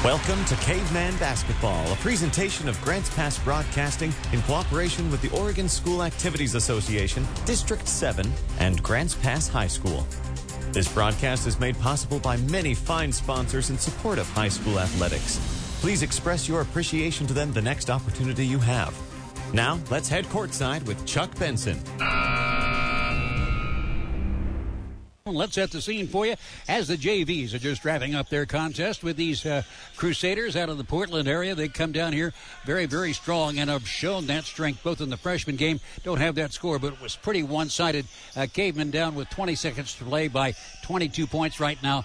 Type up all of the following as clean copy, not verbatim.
Welcome to Caveman Basketball, a presentation of Grants Pass Broadcasting in cooperation with the Oregon School Activities Association, District 7, and Grants Pass High School. This broadcast is made possible by many fine sponsors in support of high school athletics. Please express your appreciation to them the next opportunity you have. Now, let's head courtside with Chuck Benson. Let's set the scene for you as the JVs are just wrapping up their contest with these Crusaders out of the Portland area. They come down here very, very strong and have shown that strength both in the freshman game. Don't have that score, but it was pretty one-sided. Caveman down with 20 seconds to play by 22 points right now,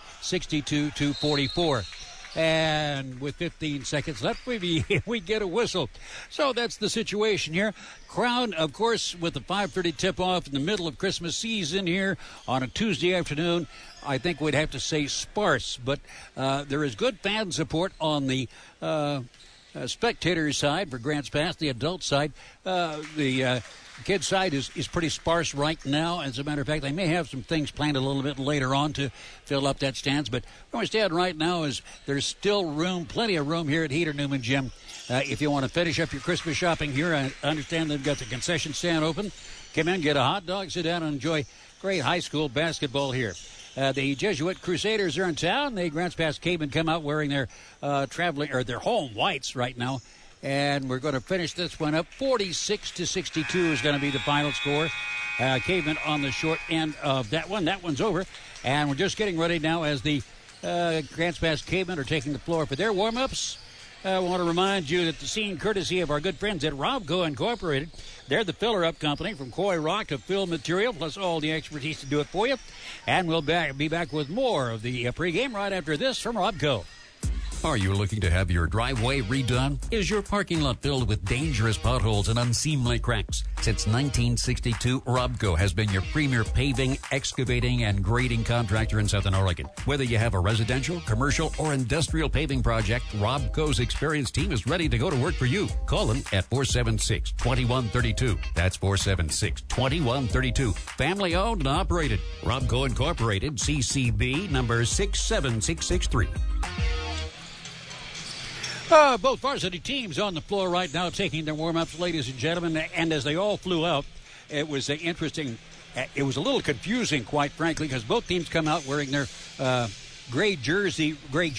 62-44. And with 15 seconds left, we get a whistle. So that's the situation here. Crowd, of course, with the 5:30 tip-off in the middle of Christmas season here on a Tuesday afternoon, I think we'd have to say sparse. But there is good fan support on the spectator side for Grants Pass, the adult side. The kids' side is pretty sparse right now. As a matter of fact, they may have some things planned a little bit later on to fill up that stands. But where we stand right now is there's still room, plenty of room here at Heater Newman Gym. If you want to finish up your Christmas shopping here, I understand they've got the concession stand open. Come in, get a hot dog, sit down, and enjoy great high school basketball here. The Jesuit Crusaders are in town. The Grants Pass Cavemen come out wearing their their home whites right now. And we're going to finish this one up. 46-62 is going to be the final score. Cavemen on the short end of that one. That one's over. And we're just getting ready now as the Grants Pass Cavemen are taking the floor for their warm-ups. I want to remind you that the scene courtesy of our good friends at Robco Incorporated. They're the filler-up company from Coy Rock to fill material, plus all the expertise to do it for you. And we'll be back with more of the pregame right after this from Robco. Are you looking to have your driveway redone? Is your parking lot filled with dangerous potholes and unseemly cracks? Since 1962, Robco has been your premier paving, excavating, and grading contractor in Southern Oregon. Whether you have a residential, commercial, or industrial paving project, Robco's experienced team is ready to go to work for you. Call them at 476-2132. That's 476-2132. Family owned and operated. Robco Incorporated, CCB number 67663. Both varsity teams on the floor right now taking their warm-ups, ladies and gentlemen. And as they all flew out, it was interesting. It was a little confusing, quite frankly, because both teams come out wearing their gray jerseys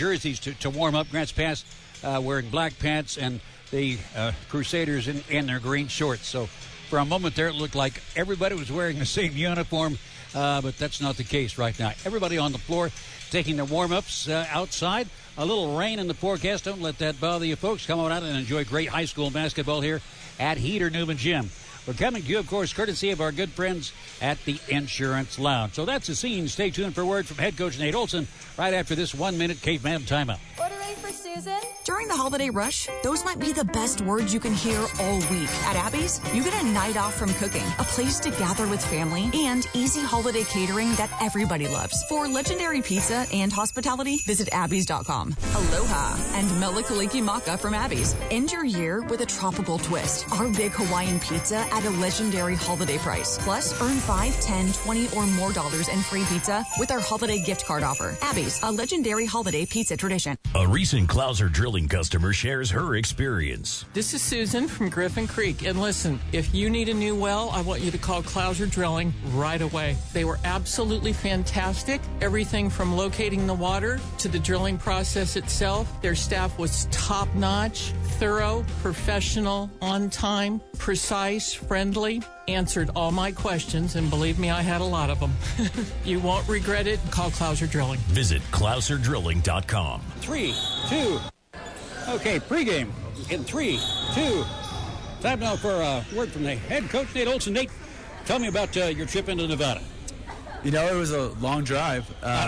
to warm up. Grants Pass wearing black pants and the Crusaders in their green shorts. So for a moment there, it looked like everybody was wearing the same uniform, but that's not the case right now. Everybody on the floor taking their warm-ups outside. A little rain in the forecast. Don't let that bother you, folks. Come on out and enjoy great high school basketball here at Heater Newman Gym. We're coming to you, of course, courtesy of our good friends at the Insurance Lounge. So that's the scene. Stay tuned for word from head coach Nate Olson right after this 1-minute Caveman timeout. Ordering for Susan? During the holiday rush, those might be the best words you can hear all week. At Abby's, you get a night off from cooking, a place to gather with family, and easy holiday catering that everybody loves. For legendary pizza and hospitality, visit Abby's.com. Aloha and Melikaliki Maka from Abby's. End your year with a tropical twist. Our big Hawaiian pizza at a legendary holiday price. Plus, earn $5, $10, $20 or more in free pizza with our holiday gift card offer. Abby's, a legendary holiday pizza tradition. A recent Clouser Drilling customer shares her experience. This is Susan from Griffin Creek. And listen, if you need a new well, I want you to call Clouser Drilling right away. They were absolutely fantastic. Everything from locating the water to the drilling process itself. Their staff was top-notch, thorough, professional, on time, precise, friendly, answered all my questions, and believe me, I had a lot of them. You won't regret it. Call Clouser Drilling. Visit ClouserDrilling.com. 3, 2. Okay, pregame in 3, 2. Time now for a word from the head coach, Nate Olson. Nate, tell me about your trip into Nevada. You know, it was a long drive.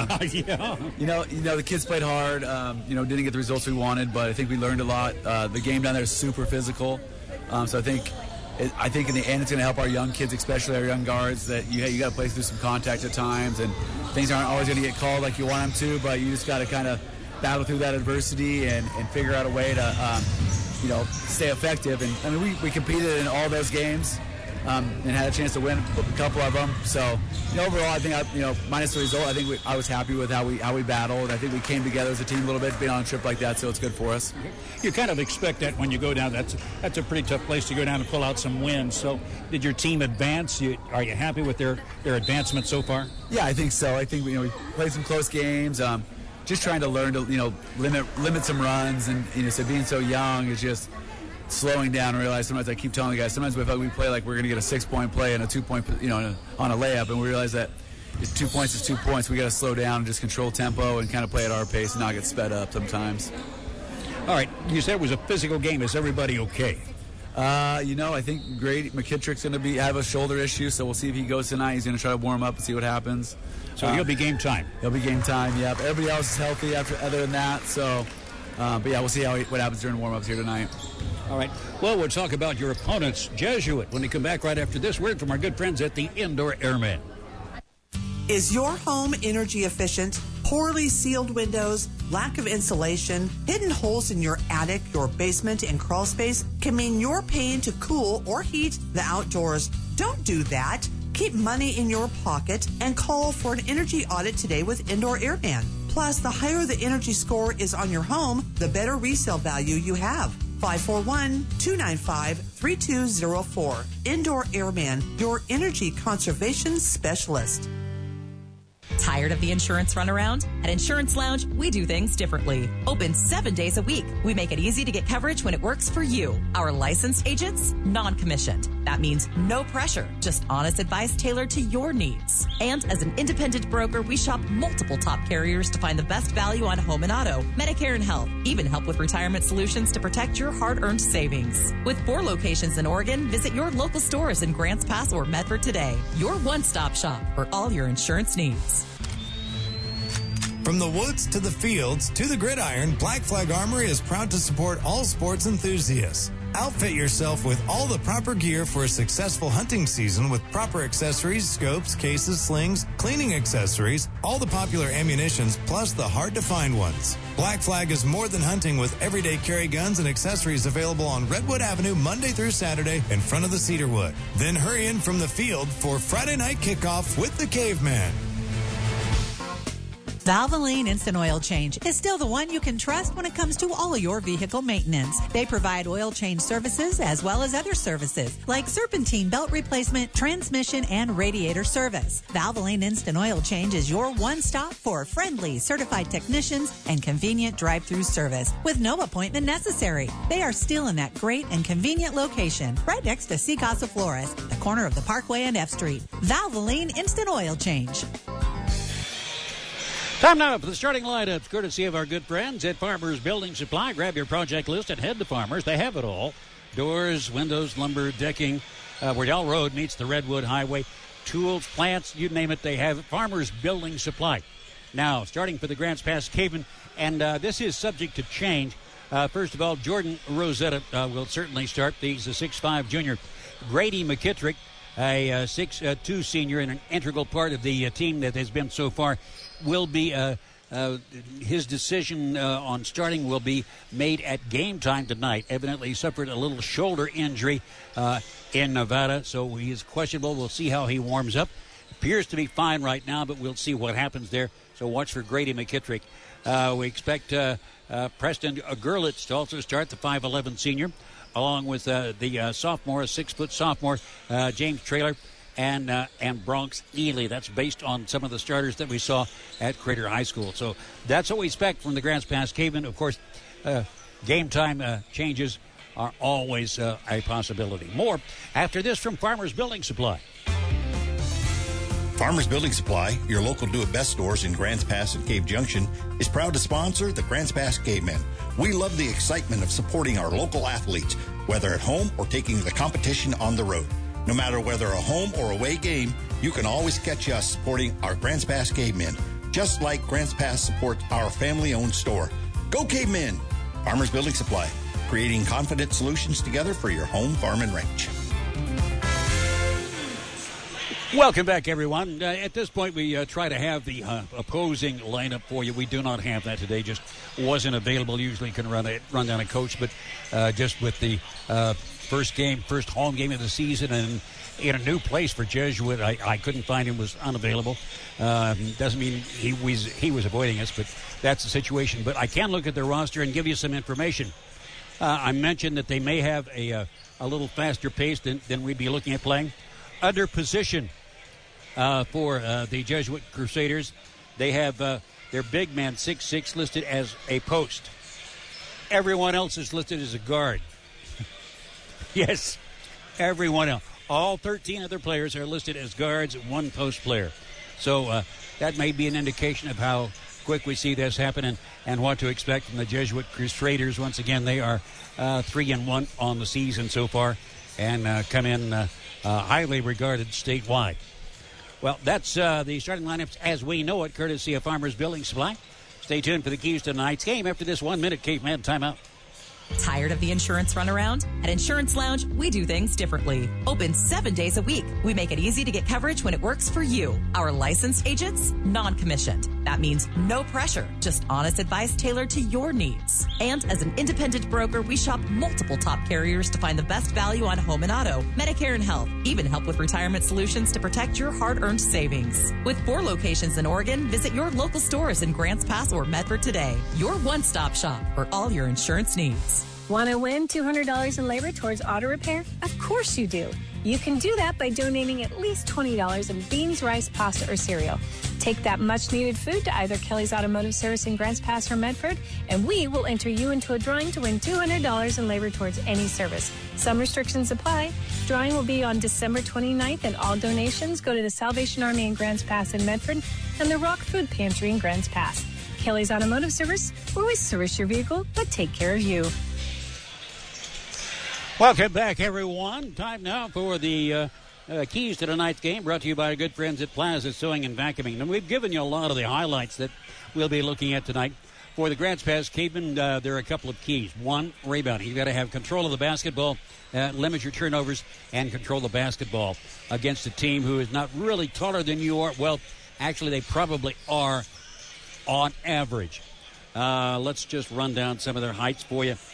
Yeah. You know, the kids played hard. Didn't get the results we wanted, but I think we learned a lot. The game down there is super physical. So I think in the end it's going to help our young kids, especially our young guards, that you got to play through some contact at times, and things aren't always going to get called like you want them to, but you just got to kind of battle through that adversity and figure out a way to stay effective. And I mean, we competed in all those games. and had a chance to win a couple of them. So, overall, I think, minus the result, I think I was happy with how we battled. I think we came together as a team a little bit, being on a trip like that, so it's good for us. You kind of expect that when you go down. That's a pretty tough place to go down and pull out some wins. So, did your team advance? Are you happy with their advancement so far? Yeah, I think so. I think we played some close games. Just trying to learn to limit some runs, and so being so young is just slowing down and realize sometimes I keep telling the guys, sometimes we play like we're going to get a 6-point play and a 2-point, on a layup, and we realize that 2 points is 2 points. We got to slow down and just control tempo and kind of play at our pace and not get sped up sometimes. All right, you said it was a physical game. Is everybody okay? I think Grady McKittrick's going to have a shoulder issue, so we'll see if he goes tonight. He's going to try to warm up and see what happens. So he'll be game time. He'll be game time, yeah. But everybody else is healthy other than that. So, but yeah, we'll see what happens during warm-ups here tonight. All right. Well, we'll talk about your opponents, Jesuit, when we come back right after this word from our good friends at the Indoor Airmen. Is your home energy efficient? Poorly sealed windows, lack of insulation, hidden holes in your attic, your basement, and crawl space can mean you're paying to cool or heat the outdoors. Don't do that. Keep money in your pocket and call for an energy audit today with Indoor Airman. Plus, the higher the energy score is on your home, the better resale value you have. 541-295-3204. Indoor Airman, your energy conservation specialist. Tired of the insurance runaround? At Insurance Lounge, we do things differently. Open 7 days a week. We make it easy to get coverage when it works for you. Our licensed agents, non-commissioned. That means no pressure, just honest advice tailored to your needs. And as an independent broker, we shop multiple top carriers to find the best value on home and auto, Medicare and health, even help with retirement solutions to protect your hard-earned savings. With 4 locations in Oregon, visit your local stores in Grants Pass or Medford today. Your one-stop shop for all your insurance needs. From the woods to the fields to the gridiron, Black Flag Armory is proud to support all sports enthusiasts. Outfit yourself with all the proper gear for a successful hunting season with proper accessories, scopes, cases, slings, cleaning accessories, all the popular ammunitions, plus the hard-to-find ones. Black Flag is more than hunting with everyday carry guns and accessories available on Redwood Avenue Monday through Saturday in front of the Cedarwood. Then hurry in from the field for Friday night kickoff with the Caveman. Valvoline Instant Oil Change is still the one you can trust when it comes to all your vehicle maintenance. They provide oil change services as well as other services like serpentine belt replacement, transmission, and radiator service. Valvoline Instant Oil Change is your one stop for friendly, certified technicians and convenient drive-through service with no appointment necessary. They are still in that great and convenient location right next to Sea Casa Flores, the corner of the Parkway and F Street. Valvoline Instant Oil Change. Time now for the starting lineups, courtesy of our good friends at Farmers Building Supply. Grab your project list and head to Farmers. They have it all. Doors, windows, lumber, decking. Wardell Road meets the Redwood Highway. Tools, plants, you name it, they have it. Farmers Building Supply. Now, starting for the Grants Pass Cavemen, and this is subject to change. First of all, Jordan Rosetta will certainly start. He's a 6'5 junior. Grady McKittrick, a 6'2 senior and an integral part of the team that has been so far, will be his decision on starting will be made at game time tonight. Evidently, he suffered a little shoulder injury in Nevada, so he is questionable. We'll see how he warms up. Appears to be fine right now, but we'll see what happens there. So watch for Grady McKittrick. We expect Preston Gerlitz to also start, the 5'11 senior, along with the sophomore, a 6-foot sophomore, James Traylor, and Bronx Ely. That's based on some of the starters that we saw at Crater High School. So that's what we expect from the Grants Pass Cavemen. Of course, game time changes are always a possibility. More after this from Farmers Building Supply. Farmers Building Supply, your local do-it-best stores in Grants Pass and Cave Junction, is proud to sponsor the Grants Pass Cavemen. We love the excitement of supporting our local athletes, whether at home or taking the competition on the road. No matter whether a home or away game, you can always catch us supporting our Grants Pass Cavemen, just like Grants Pass supports our family-owned store. Go Cavemen! Farmers Building Supply, creating confident solutions together for your home, farm, and ranch. Welcome back, everyone. At this point, we try to have the opposing lineup for you. We do not have that today. Just wasn't available. Usually can run down a coach, but just with the first home game of the season, and in a new place for Jesuit. I couldn't find him, was unavailable. Doesn't mean he was avoiding us, but that's the situation. But I can look at their roster and give you some information. I mentioned that they may have a little faster pace than we'd be looking at playing. Under position for the Jesuit Crusaders, they have their big man 6'6" listed as a post. Everyone else is listed as a guard. Yes, everyone else. All 13 other players are listed as guards, one post player. So that may be an indication of how quick we see this happen and what to expect from the Jesuit Crusaders. Once again, they are 3-1 on the season so far and come in highly regarded statewide. Well, that's the starting lineups as we know it, courtesy of Farmers Building Supply. Stay tuned for the keys to tonight's game after this 1-minute Cape May timeout. Tired of the insurance runaround? At Insurance Lounge, we do things differently. Open 7 days a week. We make it easy to get coverage when it works for you. Our licensed agents, non-commissioned. That means no pressure, just honest advice tailored to your needs. And as an independent broker, we shop multiple top carriers to find the best value on home and auto, Medicare and health, even help with retirement solutions to protect your hard-earned savings. With 4 locations in Oregon, visit your local stores in Grants Pass or Medford today. Your one-stop shop for all your insurance needs. Want to win $200 in labor towards auto repair? Of course you do. You can do that by donating at least $20 in beans, rice, pasta, or cereal. Take that much-needed food to either Kelly's Automotive Service in Grants Pass or Medford, and we will enter you into a drawing to win $200 in labor towards any service. Some restrictions apply. Drawing will be on December 29th, and all donations go to the Salvation Army in Grants Pass and Medford and the Rock Food Pantry in Grants Pass. Kelly's Automotive Service, where we service your vehicle but take care of you. Welcome back, everyone. Time now for the keys to tonight's game, brought to you by our good friends at Plaza Sewing and Vacuuming. And we've given you a lot of the highlights that we'll be looking at tonight. For the Grants Pass Cavemen, there are a couple of keys. One, rebounding. You've got to have control of the basketball, limit your turnovers, and control the basketball against a team who is not really taller than you are. Well, actually, they probably are on average. Let's just run down some of their heights for you.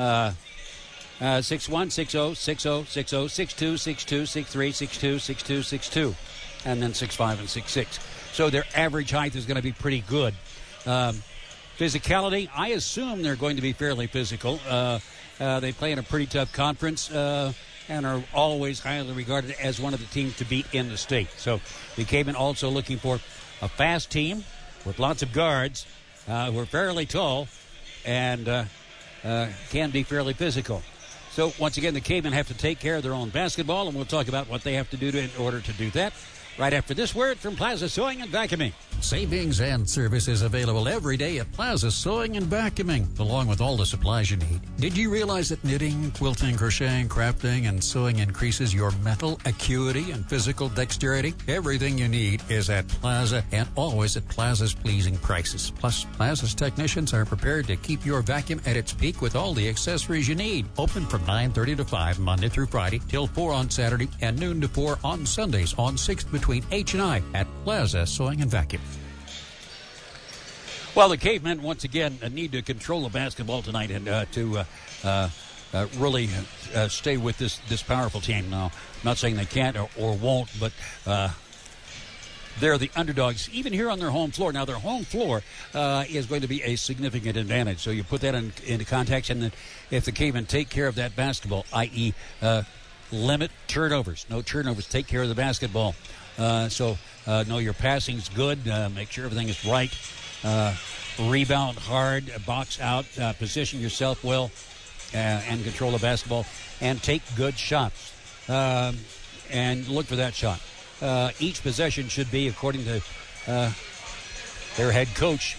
6'1", 6'0", 6'0", 6'0", 6'2", 6'2", 6'3", 6'2", 6'2", 6'2", and then 6'5" and 6'6". So their average height is going to be pretty good. Physicality, I assume they're going to be fairly physical. They play in a pretty tough conference and are always highly regarded as one of the teams to beat in the state. So the Cavemen also looking for a fast team with lots of guards who are fairly tall and can be fairly physical. So, once again, the Cavemen have to take care of their own basketball, and we'll talk about what they have to do in order to do that right after this word from Plaza Sewing and Vacuuming. Savings and services available every day at Plaza Sewing and Vacuuming, along with all the supplies you need. Did you realize that knitting, quilting, crocheting, crafting, and sewing increases your mental acuity and physical dexterity? Everything you need is at Plaza and always at Plaza's pleasing prices. Plus, Plaza's technicians are prepared to keep your vacuum at its peak with all the accessories you need. Open from 9:30 to 5 Monday through Friday, till 4 on Saturday, and noon to 4 on Sundays on 6th between H and I at Plaza Sewing and Vacuum. Well, the Cavemen, once again, need to control the basketball tonight and to really stay with this powerful team. Now, I'm not saying they can't or won't, but they're the underdogs, even here on their home floor. Now, their home floor is going to be a significant advantage. So you put that into context, and then if the Cavemen take care of that basketball, i.e., limit turnovers. No turnovers. Take care of the basketball. So know your passing's good. Make sure everything is right. Rebound hard, box out, position yourself well, and control the basketball, and take good shots. And look for that shot. Each possession should be, according to their head coach,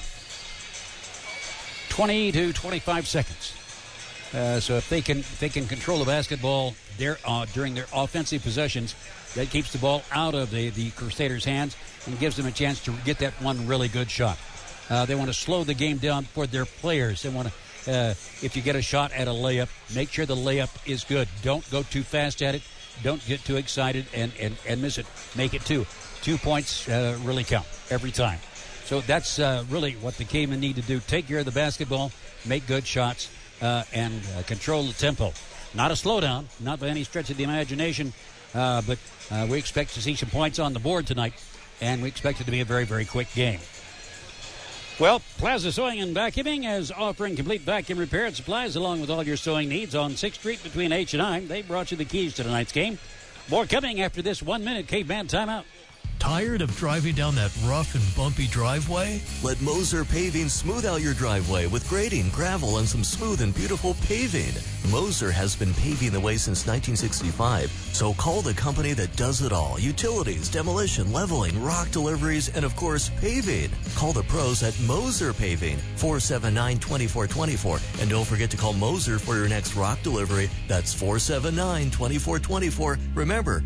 20 to 25 seconds. So if they can control the basketball during their offensive possessions, that keeps the ball out of the Crusaders' hands and gives them a chance to get that one really good shot. They want to slow the game down for their players. They want to, if you get a shot at a layup, make sure the layup is good. Don't go too fast at it. Don't get too excited and miss it. Make it 2. 2 points really count every time. So that's really what the Cavemen need to do. Take care of the basketball, make good shots, and control the tempo. Not a slowdown, not by any stretch of the imagination, but we expect to see some points on the board tonight, and we expect it to be a very, very quick game. Well, Plaza Sewing and Vacuuming is offering complete vacuum repair and supplies along with all your sewing needs on 6th Street between H and I. They brought you the keys to tonight's game. More coming after this 1-minute Caveman timeout. Tired of driving down that rough and bumpy driveway? Let Moser Paving smooth out your driveway with grading, gravel, and some smooth and beautiful paving. Moser has been paving the way since 1965, so call the company that does it all. Utilities, demolition, leveling, rock deliveries, and of course, paving. Call the pros at Moser Paving, 479-2424. And don't forget to call Moser for your next rock delivery. That's 479-2424. Remember,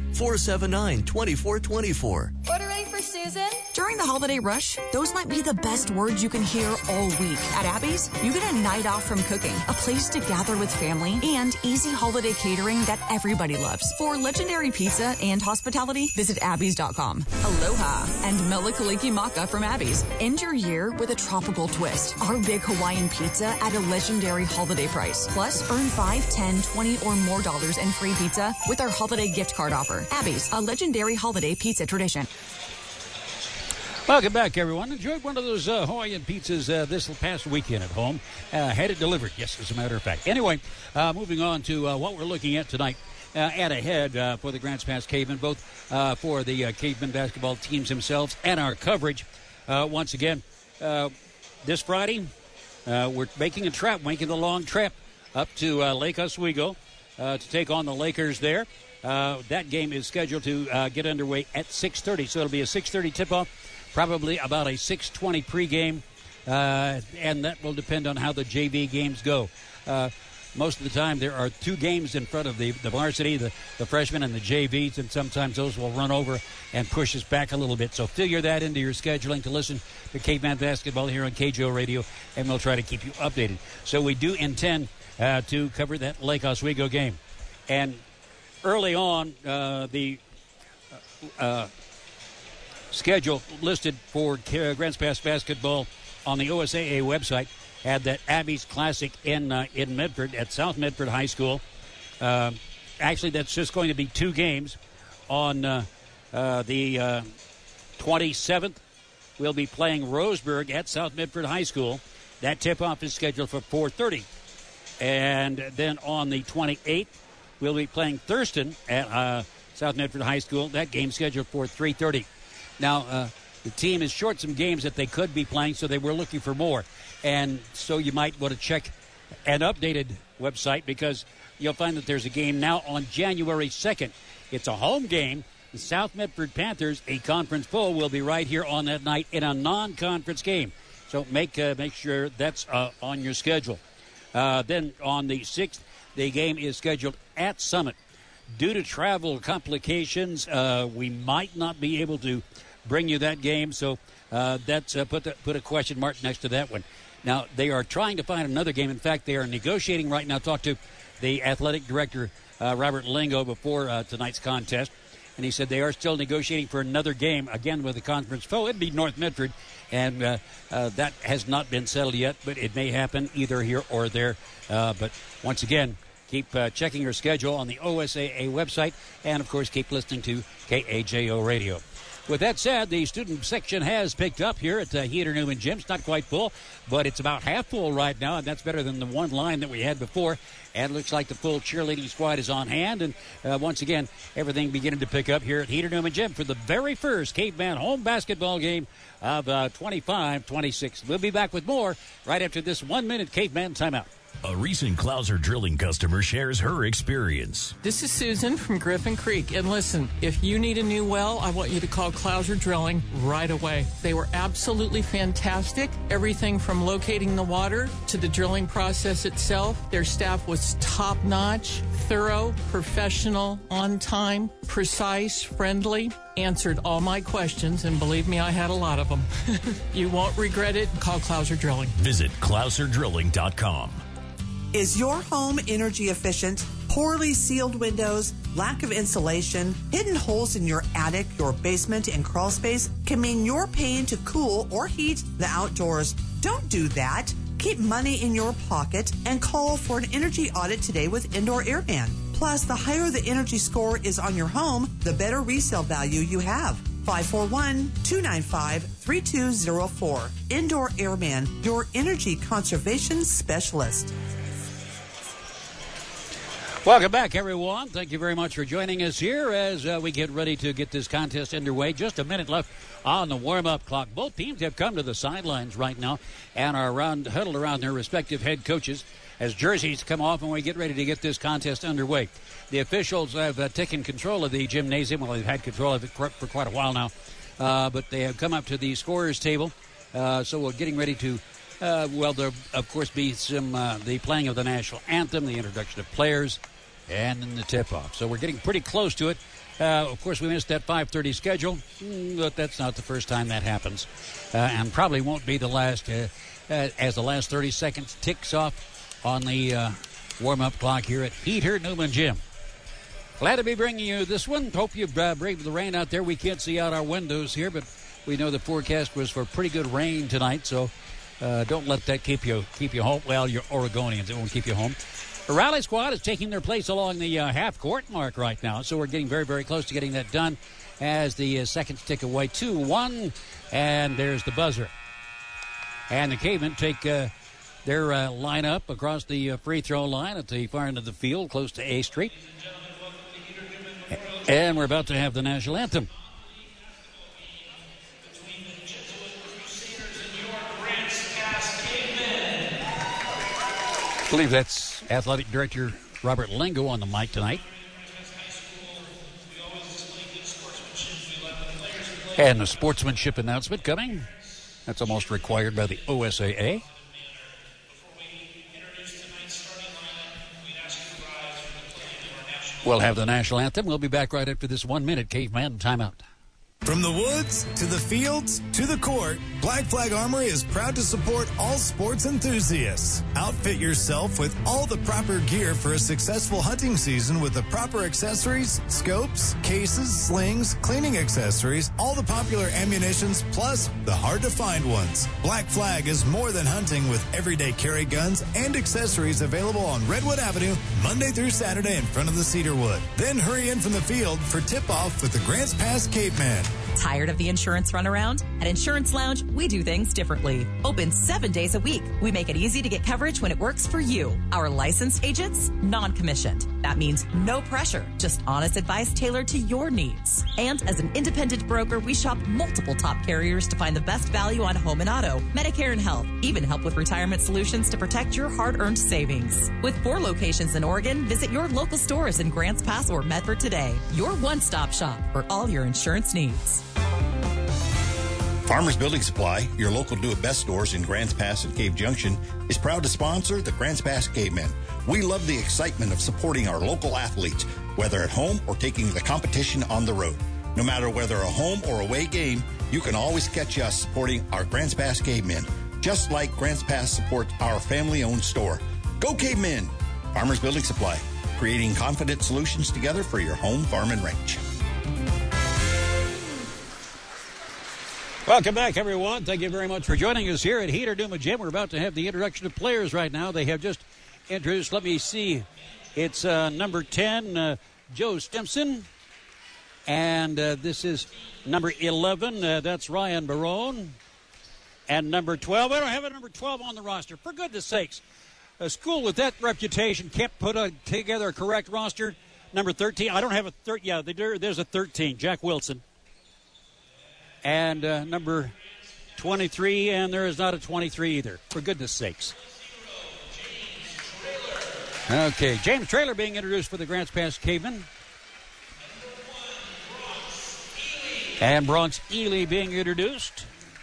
479-2424. Ordering for Susan? During the holiday rush, those might be the best words you can hear all week. At Abby's, you get a night off from cooking, a place to gather with family, and easy holiday catering that everybody loves. For legendary pizza and hospitality, visit Abby's.com. Aloha and Mele Kalikimaka from Abby's. End your year with a tropical twist. Our big Hawaiian pizza at a legendary holiday price. Plus, earn $5, $10, $20 or more in free pizza with our holiday gift card offer. Abby's, a legendary holiday pizza tradition. Welcome back, everyone. Enjoyed one of those Hawaiian pizzas this past weekend at home. Had it delivered, yes, as a matter of fact. Anyway, moving on to what we're looking at tonight and ahead for the Grants Pass Cavemen, both for the Cavemen basketball teams themselves and our coverage. Once again, this Friday, we're making the long trip up to Lake Oswego to take on the Lakers there. That game is scheduled to get underway at 6:30, so it'll be a 6:30 tip-off. Probably about a 6:20 pregame, and that will depend on how the JV games go. Most of the time, there are 2 games in front of the varsity, the freshmen and the JVs, and sometimes those will run over and push us back a little bit. So figure that into your scheduling to listen to Caveman Basketball here on KJO Radio, and we'll try to keep you updated. So we do intend to cover that Lake Oswego game. And early on, the schedule listed for Grants Pass basketball on the OSAA website had that Abby's Classic in Medford at South Medford High School. Actually, that's just going to be 2 games. On the 27th, we'll be playing Roseburg at South Medford High School. That tip-off is scheduled for 4:30. And then on the 28th, we'll be playing Thurston at South Medford High School. That game scheduled for 3:30. Now, the team is short some games that they could be playing, so they were looking for more. And so you might want to check an updated website because you'll find that there's a game now on January 2nd. It's a home game. The South Medford Panthers, a conference foe, will be right here on that night in a non-conference game. So make sure that's on your schedule. Then on the 6th, the game is scheduled at Summit. Due to travel complications, we might not be able to bring you that game, so that's put a question mark next to that one. Now, they are trying to find another game. In fact, they are negotiating right now. Talked to the athletic director, Robert Lingo, before tonight's contest, and he said they are still negotiating for another game, again with a conference foe. It'd be North Medford, and that has not been settled yet, but it may happen either here or there. But once again, keep checking your schedule on the OSAA website, and, of course, keep listening to KAJO Radio. With that said, the student section has picked up here at Heater Newman Gym. It's not quite full, but it's about half full right now, and that's better than the one line that we had before. And it looks like the full cheerleading squad is on hand. And once again, everything beginning to pick up here at Heater Newman Gym for the very first Caveman home basketball game of 25-26. We'll be back with more right after this 1-minute Caveman timeout. A recent Clouser Drilling customer shares her experience. This is Susan from Griffin Creek. And listen, if you need a new well, I want you to call Clouser Drilling right away. They were absolutely fantastic. Everything from locating the water to the drilling process itself. Their staff was top-notch, thorough, professional, on time, precise, friendly. Answered all my questions, and believe me, I had a lot of them. You won't regret it. Call Clouser Drilling. Visit ClouserDrilling.com. Is your home energy efficient? Poorly sealed windows, lack of insulation, hidden holes in your attic, your basement, and crawl space can mean you're paying to cool or heat the outdoors. Don't do that. Keep money in your pocket and call for an energy audit today with Indoor Airman. Plus, the higher the energy score is on your home, the better resale value you have. 541-295-3204. Indoor Airman, your energy conservation specialist. Welcome back, everyone. Thank you very much for joining us here as we get ready to get this contest underway. Just a minute left on the warm-up clock. Both teams have come to the sidelines right now and are huddled around their respective head coaches as jerseys come off and we get ready to get this contest underway. The officials have taken control of the gymnasium. Well, they've had control of it for quite a while now, but they have come up to the scorer's table. So we're getting ready to, there'll, of course, be some the playing of the national anthem, the introduction of players, and then the tip-off. So we're getting pretty close to it. Of course, we missed that 5:30 schedule, but that's not the first time that happens, and probably won't be the last as the last 30 seconds ticks off on the warm-up clock here at Heater Newman Gym. Glad to be bringing you this one. Hope you've braved the rain out there. We can't see out our windows here, but we know the forecast was for pretty good rain tonight, so don't let that keep you home. Well, you're Oregonians. It won't keep you home. The rally squad is taking their place along the half-court mark right now, so we're getting very, very close to getting that done as the seconds tick away. 2-1, and there's the buzzer. And the Cavemen take their line up across the free throw line at the far end of the field, close to A Street. And we're about to have the national anthem. I believe that's Athletic Director Robert Lingo on the mic tonight. And a sportsmanship announcement coming. That's almost required by the OSAA. We'll have the national anthem. We'll be back right after this 1-minute Caveman timeout. From the woods to the fields to the court, Black Flag Armory is proud to support all sports enthusiasts. Outfit yourself with all the proper gear for a successful hunting season with the proper accessories, scopes, cases, slings, cleaning accessories, all the popular ammunitions, plus the hard-to-find ones. Black Flag is more than hunting with everyday carry guns and accessories available on Redwood Avenue Monday through Saturday in front of the Cedarwood. Then hurry in from the field for tip-off with the Grants Pass Caveman. Tired of the insurance runaround? At Insurance Lounge, we do things differently. Open 7 days a week. We make it easy to get coverage when it works for you. Our licensed agents, non-commissioned. That means no pressure, just honest advice tailored to your needs. And as an independent broker, we shop multiple top carriers to find the best value on home and auto, Medicare and health, even help with retirement solutions to protect your hard-earned savings. With 4 locations in Oregon, visit your local stores in Grants Pass or Medford today. Your one-stop shop for all your insurance needs. Farmers Building Supply, your local do-it-best stores in Grants Pass and Cave Junction, is proud to sponsor the Grants Pass Cavemen. We love the excitement of supporting our local athletes, whether at home or taking the competition on the road. No matter whether a home or away game, you can always catch us supporting our Grants Pass Cavemen, just like Grants Pass supports our family-owned store. Go Cavemen! Farmers Building Supply, creating confident solutions together for your home, farm, and ranch. Welcome back, everyone. Thank you very much for joining us here at Heater Newman Gym. We're about to have the introduction of players right now. They have just introduced, let me see, it's number 10, Joe Stimson. And this is number 11, that's Ryan Barone. And number 12, I don't have a number 12 on the roster. For goodness sakes, a school with that reputation can't put together a correct roster. Number 13, I don't have a 13. Yeah, there's a 13, Jack Wilson. And number 23, and there is not a 23 either. For goodness sakes. Okay, James Traylor being introduced for the Grants Pass Cavemen. And Bronx Ely being introduced.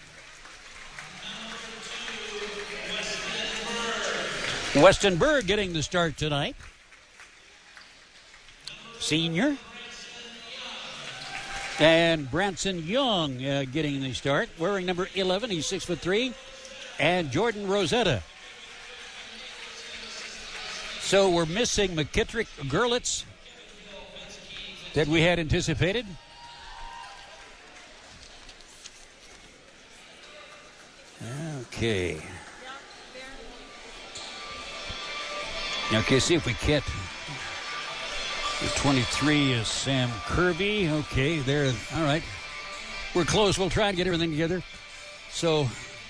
Weston Berg getting the start tonight. Senior. And Branson Young getting the start, wearing number 11. He's 6'3", and Jordan Rosetta. So we're missing McKittrick Gerlitz that we had anticipated. Okay. Okay, see if we get. The 23 is Sam Kirby. Okay, there. All right. We're close. We'll try and get everything together. So,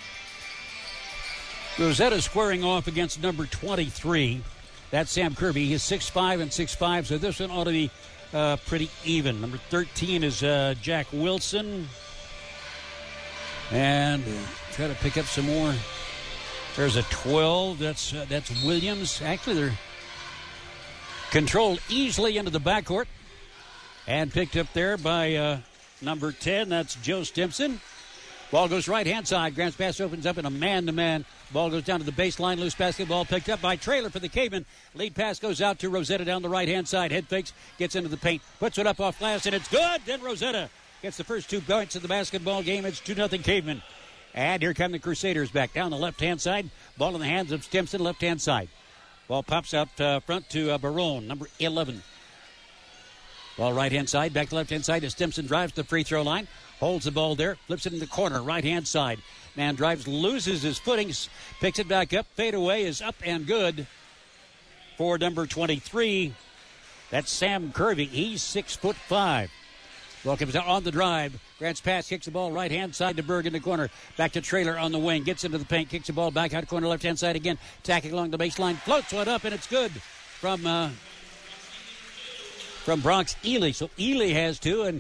Rosetta squaring off against number 23. That's Sam Kirby. He's 6'5" and 6'5", so this one ought to be pretty even. Number 13 is Jack Wilson. And try to pick up some more. There's a 12. That's Williams. Actually, they're controlled easily into the backcourt. And picked up there by number 10. That's Joe Stimson. Ball goes right-hand side. Grants pass opens up in a man-to-man. Ball goes down to the baseline. Loose basketball picked up by Traylor for the Cavemen. Lead pass goes out to Rosetta down the right-hand side. Head fakes, gets into the paint, puts it up off glass, and it's good. Then Rosetta gets the first 2 points of the basketball game. It's 2-0 Cavemen. And here come the Crusaders back down the left-hand side. Ball in the hands of Stimson, left-hand side. Ball pops out front to Barone, number 11. Ball right-hand side, back to left-hand side as Stimson drives to the free throw line. Holds the ball there, flips it in the corner, right-hand side. Man drives, loses his footing, picks it back up. Fade away is up and good for number 23. That's Sam Kirby. He's 6'5". Ball comes out on the drive. Grants pass, kicks the ball right-hand side to Berg in the corner. Back to Traylor on the wing. Gets into the paint, kicks the ball back out corner left-hand side again. Tacking along the baseline, floats one up, and it's good from Bronx Ely. So Ely has 2, and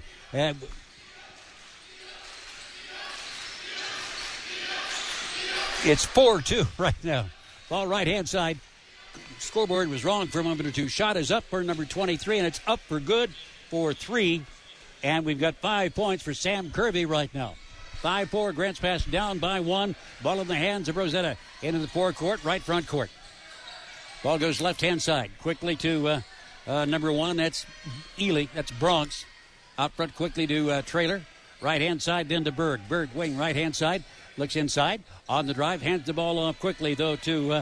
it's 4-2 right now. Ball right-hand side. Scoreboard was wrong for a moment or two. Shot is up for number 23, and it's up for good for 3. And we've got 5 points for Sam Kirby right now. 5-4, Grants pass down by 1. Ball in the hands of Rosetta. Into the forecourt, right front court. Ball goes left-hand side. Quickly to number 1, that's Ely. That's Bronx. Out front quickly to Traylor. Right-hand side, then to Berg. Berg, wing, right-hand side. Looks inside. On the drive, hands the ball off quickly, though, to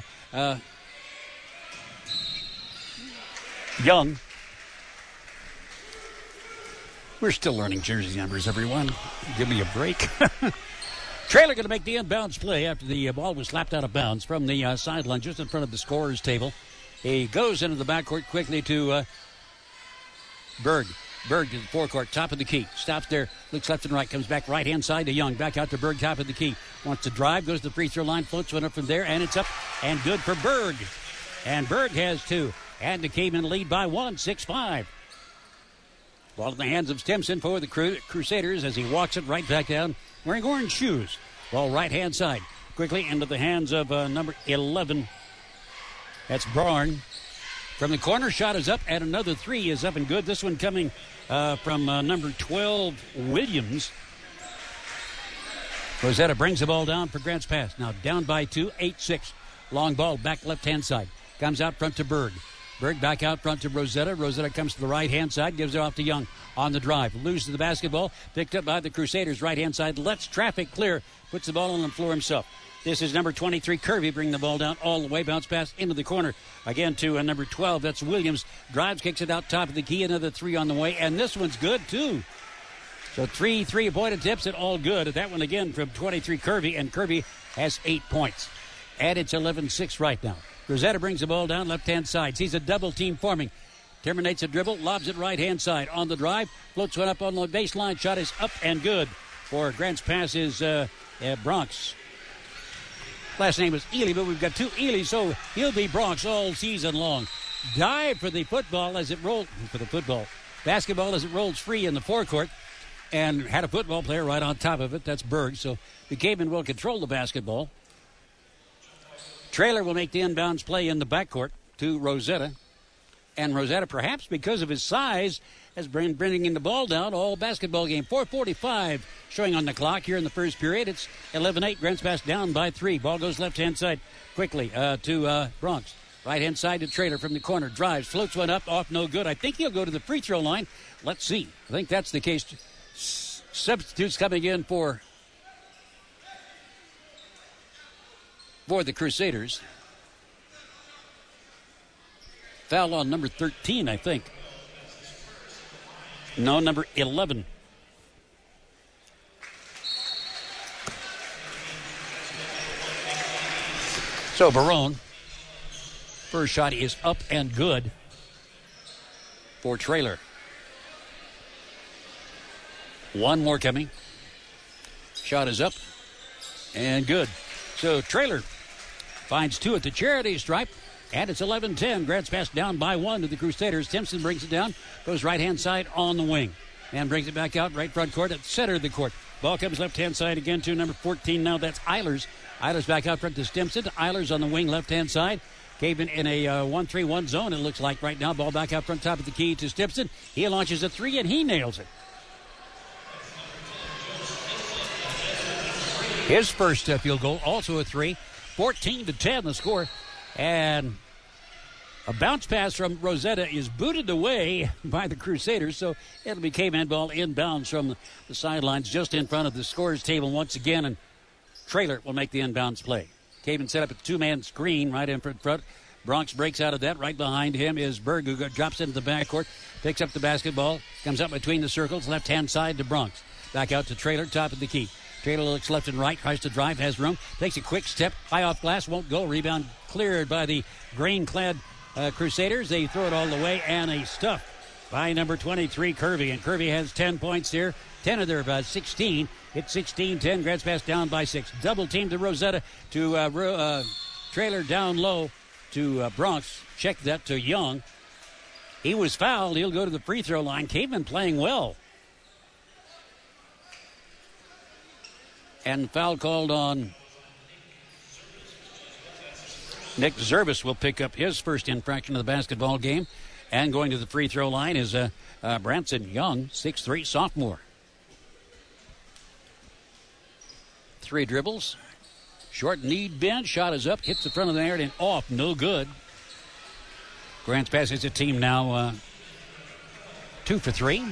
Young. We're still learning jersey numbers, everyone. Give me a break. Traylor going to make the inbounds play after the ball was slapped out of bounds from the sideline just in front of the scorer's table. He goes into the backcourt quickly to Berg. Berg to the forecourt, top of the key. Stops there, looks left and right, comes back right-hand side to Young. Back out to Berg, top of the key. Wants to drive, goes to the free throw line, floats one up from there, and it's up and good for Berg. And Berg has 2. And the Cavemen lead by 1, 6-5. Ball in the hands of Stimson for the Crusaders as he walks it right back down, wearing orange shoes. Ball right-hand side. Quickly into the hands of number 11. That's Barn. From the corner, shot is up, and another 3 is up and good. This one coming from number 12, Williams. Rosetta brings the ball down for Grants pass. Now down by 2, 8-6. Long ball back left-hand side. Comes out front to Berg. Berg back out front to Rosetta. Rosetta comes to the right-hand side, gives it off to Young on the drive. Loses the basketball, picked up by the Crusaders right-hand side. Lets traffic clear, puts the ball on the floor himself. This is number 23, Kirby, bringing the ball down all the way. Bounce pass into the corner. Again to number 12, that's Williams. Drives, kicks it out top of the key. Another 3 on the way, and this one's good, too. So 3 three-point attempts and all good. That one again from 23, Kirby, and Kirby has 8 points. And it's 11-6 right now. Rosetta brings the ball down left-hand side. Sees a double team forming. Terminates a dribble, lobs it right-hand side. On the drive, floats one up on the baseline. Shot is up and good for Grant's pass is Bronx. Last name is Ely, but we've got 2 Elys, so he'll be Bronx all season long. Dive for the football as it rolls. Basketball as it rolls free in the forecourt. And had a football player right on top of it. That's Berg. So the Cavemen will control the basketball. Traylor will make the inbounds play in the backcourt to Rosetta. And Rosetta, perhaps because of his size, has been bringing the ball down all basketball game. 4:45 showing on the clock here in the first period. It's 11-8. Grants pass down by 3. Ball goes left-hand side quickly to Bronx. Right-hand side to Traylor from the corner. Drives, floats one up, off no good. I think he'll go to the free throw line. Let's see. I think that's the case. Substitutes coming in for the Crusaders. Foul on number 13, I think. No, number 11. So Barone First shot is up and good for Traylor. One more coming. Shot is up and good. So Traylor finds two at the charity stripe. And it's 11-10. Grants Pass down by one to the Crusaders. Timpson brings it down. Goes right-hand side on the wing. And brings it back out right front court at center of the court. Ball comes left-hand side again to number 14 now. That's Eilers. Eilers back out front to Stimson. Eilers on the wing left-hand side. Caven in a 1-3-1 zone, it looks like right now. Ball back out front top of the key to Stimson. He launches a three, and he nails it. His first field goal, also a three. 14-10 the score. And a bounce pass from Rosetta is booted away by the Crusaders, so it'll be Caveman ball inbounds from the sidelines just in front of the scorer's table once again, and Traylor will make the inbounds play. Caveman set up a two-man screen right in front. Bronx breaks out of that. Right behind him is Berg, who drops into the backcourt, picks up the basketball, comes up between the circles, left-hand side to Bronx. Back out to Traylor, top of the key. Traylor looks left and right, tries to drive, has room, takes a quick step, high off glass, won't go. Rebound cleared by the green-clad Crusaders. They throw it all the way, and a stuff by number 23, Kirby. And Kirby has 10 points here, 10 of their 16. It's 16-10. Grants Pass down by 6. Double team to Rosetta, to Traylor down low to Bronx. Check that to Young. He was fouled. He'll go to the free throw line. Caveman playing well. And foul called on Nick Zervis. Will pick up his first infraction of the basketball game. And going to the free throw line is Branson Young, 6'3", sophomore. 3 dribbles. Short need bend. Shot is up. Hits the front of the net and off. No good. Grants Pass is a team now 2 for 3.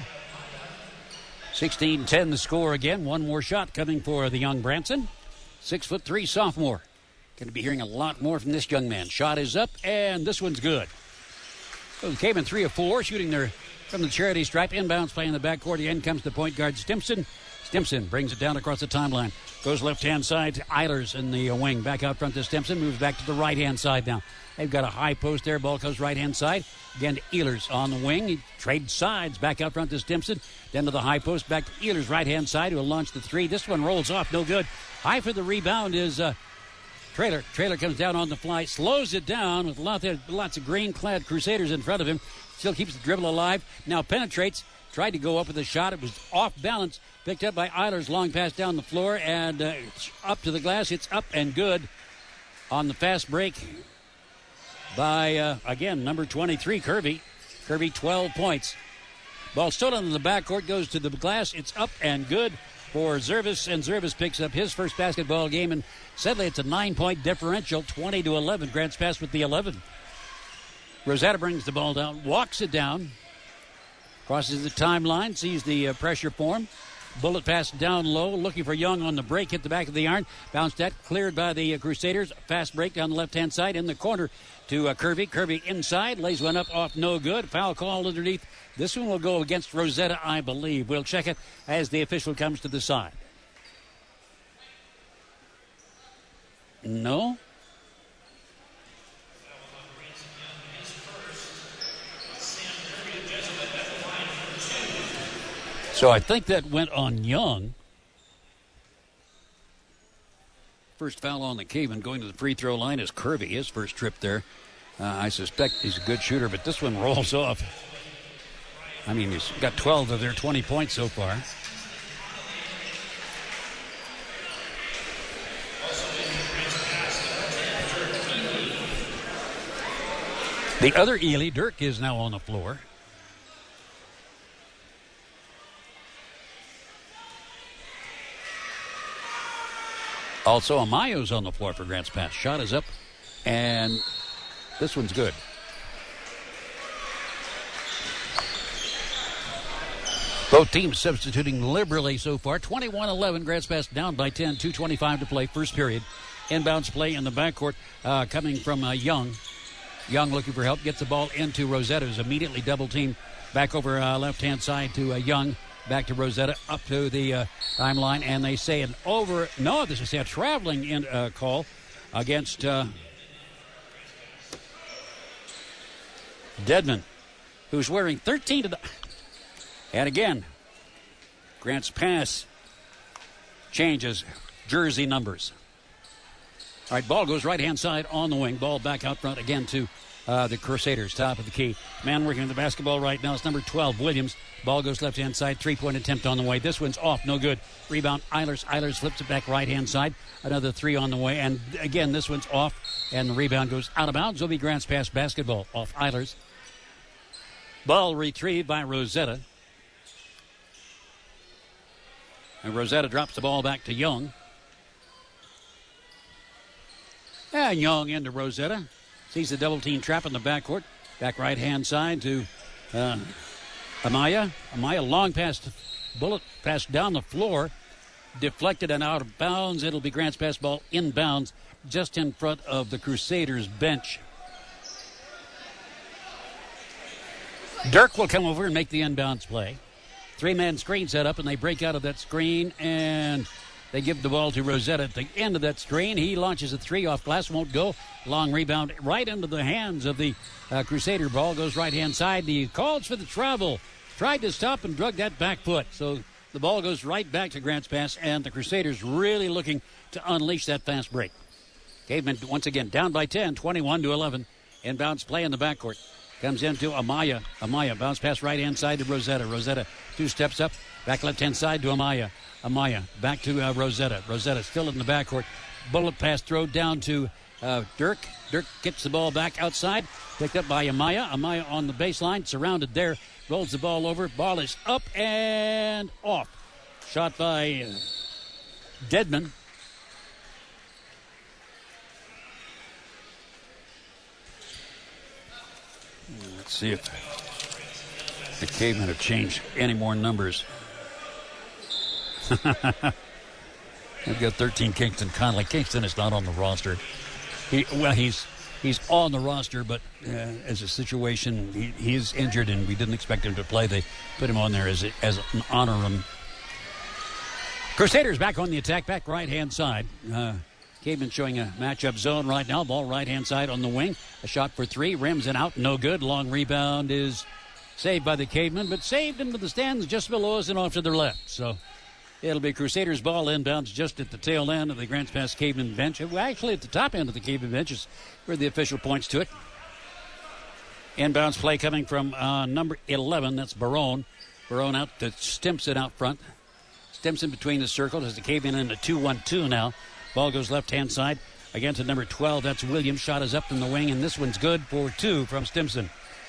16-10 the score again. One more shot coming for the young Branson. 6'3" sophomore. Going to be hearing a lot more from this young man. Shot is up, and this one's good. So came in 3 of 4, shooting there from the charity stripe. Inbounds play in the backcourt. The end comes the point guard Stimson. Stimson brings it down across the timeline. Goes left-hand side to Eilers in the wing. Back out front to Stimson. Moves back to the right-hand side now. They've got a high post there. Ball goes right-hand side. Again to Eilers on the wing. He trades sides. Back out front to Stimson. Then to the high post. Back to Eilers right-hand side who will launch the three. This one rolls off. No good. High for the rebound is Traylor. Traylor comes down on the fly. Slows it down with lots of green-clad Crusaders in front of him. Still keeps the dribble alive. Now penetrates. Tried to go up with a shot. It was off balance. Picked up by Eilers. Long pass down the floor. And up to the glass. It's up and good on the fast break by, again, number 23, Kirby. Kirby, 12 points. Ball stolen in the backcourt. Goes to the glass. It's up and good for Zervis. And Zervis picks up his first basketball game. And sadly, it's a 9-point differential. 20-11. Grants Pass with the 11. Rosetta brings the ball down. Walks it down. Crosses the timeline, sees the pressure form. Bullet pass down low, looking for Young on the break, hit the back of the iron. Bounced that, cleared by the Crusaders. Fast break down the left-hand side in the corner to Kirby. Kirby inside, lays one up off, no good. Foul call underneath. This one will go against Rosetta, I believe. We'll check it as the official comes to the side. No? So I think that went on Young. First foul on the Caveman. Going to the free throw line is Kirby. His first trip there. I suspect he's a good shooter, but this one rolls off. I mean, he's got 12 of their 20 points so far. The other Ely, Dirk, is now on the floor. Also, Amayo's on the floor for Grants Pass. Shot is up, and this one's good. Both teams substituting liberally so far. 21-11, Grants Pass down by 10, 2:25 to play, first period. Inbounds play in the backcourt coming from Young. Young looking for help, gets the ball into Rosetta, who's immediately double-teamed back over left-hand side to Young. Back to Rosetta, up to the timeline, and they say this is a traveling call against Dedman, who's wearing 13 to the... And again, Grants Pass changes jersey numbers. All right, ball goes right-hand side on the wing. Ball back out front again to the Crusaders, top of the key. Man working the basketball right now is number 12, Williams. Ball goes left-hand side, three-point attempt on the way. This one's off, no good. Rebound, Eilers. Eilers flips it back right-hand side. Another three on the way, and again, this one's off, and the rebound goes out of bounds. It'll be Grants Pass basketball off Eilers. Ball retrieved by Rosetta. And Rosetta drops the ball back to Young. And Young into Rosetta. Sees the double-team trap in the backcourt. Back right-hand side to Amaya. Amaya, long pass, bullet pass down the floor. Deflected and out of bounds. It'll be Grants Pass ball inbounds just in front of the Crusaders bench. Dirk will come over and make the inbounds play. Three-man screen set up, and they break out of that screen, and they give the ball to Rosetta at the end of that screen. He launches a three off glass, won't go. Long rebound right into the hands of the Crusader. Ball goes right-hand side. He calls for the travel. Tried to stop and drug that back foot. So the ball goes right back to Grants Pass, and the Crusaders really looking to unleash that fast break. Cavemen once again down by 10, 21-11. Inbounds play in the backcourt. Comes into Amaya. Amaya bounce pass right-hand side to Rosetta. Rosetta 2 steps up. Back left-hand side to Amaya. Amaya back to Rosetta. Rosetta still in the backcourt. Bullet pass throw down to Dirk. Dirk gets the ball back outside. Picked up by Amaya. Amaya on the baseline. Surrounded there. Rolls the ball over. Ball is up and off. Shot by Dedman. Let's see if the Cavemen have changed any more numbers. We've got 13 Kingston Conley. Kingston is not on the roster. He's on the roster, but as a situation, he is injured, and we didn't expect him to play. They put him on there as an honorarium. Crusaders back on the attack, back right-hand side. Caveman showing a matchup zone right now. Ball right-hand side on the wing. A shot for three. Rims and out. No good. Long rebound is saved by the Cavemen, but saved into the stands just below us and off to their left. So it'll be Crusaders ball inbounds just at the tail end of the Grants Pass Caveman bench. Well, actually at the top end of the Caveman bench is where the official points to it. Inbounds play coming from number 11. That's Barone. Barone out to Stimson out front. Stimson between the circles as the Caveman in a 2-1-2 now. Ball goes left-hand side again to number 12. That's Williams. Shot is up in the wing, and this one's good for two from Stimson.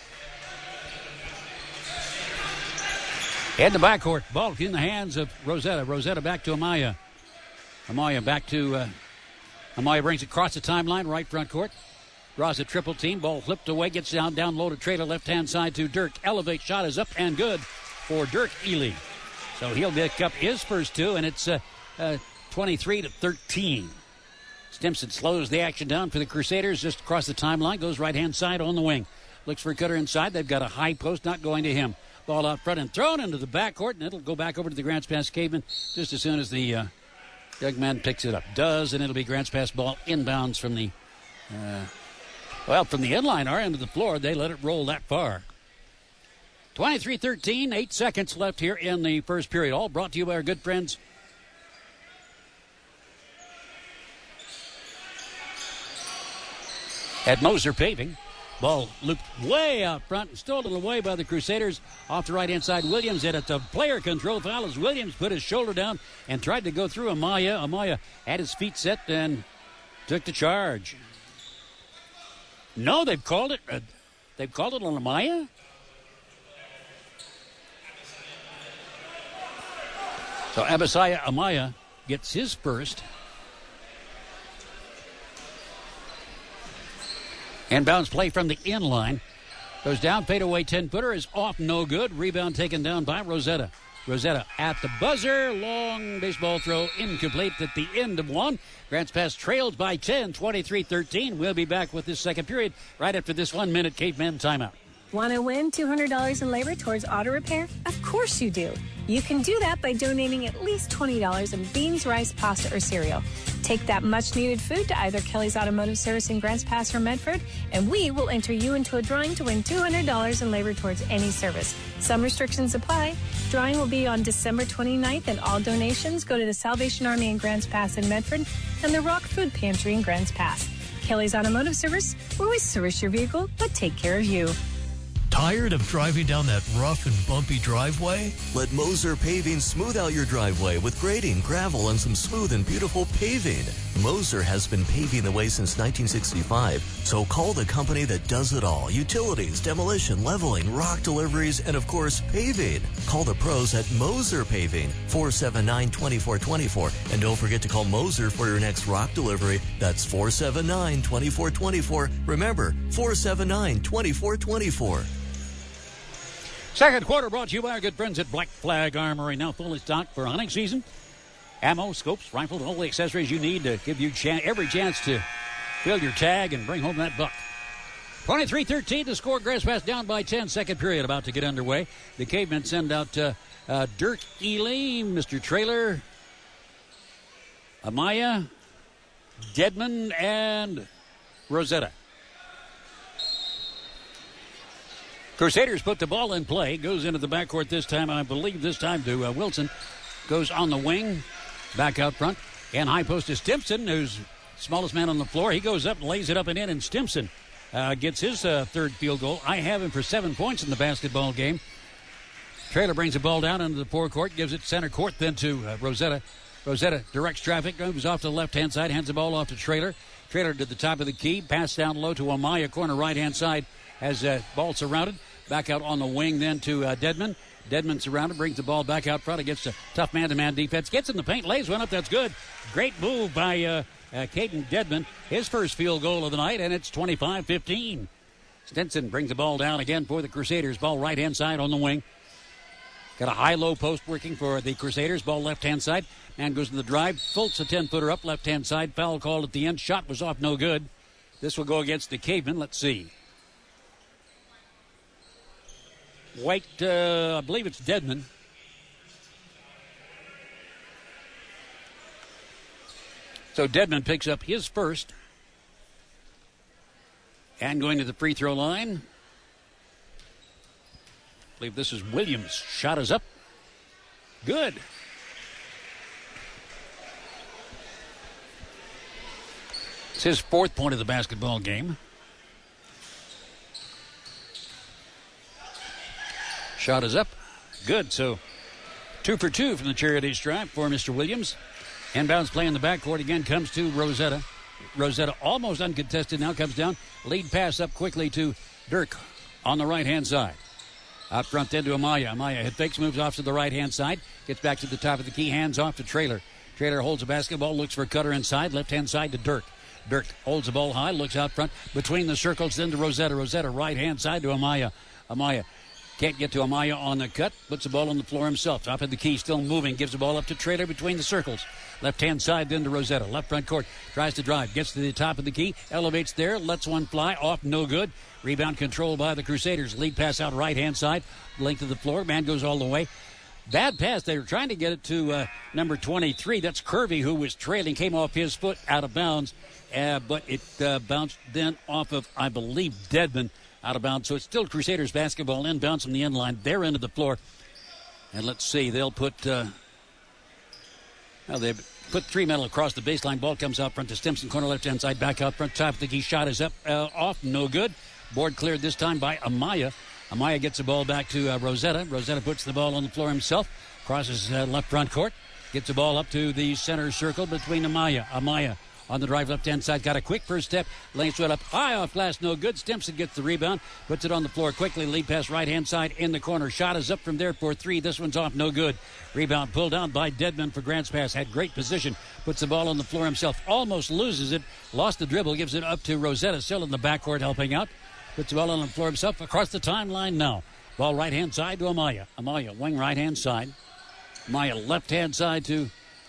In the backcourt, ball in the hands of Rosetta. Rosetta back to Amaya. Amaya back to... Amaya brings it across the timeline, right front court. Draws a triple team. Ball flipped away, gets down low to Trader, left-hand side to Dirk. Elevate, shot is up and good for Dirk Ely. So he'll pick up his first two, and it's 23-13. Stimson slows the action down for the Crusaders just across the timeline. Goes right-hand side on the wing. Looks for Cutter inside. They've got a high post, not going to him. Ball out front and thrown into the backcourt, and it'll go back over to the Grants Pass Cavemen just as soon as the young man picks it up. Does, and it'll be Grants Pass ball inbounds from the, from the inline, our end of the floor. They let it roll that far. 23-13, 8 seconds left here in the first period. All brought to you by our good friends at Moser Paving. Ball looped way out front and stolen away by the Crusaders. Off the right-hand side, Williams at a player control foul as Williams put his shoulder down and tried to go through Amaya. Amaya had his feet set and took the charge. No, they've called it on Amaya? So Abisaya Amaya gets his first. Inbounds play from the inline. Goes down, fade away, 10-footer is off, no good. Rebound taken down by Rosetta. Rosetta at the buzzer. Long baseball throw, incomplete at the end of one. Grants Pass trails by 10, 23-13. We'll be back with this second period right after this 1 minute Caveman timeout. Want to win $200 in labor towards auto repair? Of course you do. You can do that by donating at least $20 in beans, rice, pasta, or cereal. Take that much-needed food to either Kelly's Automotive Service in Grants Pass or Medford, and we will enter you into a drawing to win $200 in labor towards any service. Some restrictions apply. Drawing will be on December 29th, and all donations go to the Salvation Army in Grants Pass in Medford and the Rock Food Pantry in Grants Pass. Kelly's Automotive Service, where we service your vehicle, but take care of you. Tired of driving down that rough and bumpy driveway? Let Moser Paving smooth out your driveway with grading, gravel, and some smooth and beautiful paving. Moser has been paving the way since 1965, so call the company that does it all. Utilities, demolition, leveling, rock deliveries, and of course, paving. Call the pros at Moser Paving, 479-2424. And don't forget to call Moser for your next rock delivery. That's 479-2424. Remember, 479-2424. Second quarter brought to you by our good friends at Black Flag Armory. Now fully stocked for hunting season. Ammo, scopes, rifles, all the accessories you need to give you every chance to fill your tag and bring home that buck. 23-13 to score. Grants Pass down by 10. Second period about to get underway. The Cavemen send out Dirk Ely, Mr. Trailer, Amaya, Dedman, and Rosetta. Crusaders put the ball in play. Goes into the backcourt this time. I believe this time to Wilson. Goes on the wing. Back out front. And high post is Stimson, who's smallest man on the floor. He goes up and lays it up and in. And Stimson gets his third field goal. I have him for 7 points in the basketball game. Trailer brings the ball down into the forecourt. Gives it center court then to Rosetta. Rosetta directs traffic. Moves off to the left-hand side. Hands the ball off to Trailer. Trailer to the top of the key. Pass down low to Amaya. Corner right-hand side. Has ball surrounded. Back out on the wing then to Dedman. Dedman surrounded, brings the ball back out front against a tough man-to-man defense. Gets in the paint, lays one up, that's good. Great move by Caden Dedman. His first field goal of the night, and it's 25-15. Stinson brings the ball down again for the Crusaders. Ball right-hand side on the wing. Got a high-low post working for the Crusaders. Ball left-hand side. Man goes to the drive. Fultz a 10-footer up left-hand side. Foul called at the end. Shot was off, no good. This will go against the Cavemen. Let's see. White, I believe it's Dedman. So Dedman picks up his first. And going to the free throw line. I believe this is Williams. Shot is up. Good. It's his fourth point of the basketball game. Shot is up. Good. So 2 for 2 from the charity stripe for Mr. Williams. Inbounds play in the backcourt again comes to Rosetta. Rosetta almost uncontested now comes down. Lead pass up quickly to Dirk on the right-hand side. Out front then to Amaya. Amaya head fakes, moves off to the right-hand side. Gets back to the top of the key, hands off to Trailer. Trailer holds the basketball, looks for Cutter inside. Left-hand side to Dirk. Dirk holds the ball high, looks out front between the circles, then to Rosetta. Rosetta right-hand side to Amaya. Amaya can't get to Amaya on the cut. Puts the ball on the floor himself. Top of the key, still moving. Gives the ball up to Trailer between the circles. Left-hand side then to Rosetta. Left front court. Tries to drive. Gets to the top of the key. Elevates there. Lets one fly. Off. No good. Rebound controlled by the Crusaders. Lead pass out right-hand side. Length of the floor. Man goes all the way. Bad pass. They were trying to get it to number 23. That's Kirby, who was trailing. Came off his foot out of bounds. But it bounced then off of, I believe, Dedman. Out of bounds. So it's still Crusaders basketball inbounds from the end line. They're into the floor. And let's see. They'll put... they put 3 men across the baseline. Ball comes out front to Stimson. Corner left-hand side. Back out front. Top of the key. Shot is up. Off. No good. Board cleared this time by Amaya. Amaya gets the ball back to Rosetta. Rosetta puts the ball on the floor himself. Crosses left front court. Gets the ball up to the center circle between Amaya. Amaya on the drive left-hand side. Got a quick first step. Lanes it up high off glass. No good. Stimson gets the rebound. Puts it on the floor quickly. Lead pass right-hand side in the corner. Shot is up from there for 3. This one's off. No good. Rebound pulled down by Dedman for Grants Pass. Had great position. Puts the ball on the floor himself. Almost loses it. Lost the dribble. Gives it up to Rosetta. Still in the backcourt helping out. Puts the ball on the floor himself. Across the timeline now. Ball right-hand side to Amaya. Amaya, wing right-hand side. Amaya left-hand side to...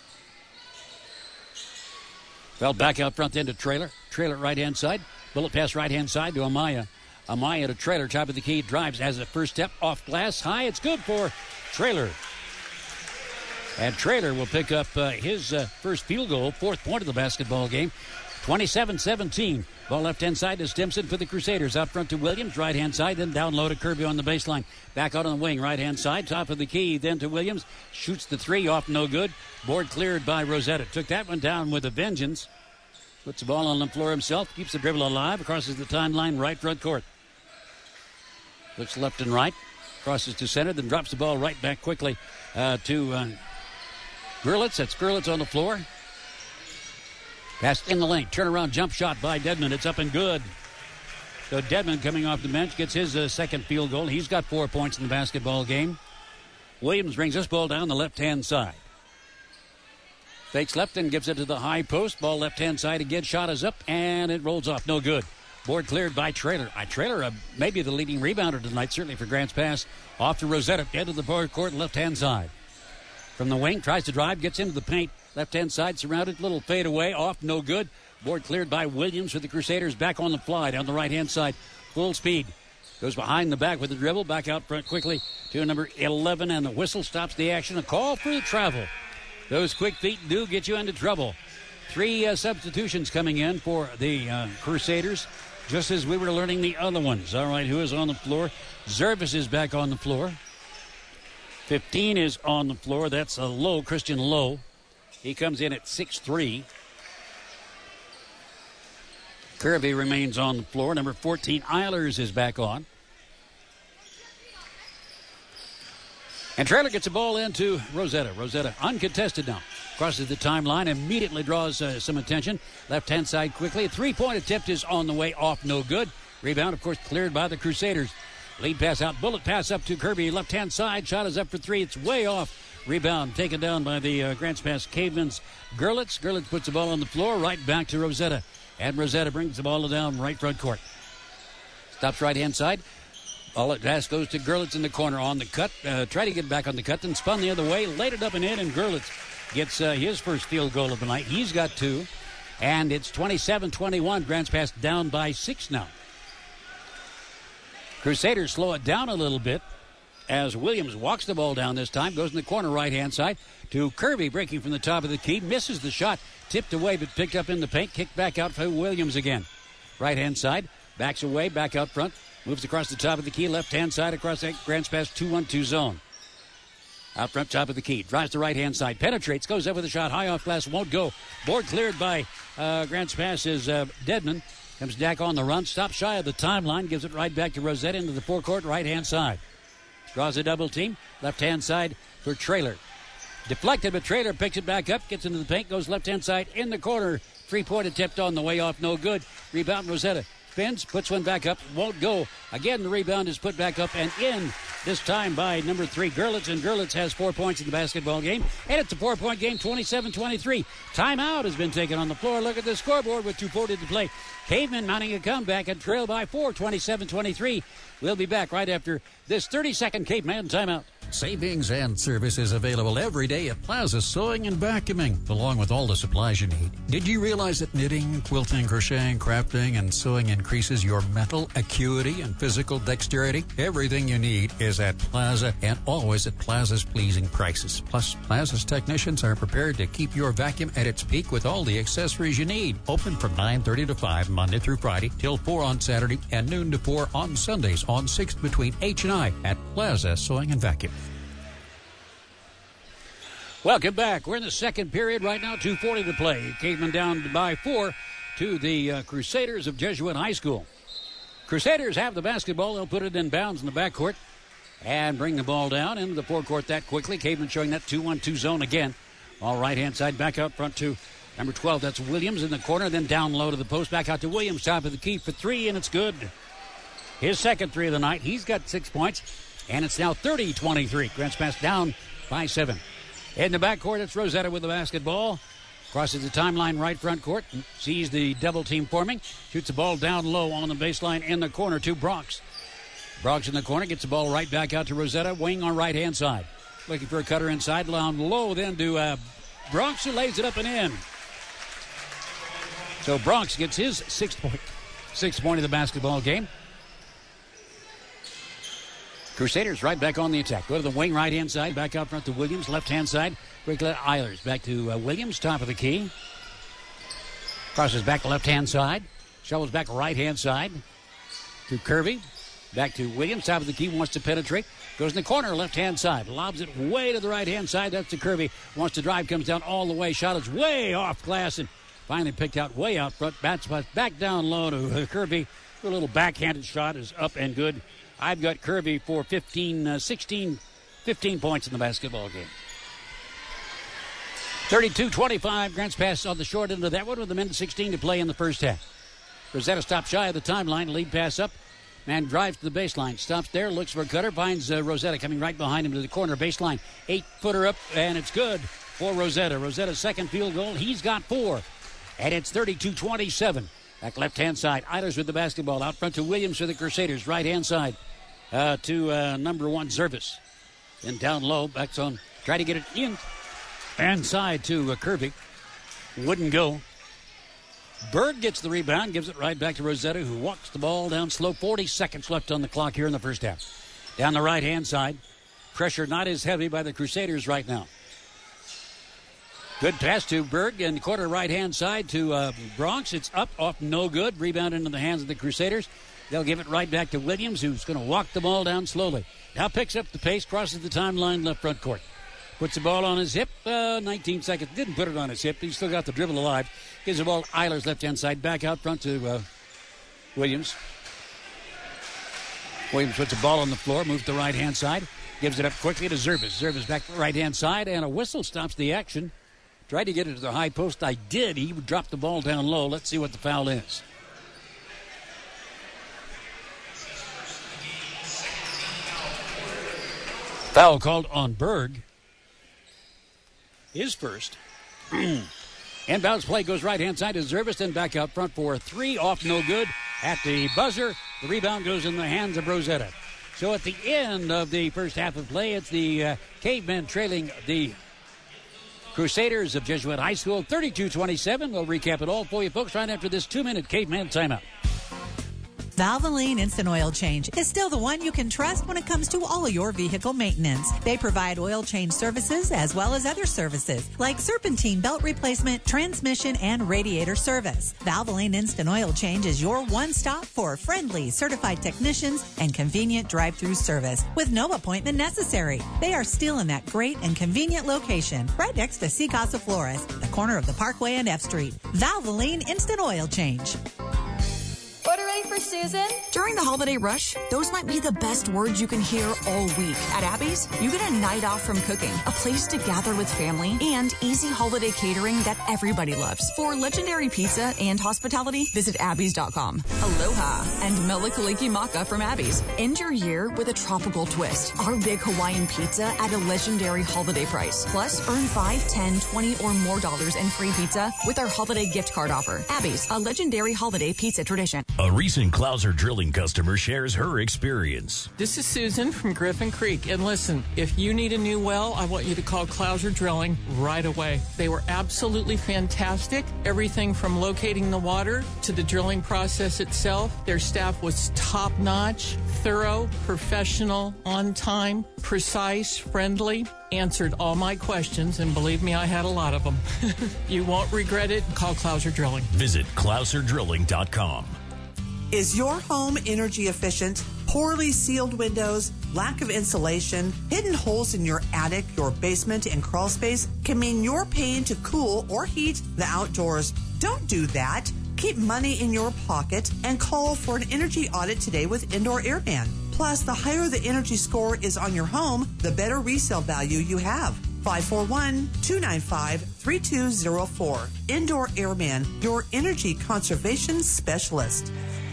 Fell back out front then to Trailer. Trailer right-hand side. Bullet pass right-hand side to Amaya. Amaya to Trailer. Top of the key. Drives. Has a first step off glass. High. It's good for Trailer. And Traylor will pick up his first field goal, fourth point of the basketball game. 27-17. Ball left-hand side to Stimson for the Crusaders. Out front to Williams, right-hand side, then down low to Kirby on the baseline. Back out on the wing, right-hand side, top of the key, then to Williams. Shoots the three, off no good. Board cleared by Rosetta. Took that one down with a vengeance. Puts the ball on the floor himself, keeps the dribble alive, crosses the timeline, right front court. Looks left and right, crosses to center, then drops the ball right back quickly to Gerlitz. That's Gerlitz on the floor. Pass in the lane. Turnaround jump shot by Dedman. It's up and good. So Dedman coming off the bench gets his second field goal. He's got 4 points in the basketball game. Williams brings this ball down the left-hand side. Fakes left and gives it to the high post. Ball left-hand side again. Shot is up and it rolls off. No good. Board cleared by Traylor. Traylor maybe the leading rebounder tonight, certainly for Grants Pass. Off to Rosetta. End of the board court, left-hand side. From the wing, tries to drive, gets into the paint. Left-hand side surrounded, little fade away, off, no good. Board cleared by Williams for the Crusaders, back on the fly down the right-hand side. Full speed. Goes behind the back with the dribble, back out front quickly to number 11, and the whistle stops the action. A call for the travel. Those quick feet do get you into trouble. 3 substitutions coming in for the Crusaders, just as we were learning the other ones. All right, who is on the floor? Zervis is back on the floor. 15 is on the floor. That's a Lowe, Christian Lowe. He comes in at 6'3". Kirby remains on the floor. Number 14, Eilers, is back on. And Traylor gets the ball into Rosetta. Rosetta uncontested now. Crosses the timeline, immediately draws some attention. Left-hand side quickly. A three-point attempt is on the way, off, no good. Rebound, of course, cleared by the Crusaders. Lead pass out, bullet pass up to Kirby. Left-hand side, shot is up for three. It's way off. Rebound taken down by the Grants Pass Cavemen's Gerlitz. Gerlitz puts the ball on the floor, right back to Rosetta. And Rosetta brings the ball down right front court. Stops right-hand side. All pass goes to Gerlitz in the corner on the cut. Tried to get back on the cut, then spun the other way, laid it up and in, and Gerlitz gets his first field goal of the night. He's got 2. And it's 27-21. Grants Pass down by 6 now. Crusaders slow it down a little bit as Williams walks the ball down this time. Goes in the corner right-hand side to Kirby, breaking from the top of the key. Misses the shot. Tipped away, but picked up in the paint. Kicked back out for Williams again. Right-hand side. Backs away, back out front. Moves across the top of the key. Left-hand side across that Grants Pass 2-1-2 zone. Out front, top of the key. Drives to right-hand side. Penetrates. Goes up with a shot. High off glass. Won't go. Board cleared by Grants Pass is Dedman. Comes back on the run. Stops shy of the timeline. Gives it right back to Rosetta into the forecourt right-hand side. Draws a double team. Left-hand side for Traylor. Deflected, but Traylor picks it back up. Gets into the paint. Goes left-hand side in the corner. Three-point attempt on the way off. No good. Rebound Rosetta. Spins. Puts one back up. Won't go. Again, the rebound is put back up and in. This time by number 3, Gerlitz. And Gerlitz has 4 points in the basketball game. And it's a 4-point game, 27-23. Timeout has been taken on the floor. Look at the scoreboard with 2:40 to play. Cavemen mounting a comeback and trail by 4, 27-23. We'll be back right after this 30-second Caveman timeout. Savings and services available every day at Plaza Sewing and Vacuuming, along with all the supplies you need. Did you realize that knitting, quilting, crocheting, crafting, and sewing increases your mental acuity and physical dexterity? Everything you need is at Plaza and always at Plaza's pleasing prices. Plus, Plaza's technicians are prepared to keep your vacuum at its peak with all the accessories you need. Open from 9:30 to 5 Monday through Friday, till 4 on Saturday, and noon to 4 on Sundays on 6th between H and I at Plaza Sewing and Vacuum. Welcome back. We're in the second period right now, 2:40 to play. Cavemen down by 4 to the Crusaders of Jesuit High School. Crusaders have the basketball. They'll put it in bounds in the backcourt and bring the ball down into the forecourt that quickly. Cavemen showing that 2-1-2 zone again. All right-hand side, back out front to number 12. That's Williams in the corner, then down low to the post. Back out to Williams, top of the key for 3, and it's good. His second 3 of the night. He's got 6 points, and it's now 30-23. Grants Pass down by 7. In the backcourt, it's Rosetta with the basketball. Crosses the timeline right front court. Sees the double team forming. Shoots the ball down low on the baseline in the corner to Bronx. Bronx in the corner. Gets the ball right back out to Rosetta. Wing on right-hand side. Looking for a cutter inside. Down low then to Bronx, who lays it up and in. So Bronx gets his sixth point of the basketball game. Crusaders right back on the attack. Go to the wing right-hand side. Back out front to Williams. Left-hand side Quickly, Eilers back to Williams, top of the key. Crosses back to left-hand side. Shovels back right-hand side to Kirby. Back to Williams, top of the key, wants to penetrate. Goes in the corner, left-hand side. Lobs it way to the right-hand side. That's to Kirby. Wants to drive, comes down all the way. Shot is way off glass and finally picked out way out front. Bats back down low to Kirby. A little backhanded shot is up and good. I've got Kirby for 15 points in the basketball game. 32-25, Grants Pass on the short end of that one with the men 16 to play in the first half. Rosetta stops shy of the timeline, lead pass up. Man drives to the baseline, stops there, looks for Cutter, finds Rosetta coming right behind him to the corner baseline. 8-footer up, and it's good for Rosetta. Rosetta's second field goal, he's got 4. And it's 32-27. Back left-hand side, Eilers with the basketball. Out front to Williams for the Crusaders. Right-hand side to number 1, Zervis. Then down low, back zone. Try to get it in. Inside to Kirby. Wouldn't go. Bird gets the rebound, gives it right back to Rosetta, who walks the ball down slow. 40 seconds left on the clock here in the first half. Down the right-hand side. Pressure not as heavy by the Crusaders right now. Good pass to Berg in the corner right-hand side to Bronx. It's up, off, no good. Rebound into the hands of the Crusaders. They'll give it right back to Williams, who's going to walk the ball down slowly. Now picks up the pace, crosses the timeline, left front court. Puts the ball on his hip, 19 seconds. Didn't put it on his hip. He's still got the dribble alive. Gives the ball Eilers left-hand side, back out front to Williams. Williams puts the ball on the floor, moves to the right-hand side. Gives it up quickly to Zervis. Zervis back to the right-hand side, and a whistle stops the action. Tried to get it to the high post. I did. He dropped the ball down low. Let's see what the foul is. Foul called on Berg. His first. Inbounds play goes right-hand side to Zervis, then back out front for a 3. Off, no good. At the buzzer, the rebound goes in the hands of Rosetta. So at the end of the first half of play, it's the Cavemen trailing the Crusaders of Jesuit High School, 32-27. We'll recap it all for you folks right after this 2-minute Caveman timeout. Valvoline Instant Oil Change is still the one you can trust when it comes to all your vehicle maintenance. They provide oil change services as well as other services like serpentine belt replacement, transmission, and radiator service. Valvoline Instant Oil Change is your one-stop for friendly, certified technicians and convenient drive-through service with no appointment necessary. They are still in that great and convenient location right next to Sea Casa Flores, the corner of the Parkway and F Street. Valvoline Instant Oil Change. Order ready for Susan? During the holiday rush, those might be the best words you can hear all week. At Abby's, you get a night off from cooking, a place to gather with family, and easy holiday catering that everybody loves. For legendary pizza and hospitality, visit Abby's.com. Aloha and Mele Kalikimaka from Abby's. End your year with a tropical twist. Our big Hawaiian pizza at a legendary holiday price. Plus, earn $5, $10, $20 or more in free pizza with our holiday gift card offer. Abby's, a legendary holiday pizza tradition. A recent Clouser Drilling customer shares her experience. This is Susan from Griffin Creek. And listen, if you need a new well, I want you to call Clouser Drilling right away. They were absolutely fantastic. Everything from locating the water to the drilling process itself. Their staff was top-notch, thorough, professional, on time, precise, friendly. Answered all my questions, and believe me, I had a lot of them. You won't regret it. Call Clouser Drilling. Visit ClouserDrilling.com. Is your home energy efficient? Poorly sealed windows, lack of insulation, hidden holes in your attic, your basement, and crawl space can mean you're paying to cool or heat the outdoors. Don't do that. Keep money in your pocket and call for an energy audit today with Indoor Airman. Plus, the higher the energy score is on your home, the better resale value you have. 541-295-3204. Indoor Airman, your energy conservation specialist.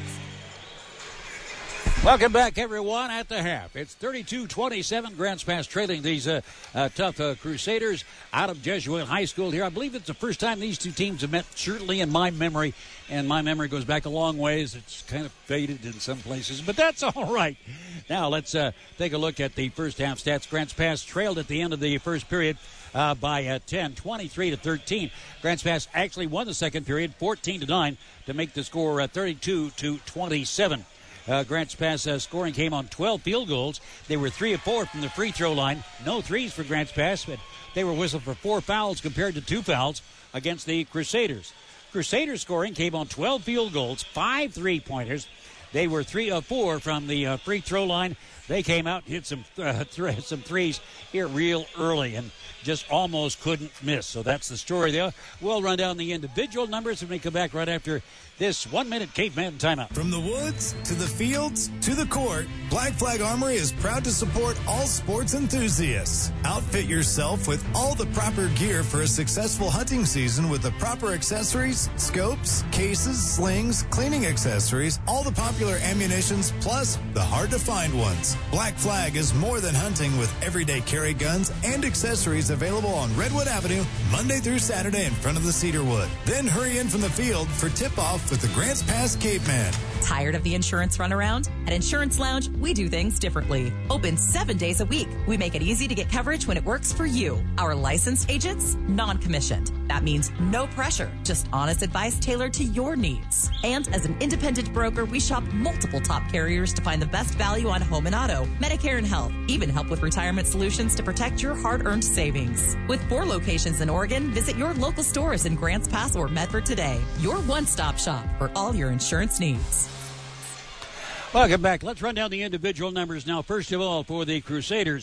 Welcome back, everyone, at the half. It's 32-27. Grants Pass trailing these tough Crusaders out of Jesuit High School here. I believe it's the first time these two teams have met, certainly in my memory, and my memory goes back a long ways. It's kind of faded in some places, but that's all right. Now let's take a look at the first half stats. Grants Pass trailed at the end of the first period by 10, 23-13. Grants Pass actually won the second period, 14-9, to make the score 32-27. Grants Pass scoring came on 12 field goals. They were 3 of 4 from the free throw line. No threes for Grants Pass, but they were whistled for 4 fouls compared to 2 fouls against the Crusaders. Crusaders scoring came on 12 field goals, 5 3-pointers. They were 3 of 4 from the free throw line. They came out and hit some threes here real early and just almost couldn't miss. So that's the story there. We'll run down the individual numbers when we come back right after this 1-minute Caveman timeout. From the woods to the fields to the court, Black Flag Armory is proud to support all sports enthusiasts. Outfit yourself with all the proper gear for a successful hunting season with the proper accessories, scopes, cases, slings, cleaning accessories, all the popular ammunitions, plus the hard-to-find ones. Black Flag is more than hunting with everyday carry guns and accessories available on Redwood Avenue Monday through Saturday in front of the Cedarwood. Then hurry in from the field for tip-off with the Grants Pass Caveman. Tired of the insurance runaround? At Insurance Lounge, we do things differently. Open 7 days a week. We make it easy to get coverage when it works for you. Our licensed agents, non-commissioned. That means no pressure, just honest advice tailored to your needs. And as an independent broker, we shop multiple top carriers to find the best value on home and auto, Medicare and health, even help with retirement solutions to protect your hard-earned savings. With 4 locations in Oregon, visit your local stores in Grants Pass or Medford today. Your one-stop shop for all your insurance needs. Welcome back. Let's run down the individual numbers now. First of all, for the Crusaders,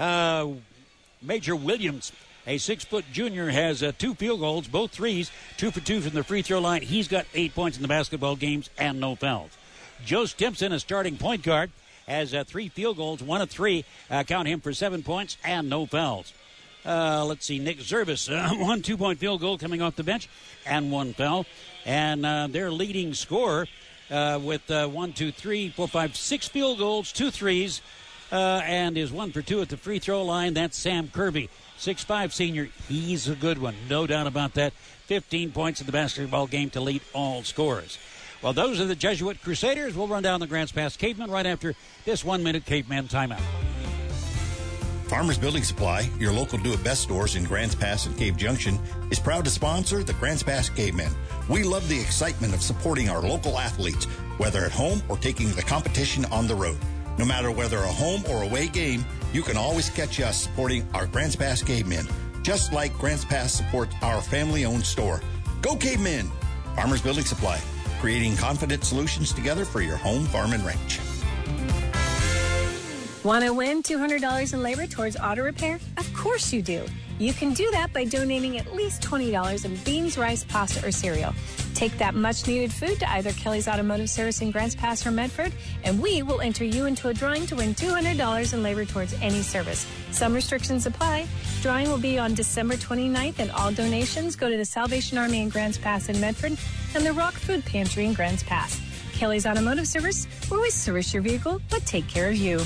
Major Williams, a 6-foot junior, has 2 field goals, both threes, 2 for 2 from the free throw line. He's got 8 points in the basketball games and no fouls. Joe Stimson, a starting point guard, has 3 field goals, 1 of 3. Count him for 7 points and no fouls. Let's see, Nick Zervis, 1 2-point field goal coming off the bench and 1 foul. And their leading scorer with 1, 2, 3, 4, 5, 6 field goals, 2 threes, and is 1 for 2 at the free throw line. That's Sam Kirby, 6'5" senior. He's a good one, no doubt about that. 15 points in the basketball game to lead all scorers. Well, those are the Jesuit Crusaders. We'll run down the Grants Pass Caveman right after this 1-minute Caveman timeout. Farmers Building Supply, your local do-it-best stores in Grants Pass and Cave Junction, is proud to sponsor the Grants Pass Cavemen. We love the excitement of supporting our local athletes, whether at home or taking the competition on the road. No matter whether a home or away game, you can always catch us supporting our Grants Pass Cavemen, just like Grants Pass supports our family-owned store. Go Cavemen! Farmers Building Supply, creating confident solutions together for your home, farm, and ranch. Want to win $200 in labor towards auto repair? Of course you do. You can do that by donating at least $20 in beans, rice, pasta, or cereal. Take that much-needed food to either Kelly's Automotive Service in Grants Pass or Medford, and we will enter you into a drawing to win $200 in labor towards any service. Some restrictions apply. Drawing will be on December 29th, and all donations go to the Salvation Army in Grants Pass and Medford and the Rock Food Pantry in Grants Pass. Kelly's Automotive Service, where we service your vehicle but take care of you.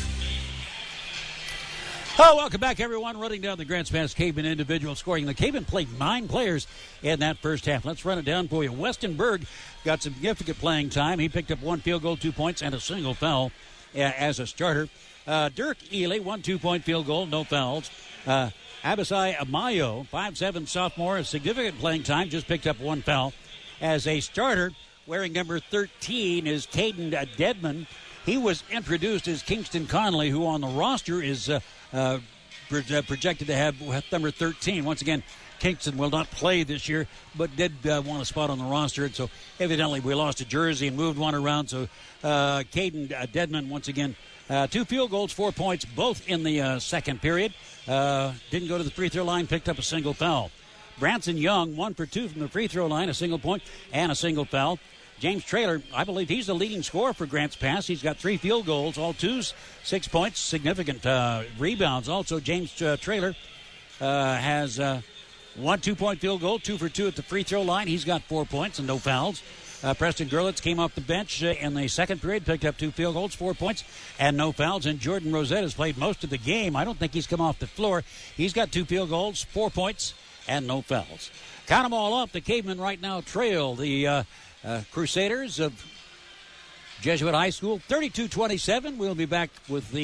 Oh, welcome back, everyone. Running down the Grants Pass Caveman individual scoring. The Caveman played 9 players in that first half. Let's run it down for you. Weston Berg got significant playing time. He picked up 1 field goal, 2 points, and a single foul as a starter. Dirk Ely, 1 2-point field goal, no fouls. Abisai Amayo, 5'7" sophomore, a significant playing time, just picked up 1 foul. As a starter, wearing number 13 is Caden Dedman. He was introduced as Kingston Conley, who on the roster is projected to have number 13. Once again, Kingston will not play this year, but did want a spot on the roster. And so evidently we lost a jersey and moved one around. So Caden Dedman, once again, 2 field goals, 4 points, both in the second period. Didn't go to the free throw line, picked up a single foul. Branson Young, 1 for 2 from the free throw line, a single point and a single foul. James Traylor, I believe he's the leading scorer for Grants Pass. He's got 3 field goals, all 2s, 6 points, significant rebounds. Also, James Traylor has 1 2-point field goal, 2 for 2 at the free throw line. He's got 4 points and no fouls. Preston Gerlitz came off the bench in the second period, picked up 2 field goals, 4 points, and no fouls. And Jordan Rosette has played most of the game. I don't think he's come off the floor. He's got 2 field goals, 4 points, and no fouls. Count them all up. The Cavemen right now trail the Crusaders of Jesuit High School, 32-27. We'll be back with the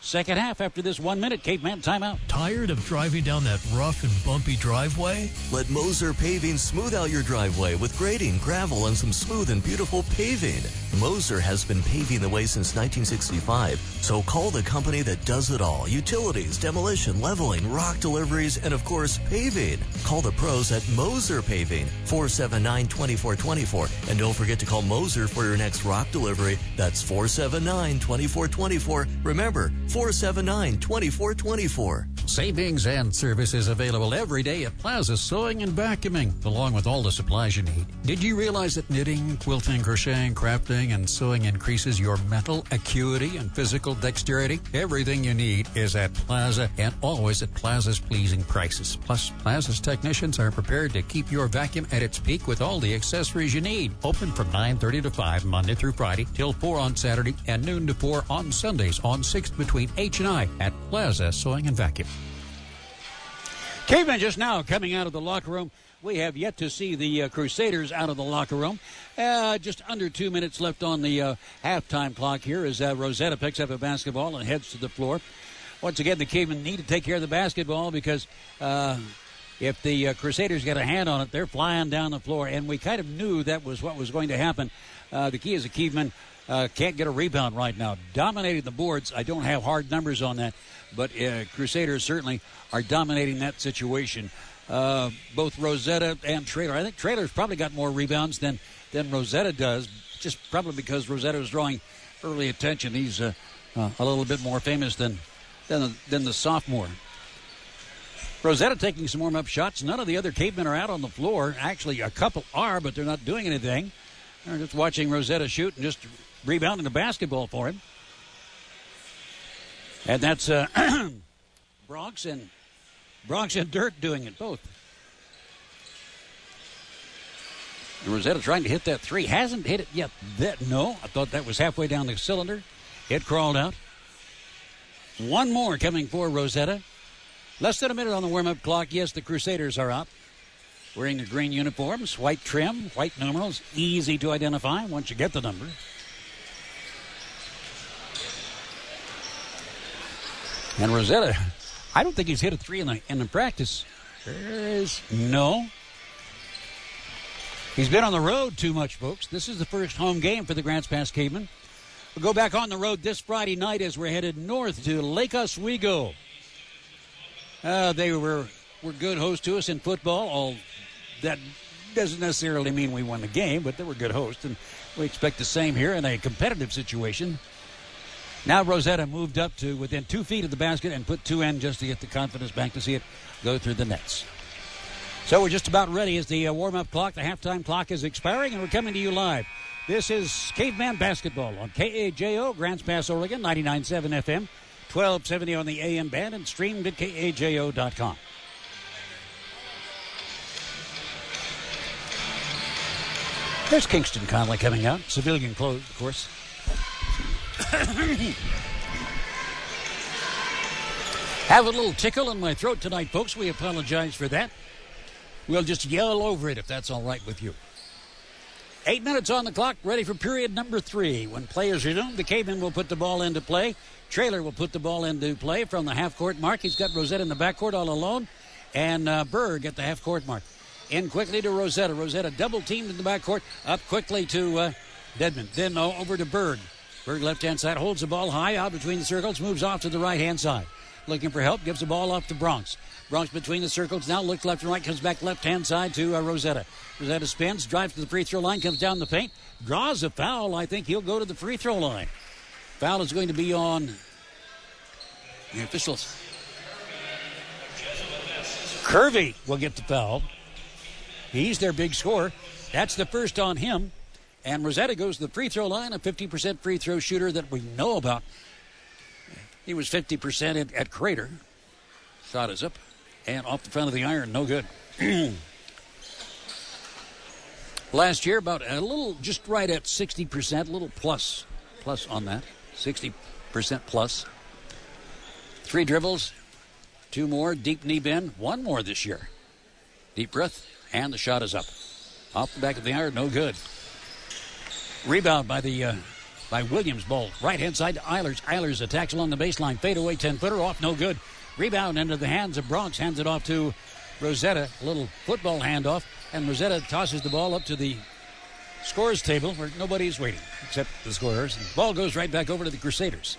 second half after this 1 minute Caveman timeout. Tired of driving down that rough and bumpy driveway? Let Moser Paving smooth out your driveway with grading, gravel, and some smooth and beautiful paving. Moser has been paving the way since 1965, so call the company that does it all. Utilities, demolition, leveling, rock deliveries, and of course, paving. Call the pros at Moser Paving, 479-2424. And don't forget to call Moser for your next rock delivery. That's 479-2424. Remember, 479-2424. Savings and services available every day at Plaza Sewing and Vacuuming, along with all the supplies you need. Did you realize that knitting, quilting, crocheting, crafting, and sewing increases your mental acuity and physical dexterity? Everything you need is at Plaza, and always at Plaza's pleasing prices. Plus, Plaza's technicians are prepared to keep your vacuum at its peak with all the accessories you need. Open from 9:30 to 5 Monday through Friday, till 4 on Saturday, and noon to 4 on Sundays on 6th between H and I at Plaza Sewing and Vacuum. Caveman just now coming out of the locker room. We have yet to see the Crusaders out of the locker room. Just under 2 minutes left on the halftime clock here as Rosetta picks up a basketball and heads to the floor. Once again, the Cavemen need to take care of the basketball because if the Crusaders get a hand on it, they're flying down the floor. And we kind of knew that was what was going to happen. The key is the Cavemen can't get a rebound right now. Dominating the boards. I don't have hard numbers on that, but Crusaders certainly are dominating that situation. Both Rosetta and Traylor. I think Traylor's probably got more rebounds than Rosetta does, just probably because Rosetta was drawing early attention. He's a little bit more famous than the sophomore. Rosetta taking some warm-up shots. None of the other Cavemen are out on the floor. Actually, a couple are, but they're not doing anything. They're just watching Rosetta shoot and just rebounding the basketball for him. And that's Bronx and Dirt doing it both. Rosetta trying to hit that three. Hasn't hit it yet. No, I thought that was halfway down the cylinder. It crawled out. One more coming for Rosetta. Less than a minute on the warm-up clock. Yes, the Crusaders are out. Wearing their green uniforms, white trim, white numerals. Easy to identify once you get the number. And Rosetta, I don't think he's hit a three in the practice. No. He's been on the road too much, folks. This is the first home game for the Grants Pass Cavemen. We'll go back on the road this Friday night as we're headed north to Lake Oswego. They were good hosts to us in football. All that doesn't necessarily mean we won the game, but they were good hosts, and we expect the same here in a competitive situation. Now Rosetta moved up to within 2 feet of the basket and put two in just to get the confidence back to see it go through the nets. So we're just about ready as the warm-up clock, the halftime clock is expiring, and we're coming to you live. This is Caveman Basketball on KAJO, Grants Pass, Oregon, 99.7 FM, 1270 on the AM band, and streamed at KAJO.com. There's Kingston Conley coming out. Civilian clothes, of course. Have a little tickle in my throat tonight, folks. We apologize for that. We'll just yell over it if that's all right with you. 8 minutes on the clock, ready for period number 3. When play is resumed, the Cavemen will put the ball into play. Traylor will put the ball into play from the half-court mark. He's got Rosetta in the backcourt all alone, and Berg at the half-court mark. In quickly to Rosetta. Rosetta double-teamed in the backcourt. Up quickly to Dedman. Then over to Berg. Berg left-hand side holds the ball high out between the circles, moves off to the right-hand side. Looking for help, gives the ball off to Bronx. Bronx between the circles now, looks left and right, comes back left-hand side to Rosetta. Rosetta spins, drives to the free throw line, comes down the paint, draws a foul. I think he'll go to the free throw line. Foul is going to be on the officials. Kirby will get the foul. He's their big scorer. That's the first on him. And Rosetta goes to the free throw line, a 50% free throw shooter that we know about. He was 50% at Crater. Shot is up and off the front of the iron, no good. Last year, about a little, just right at 60%, a little plus on that, 60% plus. 3 dribbles, 2 more, deep knee bend, 1 more this year. Deep breath, and the shot is up. Off the back of the iron, no good. Rebound by the by Williams. Ball right-hand side to Eilers. Eilers attacks along the baseline. Fadeaway 10-footer off, no good. Rebound into the hands of Bronx. Hands it off to Rosetta. A little football handoff. And Rosetta tosses the ball up to the scores table where nobody's waiting except the scorers. The ball goes right back over to the Crusaders.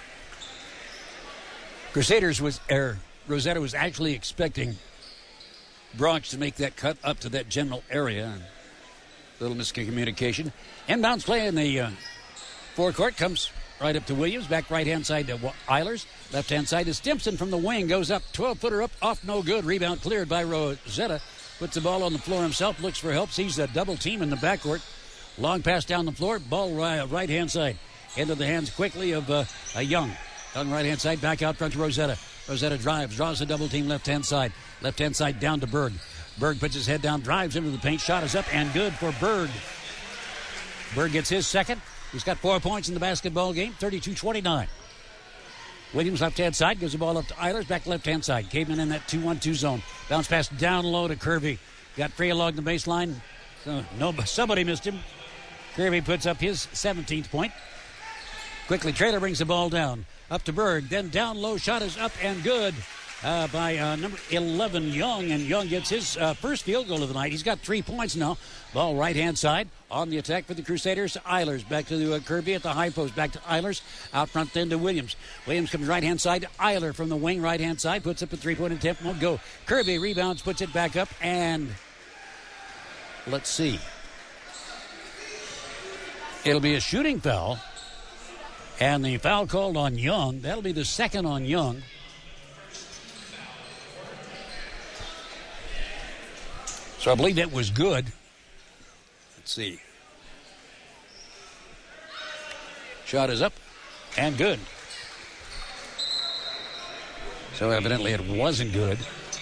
Rosetta was actually expecting Bronx to make that cut up to that general area. Little miscommunication. Inbounds play in the forecourt comes right up to Williams. Back right-hand side to Eilers. Left-hand side to Stimson from the wing. Goes up. 12-footer up. Off no good. Rebound cleared by Rosetta. Puts the ball on the floor himself. Looks for help. Sees a double team in the backcourt. Long pass down the floor. Ball right-hand side. Into the hands quickly of Young. Young right-hand side. Back out front to Rosetta. Rosetta drives. Draws a double team left-hand side. Left-hand side down to Berg. Berg puts his head down. Drives into the paint. Shot is up and good for Berg. Berg gets his second. He's got 4 points in the basketball game. 32-29. Williams left-hand side. Gives the ball up to Eilers. Back left-hand side. Caveman in that 2-1-2 zone. Bounce pass down low to Kirby. Got free along the baseline. Somebody missed him. Kirby puts up his 17th point. Quickly, Traylor brings the ball down. Up to Berg. Then down low. Shot is up and good by number 11, Young. And Young gets his first field goal of the night. He's got 3 points now. Ball right-hand side. On the attack for the Crusaders. Eilers. Back to Kirby at the high post. Back to Eilers. Out front then to Williams. Williams comes right-hand side to Eiler from the wing right-hand side. Puts up a three-point attempt. Won't go. Kirby rebounds. Puts it back up. And let's see. It'll be a shooting foul. And the foul called on Young. That'll be the second on Young. So I believe that was good. Let's see. Shot is up and good. So evidently it wasn't good.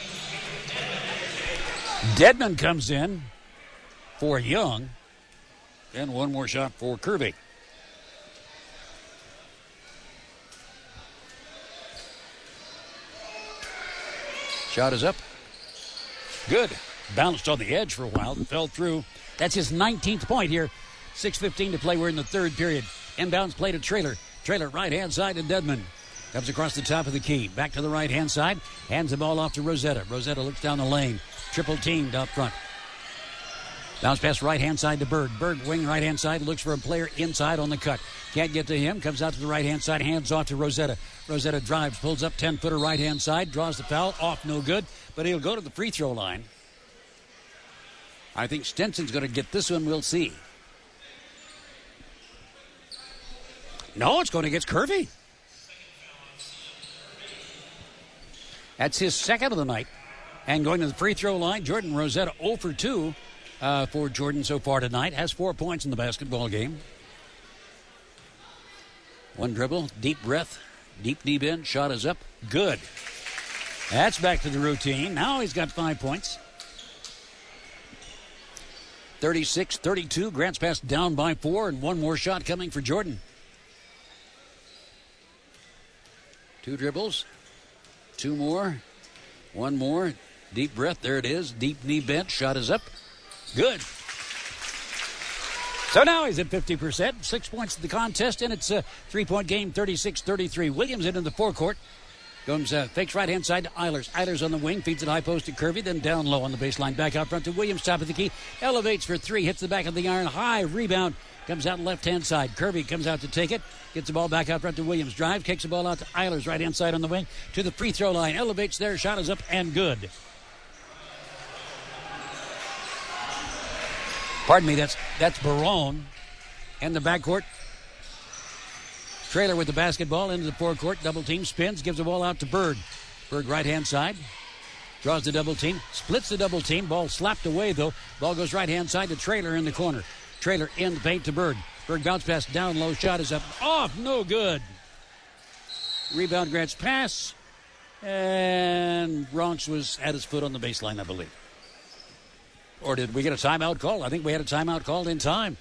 Dedman comes in for Young. And one more shot for Kirby. Shot is up. Good. Bounced on the edge for a while. Fell through. That's his 19th point here. 6:15 to play. We're in the third period. Inbounds play to Traylor. Traylor right-hand side to Dedman. Comes across the top of the key. Back to the right-hand side. Hands the ball off to Rosetta. Rosetta looks down the lane. Triple teamed up front. Bounce pass right-hand side to Berg. Berg wing right-hand side. Looks for a player inside on the cut. Can't get to him. Comes out to the right-hand side. Hands off to Rosetta. Rosetta drives. Pulls up 10-footer right-hand side. Draws the foul. Off no good. But he'll go to the free throw line. I think Stinson's going to get this one. We'll see. No, it's going against Kirby. That's his second of the night. And going to the free throw line, Jordan Rosetta 0 for 2 for Jordan so far tonight. Has 4 points in the basketball game. One dribble, deep breath, deep knee bend. Shot is up. Good. That's back to the routine. Now he's got 5 points. 36-32. Grants Pass down by 4, and one more shot coming for Jordan. 2 dribbles. 2 more. 1 more. Deep breath. There it is. Deep knee bent. Shot is up. Good. So now he's at 50%. 6 points in the contest, and it's a 3-point game, 36-33. Williams into the forecourt. Comes, fakes right-hand side to Eilers. Eilers on the wing, feeds it high post to Kirby, then down low on the baseline. Back out front to Williams, top of the key. Elevates for 3, hits the back of the iron. High rebound. Comes out left-hand side. Kirby comes out to take it. Gets the ball back out front to Williams. Drive, kicks the ball out to Eilers, right-hand side on the wing. To the free throw line. Elevates there. Shot is up and good. Pardon me, that's Barone. And the backcourt. Traylor with the basketball into the forecourt. Double team, spins, gives the ball out to Berg. Berg right-hand side. Draws the double team. Splits the double team. Ball slapped away, though. Ball goes right-hand side to Traylor in the corner. Traylor in the paint to Berg. Berg bounce pass down low. Shot is up. Off. No good. Rebound Grants Pass. And Bronx was at his foot on the baseline, I believe. Or did we get a timeout call? I think we had a timeout called in time.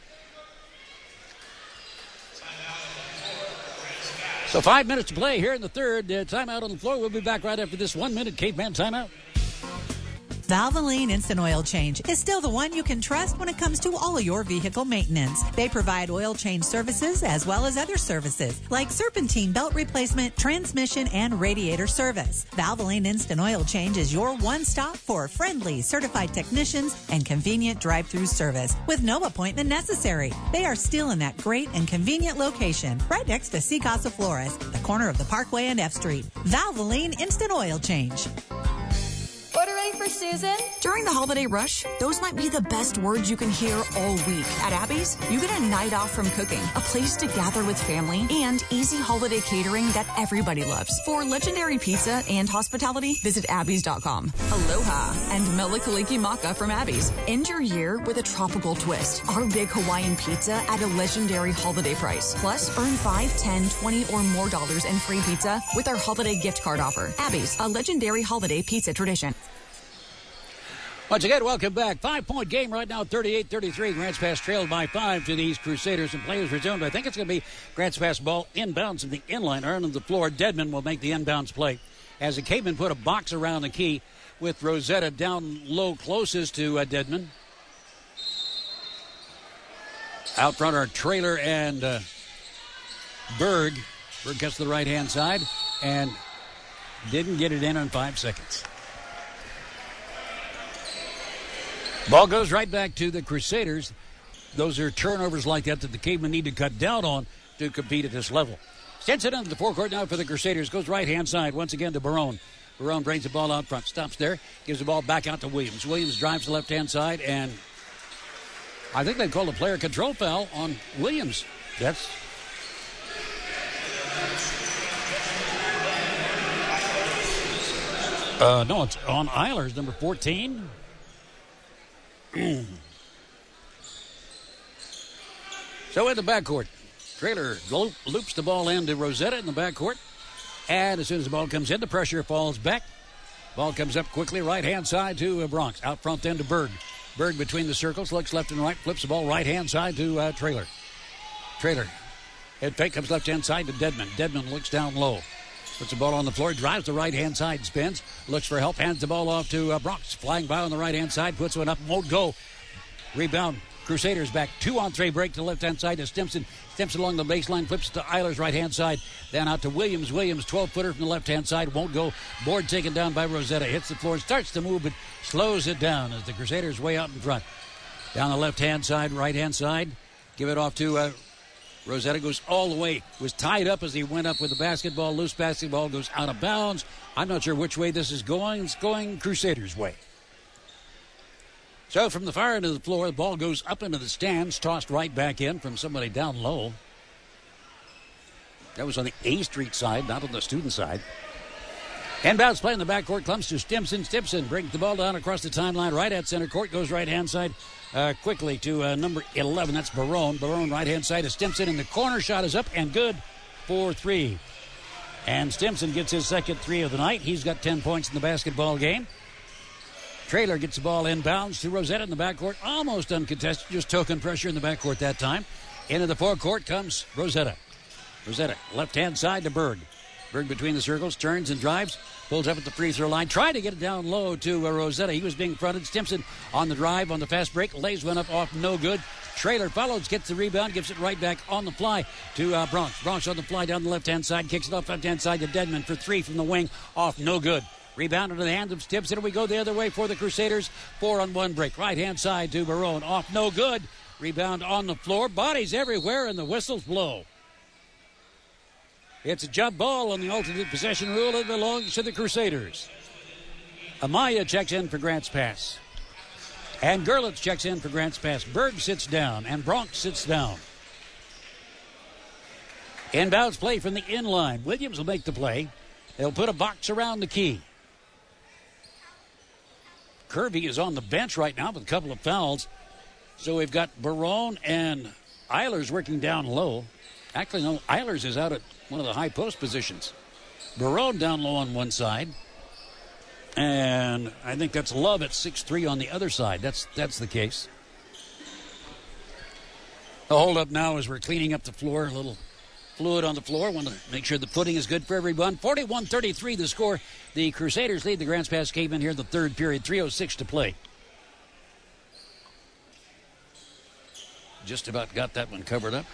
So 5 minutes to play here in the third. Timeout on the floor. We'll be back right after this 1 minute Caveman timeout. Valvoline Instant Oil Change is still the one you can trust when it comes to all your vehicle maintenance. They provide oil change services as well as other services like serpentine belt replacement, transmission, and radiator service. Valvoline Instant Oil Change is your one-stop for friendly, certified technicians and convenient drive-through service with no appointment necessary. They are still in that great and convenient location right next to Sea Casa Flores, the corner of the Parkway and F Street. Valvoline Instant Oil Change. Ordering for Susan? During the holiday rush, those might be the best words you can hear all week. At Abby's, you get a night off from cooking, a place to gather with family, and easy holiday catering that everybody loves. For legendary pizza and hospitality, visit Abby's.com. Aloha and Melikaliki Maka from Abby's. End your year with a tropical twist. Our big Hawaiian pizza at a legendary holiday price. Plus, earn $5, $10, $20 or more in free pizza with our holiday gift card offer. Abby's, a legendary holiday pizza tradition. Once again, welcome back. 5-point game right now, 38-33. Grants Pass trailed by 5 to these Crusaders, and players resumed. I think it's going to be Grants Pass ball inbounds from the inline, earning the floor. Dedman will make the inbounds play as the Cavemen put a box around the key with Rosetta down low closest to Dedman. Out front are Traylor and Berg. Berg gets to the right-hand side and didn't get it in 5 seconds. Ball goes right back to the Crusaders. Those are turnovers like that the Cavemen need to cut down on to compete at this level. Stinson into the forecourt now for the Crusaders. Goes right-hand side once again to Barone. Barone brings the ball out front. Stops there. Gives the ball back out to Williams. Williams drives the left-hand side, and I think they called a player control foul on Williams. That's... no, it's on Eilers, number 14. So in the backcourt, Traylor loops the ball into Rosetta in the backcourt. And as soon as the ball comes in, the pressure falls back. Ball comes up quickly, right-hand side to Bronx. Out front then to Berg. Berg between the circles, looks left and right, flips the ball right-hand side to Traylor. Traylor, head fake, comes left-hand side to Dedman. Dedman looks down low. Puts the ball on the floor, drives the right-hand side, spins, looks for help, hands the ball off to Bronx. Flying by on the right-hand side, puts one up, won't go. Rebound, Crusaders back. 2-on-3 break to the left-hand side to Stimson. Stimson along the baseline, flips to Eilers' right-hand side. Then out to Williams. Williams, 12-footer from the left-hand side, won't go. Board taken down by Rosetta. Hits the floor, starts to move, but slows it down as the Crusaders way out in front. Down the left-hand side, right-hand side. Give it off to Rosetta, goes all the way. Was tied up as he went up with the basketball. Loose basketball goes out of bounds. I'm not sure which way this is going. It's going Crusaders' way. So from the far end of the floor, the ball goes up into the stands, tossed right back in from somebody down low. That was on the A Street side, not on the student side. Inbounds play in the backcourt comes to Stimson. Stimson brings the ball down across the timeline, right at center court, goes right-hand side quickly to number 11. That's Barone. Barone right-hand side to Stimson, and the corner shot is up and good for 3. And Stimson gets his second 3 of the night. He's got 10 points in the basketball game. Traylor gets the ball inbounds to Rosetta in the backcourt, almost uncontested, just token pressure in the backcourt that time. Into the forecourt comes Rosetta. Rosetta, left-hand side to Berg. Berg between the circles, turns and drives, pulls up at the free throw line, tried to get it down low to Rosetta. He was being fronted. Stimson on the drive, on the fast break, lays one up off, no good. Traylor follows, gets the rebound, gives it right back on the fly to Bronx. Bronx on the fly down the left-hand side, kicks it off left-hand side to Dedman for 3 from the wing, off, no good. Rebound into the hands of Stimson, and we go the other way for the Crusaders. 4-on-1 break, right-hand side to Barone, off, no good. Rebound on the floor, bodies everywhere, and the whistles blow. It's a jump ball on the alternate possession rule. It belongs to the Crusaders. Amaya checks in for Grants Pass. And Gerlitz checks in for Grants Pass. Berg sits down, and Bronx sits down. Inbounds play from the inline. Williams will make the play. They'll put a box around the key. Kirby is on the bench right now with a couple of fouls. So we've got Barone and Eilers working down low. Actually, no, Eilers is out at one of the high post positions. Barone down low on one side. And I think that's Love at 6'3" on the other side. That's the case. The hold up now is we're cleaning up the floor. A little fluid on the floor. Want to make sure the footing is good for everyone. 41-33 the score. The Crusaders lead the Grants Pass Cavemen here in the third period. 3:06 to play. Just about got that one covered up.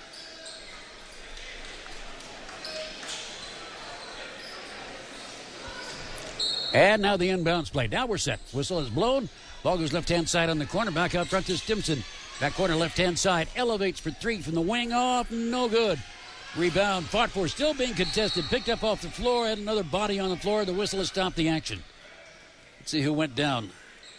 And now the inbounds play. Now we're set. Whistle is blown. Ball goes left-hand side on the corner. Back out front to Stimson. Back corner left-hand side. Elevates for three from the wing. Off. No good. Rebound. Fought for. Still being contested. Picked up off the floor. Had another body on the floor. The whistle has stopped the action. Let's see who went down.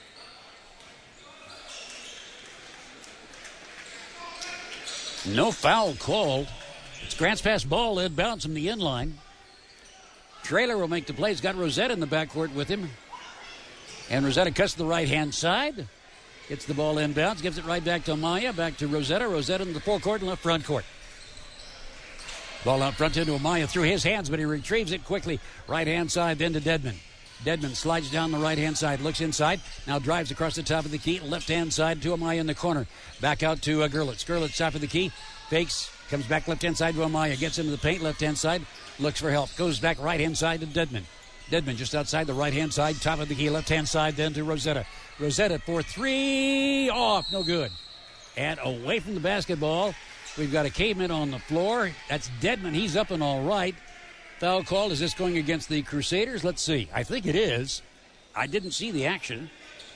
No foul called. It's Grants Pass ball inbounds from the inline. Traylor will make the play. He's got Rosetta in the backcourt with him. And Rosetta cuts to the right-hand side. Gets the ball inbounds. Gives it right back to Amaya. Back to Rosetta. Rosetta in the forecourt and left front court. Ball out front into Amaya through his hands, but he retrieves it quickly. Right-hand side, then to Dedman. Dedman slides down the right-hand side, looks inside, now drives across the top of the key, left-hand side to Amaya in the corner. Back out to Gerlitz. Gerlitz top of the key, fakes, comes back left-hand side to Amaya, gets into the paint, left-hand side, looks for help, goes back right-hand side to Dedman. Dedman just outside the right-hand side, top of the key, left-hand side, then to Rosetta. Rosetta for three, off, no good. And away from the basketball, we've got a caveman on the floor. That's Dedman, he's up and all right. Foul call. Is this going against the Crusaders? Let's see. I think it is. I didn't see the action.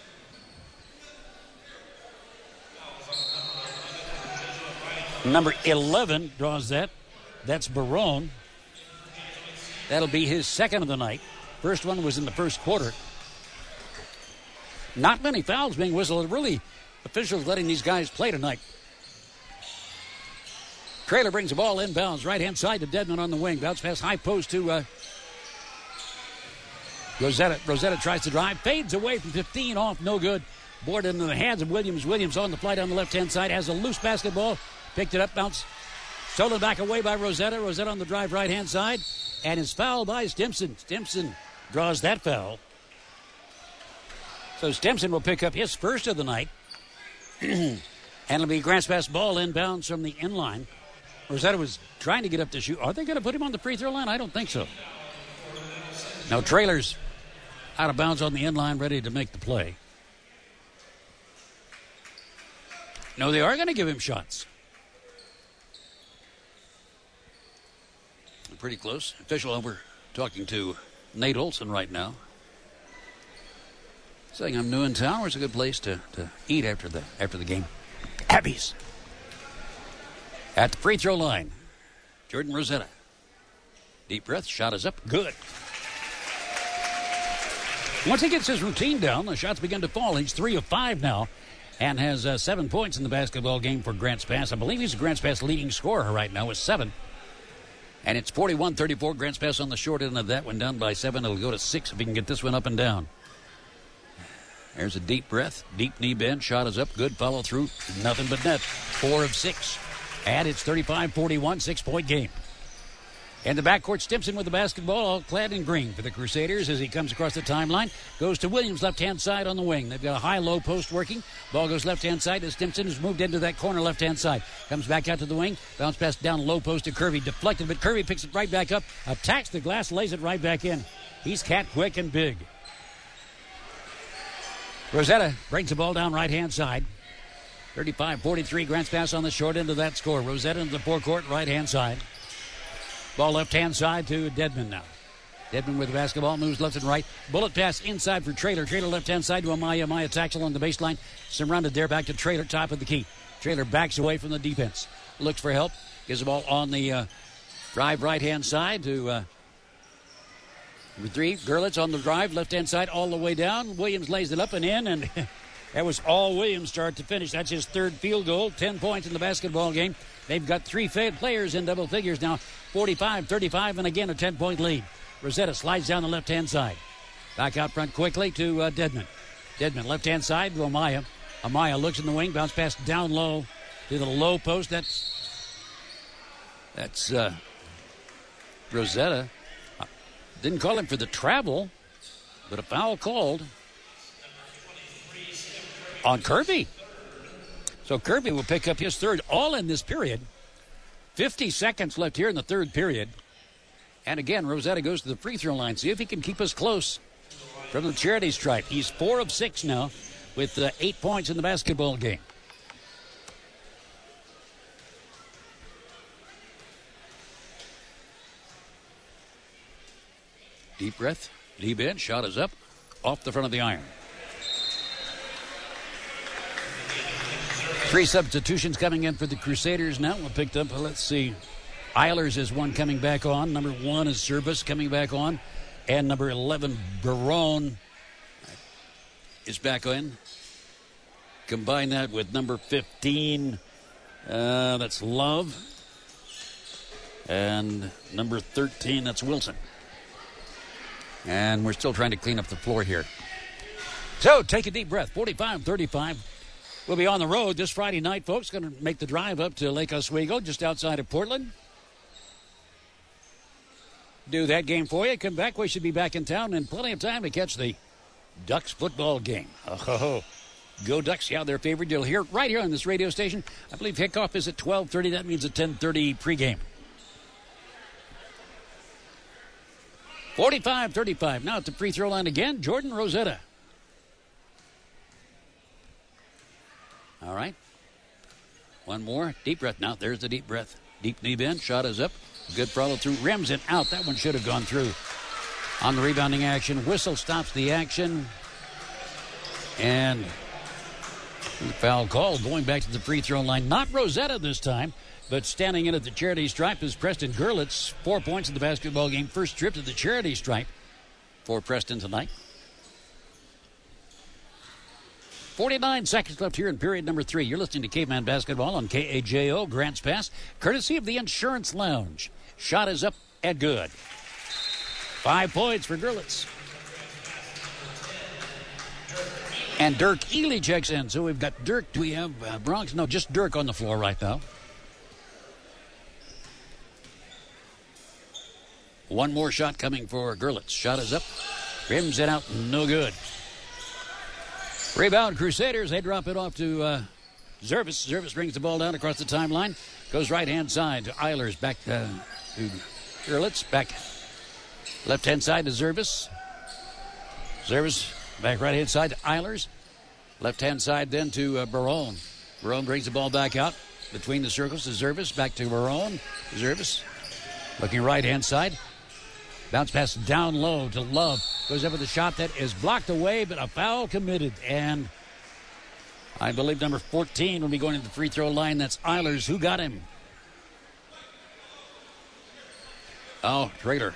Number 11 draws that. That's Barone. That'll be his second of the night. First one was in the first quarter. Not many fouls being whistled. Really, officials letting these guys play tonight. Traylor brings the ball inbounds, right-hand side to Dedman on the wing. Bounce pass high post to Rosetta. Rosetta tries to drive, fades away from 15, off, no good. Board into the hands of Williams. Williams on the fly down the left-hand side, has a loose basketball, picked it up, bounce, stolen back away by Rosetta. Rosetta on the drive right-hand side, and is fouled by Stimson. Stimson draws that foul. So Stimson will pick up his first of the night. And it'll be Grants Pass ball inbounds from the inline. Rosetta was trying to get up to shoot. Are they going to put him on the free throw line? I don't think so. No, Traylor's out of bounds on the inline, ready to make the play. No, they are going to give him shots. Pretty close. Official over talking to Nate Olson right now. Saying I'm new in town. Where's a good place to eat after the game? Abby's. At the free throw line, Jordan Rosetta. Deep breath, shot is up, good. Once he gets his routine down, the shots begin to fall. He's 3 of 5 now and has 7 points in the basketball game for Grants Pass. I believe he's a Grants Pass leading scorer right now with 7. And it's 41-34. Grants Pass on the short end of that one, down by 7. It'll go to 6 if he can get this one up and down. There's a deep breath, deep knee bend, shot is up, good follow through, nothing but net. 4 of 6. And it's 35-41, 6-point game. And the backcourt, Stimson with the basketball, all clad in green for the Crusaders as he comes across the timeline. Goes to Williams, left-hand side on the wing. They've got a high-low post working. Ball goes left-hand side as Stimson has moved into that corner left-hand side. Comes back out to the wing. Bounce pass down low post to Kirby. Deflected, but Kirby picks it right back up. Attacks the glass, lays it right back in. He's cat quick and big. Rosetta brings the ball down right-hand side. 35-43, Grants Pass on the short end of that score. Rosetta into the forecourt, right-hand side. Ball left-hand side to Dedman now. Dedman with the basketball, moves left and right. Bullet pass inside for Traylor. Traylor left-hand side to Amaya. Amaya attacks along the baseline. Surrounded there, back to Traylor, top of the key. Traylor backs away from the defense. Looks for help. Gives the ball on the drive right-hand side to number 3. Gerlitz on the drive, left-hand side all the way down. Williams lays it up and in, and that was all Williams start to finish. That's his third field goal. 10 points in the basketball game. They've got 3 players in double figures now. 45-35, and again a 10-point lead. Rosetta slides down the left-hand side. Back out front quickly to Dedman. Dedman, left-hand side to Amaya. Amaya looks in the wing, bounce pass down low to the low post. That's Rosetta. Didn't call him for the travel, but a foul called on Kirby. So Kirby will pick up his third, all in this period. 50 seconds left here in the third period. And again, Rosetta goes to the free throw line. See if he can keep us close from the charity stripe. He's 4 of 6 now with 8 points in the basketball game. Deep breath, deep in, shot is up, off the front of the iron. 3 substitutions coming in for the Crusaders now. We picked up, let's see, Eilers is one coming back on. Number 1 is Service coming back on. And number 11, Barone, is back in. Combine that with number 15, that's Love. And number 13, that's Wilson. And we're still trying to clean up the floor here. So take a deep breath. 45-35. We'll be on the road this Friday night, folks. Going to make the drive up to Lake Oswego, just outside of Portland. Do that game for you. Come back. We should be back in town in plenty of time to catch the Ducks football game. Oh, go Ducks. Yeah, they're favored. You'll hear it right here on this radio station. I believe kickoff is at 12:30. That means a 10:30 pregame. 45-35. Now at the free throw line again, Jordan Rosetta. All right. One more. Deep breath. Now there's the deep breath. Deep knee bend. Shot is up. Good follow through. Rims it out. That one should have gone through. On the rebounding action. Whistle stops the action. And the foul call going back to the free throw line. Not Rosetta this time. But standing in at the charity stripe is Preston Gerlitz. 4 points in the basketball game. First trip to the charity stripe for Preston tonight. 49 seconds left here in period number 3. You're listening to Caveman Basketball on KAJO, Grants Pass, courtesy of the Insurance Lounge. Shot is up and good. 5 points for Gerlitz. And Dirk Ely checks in. So we've got Dirk. Do we have Bronx? No, just Dirk on the floor right now. One more shot coming for Gerlitz. Shot is up. Rims it out. No good. Rebound Crusaders. They drop it off to Zervis. Zervis brings the ball down across the timeline. Goes right-hand side to Eilers. Back to Gerlitz. Back left-hand side to Zervis. Zervis back right-hand side to Eilers. Left-hand side then to Barone. Barone brings the ball back out between the circles to Zervis. Back to Barone. Zervis looking right-hand side. Bounce pass down low to Love. Goes up with a shot that is blocked away, but a foul committed. And I believe number 14 will be going to the free throw line. That's Eilers. Who got him? Oh, Traylor.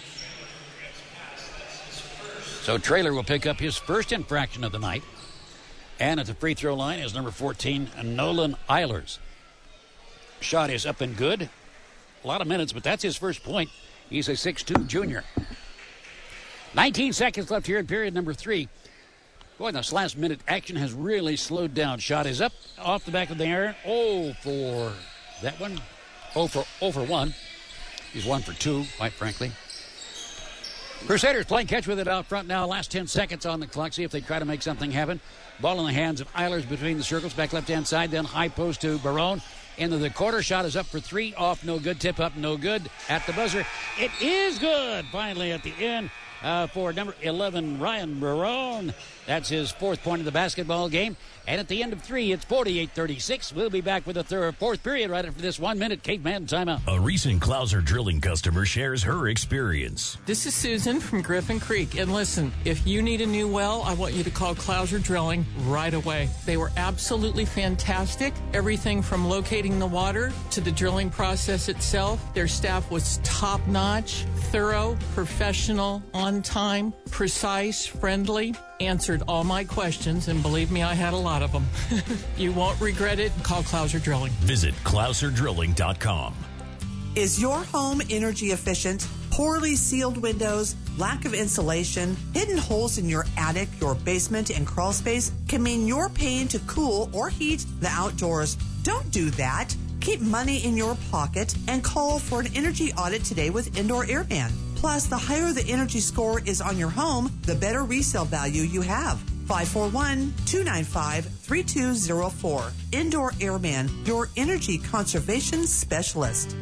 So Traylor will pick up his first infraction of the night. And at the free throw line is number 14, Nolan Eilers. Shot is up and good. A lot of minutes, but that's his first point. He's a 6'2 junior. 19 seconds left here in period number 3. Boy, this last minute action has really slowed down. Shot is up off the back of the iron. Oh, for that one. 0 for 1. He's 1 for 2, quite frankly. Crusaders playing catch with it out front now. Last 10 seconds on the clock. See if they try to make something happen. Ball in the hands of Eilers between the circles. Back left-hand side. Then high post to Barone. Into the quarter. Shot is up for 3. Off, no good. Tip up, no good. At the buzzer. It is good. Finally at the end for number 11, Ryan Barone. That's his 4th point of the basketball game. And at the end of 3, it's 48-36. We'll be back with the fourth period right after this 1 minute Caveman timeout. A recent Clouser Drilling customer shares her experience. This is Susan from Griffin Creek. And listen, if you need a new well, I want you to call Clouser Drilling right away. They were absolutely fantastic. Everything from locating the water to the drilling process itself. Their staff was top-notch, thorough, professional, on time, precise, friendly. Answered all my questions, and believe me, I had a lot of them. You won't regret it. Call Clouser Drilling. Visit ClouserDrilling.com. Is your home energy efficient? Poorly sealed windows, lack of insulation, hidden holes in your attic, your basement, and crawl space can mean you're paying to cool or heat the outdoors. Don't do that. Keep money in your pocket and call for an energy audit today with Indoor Airman. Plus, the higher the energy score is on your home, the better resale value you have. 541-295-3000. 3204. Indoor Airman, your energy conservation specialist.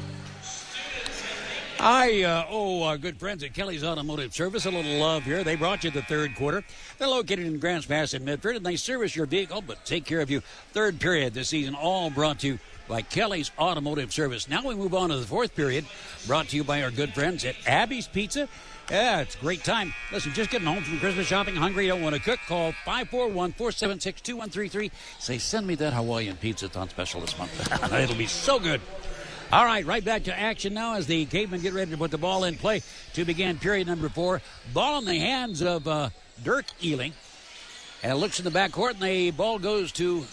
Hi, our good friends at Kelly's Automotive Service. A little love here. They brought you the third quarter. They're located in Grants Pass in Medford, and they service your vehicle but take care of you. Third period this season, all brought to you by Kelly's Automotive Service. Now we move on to the fourth period, brought to you by our good friends at Abby's Pizza. Yeah, it's a great time. Listen, just getting home from Christmas shopping, hungry, don't want to cook, call 541-476-2133. Say, send me that Hawaiian pizza. It's on special this month. It'll be so good. All right, right back to action now as the Cavemen get ready to put the ball in play to begin period number 4. Ball in the hands of Dirk Ealing. And it looks in the backcourt, and the ball goes to